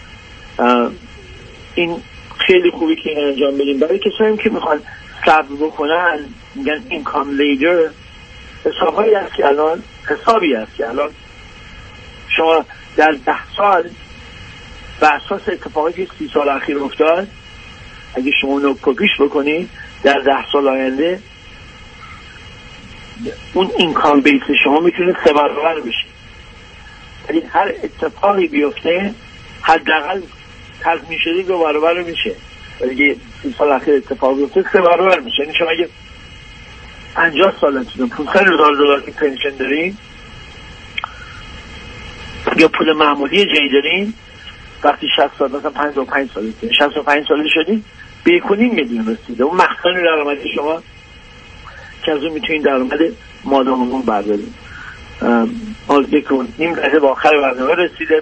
این خیلی خوبی که این انجام بدیم. برای کسایی که میخوان صبر بکنن میگن اینکام لیدر، حسابهایی هست که الان حسابی هست که الان شما در ده سال بر اساس اتفاقی که سی سال اخیر افتاد اگه شما اونو کپیش بکنید در ده سال آینده اون اینکام بیس شما میتونه سه برابر بشه. یعنی هر اتفاقی بیفته حداقل تضمین شده دو برابر میشه. اگه سی سال اخیر اتفاق بیفته سه برابر میشه. یعنی شما اگه پنجاه سالتون پانصد هزار دلار که پنشن دارین یا پول معمولی جایی دارین، وقتی شصت سال مثلا پنجاه و پنج سالتون شصت و پنج ساله شدین به یک و نیم میلیون رسیده. اون مخزن درآمد شما که از اون میتونین درآمد ماداممون بردارین. حال یک و نیم دهه به آخر برنامه رسیده،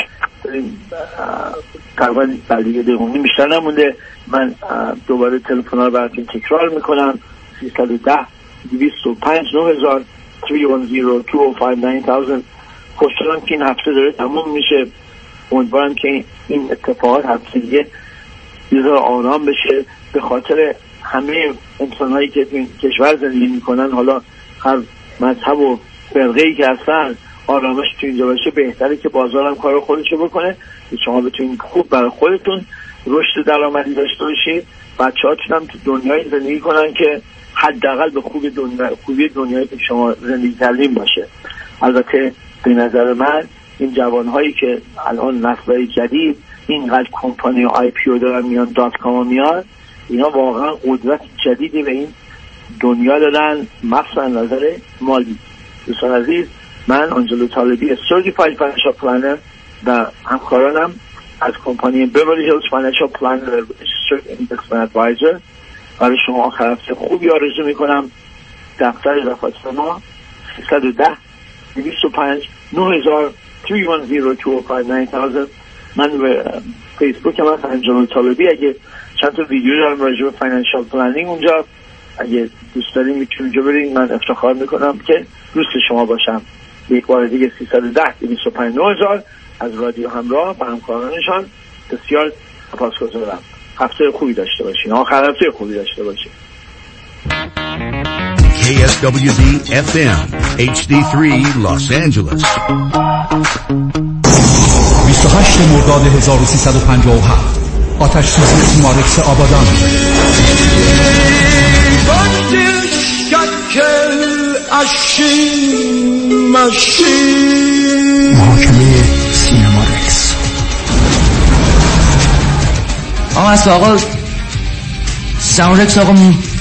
تقریبا بعد دیگه دقیقه نیم بیشتر نمونده. من دوباره تلفن ها رو براتون تکرار میکنم: سیصد و ده دویست و پنج نه هزار سه یک صفر دو پنج نه هزار. خوشحالم که این هفته داره تموم میشه. امیدوارم که این اتفاقات هفته دیگه بیزار آرام بشه، به خاطر همه انسان‌هایی که تو این کشور زندگی میکنن، حالا هر مذهب و فرقه‌ای که هستن، آرامش تو اینجا باشه. بهتره که بازارم کار خودشو بکنه که شما بتونید خوب برای خودتون رشد درآمدی داشته باشید، بچه‌هاتون هم تو دنیای زندگی کنن که حداقل به خوبی دنیا خوبی دنیایی که شما زندگی کردین باشه. البته به نظر من این جوانهایی که الان نسل‌های جدید اینقدر کمپانی آی پی او دارن میان، دات کام میان، اینا واقعا قدرت جدیدی به این دنیا دادن، مخصوصا نظر مالی. دوستان عزیز، من آنجلو طالبی Certified Financial Planner و همکارانم از کمپانی Beverly Hills Financial Planner Registered Investment Advisor برای شما آخر هفته خوبی آرزو میکنم. دفتر رفاست ما سیصد و ده دویست و پنج نه هزار سه یک صفر دو پنج نه هزار. من به فیسبوک هم هست آنجلو طالبی. اگه چند تا ویدیو دارم راجع به فاینانشال پلنینگ اونجا، اگه دوست دارین میتونید اونجا برید. من افتخار میکنم که دوست شما باشم. یک بار دیگه سیصد و ده دویست و پنج نه هزار از رادیو همراه و همکارانشان بسیار سپاسگزارم. هفته خوبی داشته باشین، آخر هفته خوبی داشته باشین. کی اس دبلیو دی اف ام اچ دی سه Los Angeles. بیست و هشتم مرداد هزار و سیصد و پنجاه و هفت آتش سوزی تیمارکس آبادان. محاکمه سینمارکس. آقا هست آقا سینمارکس آقا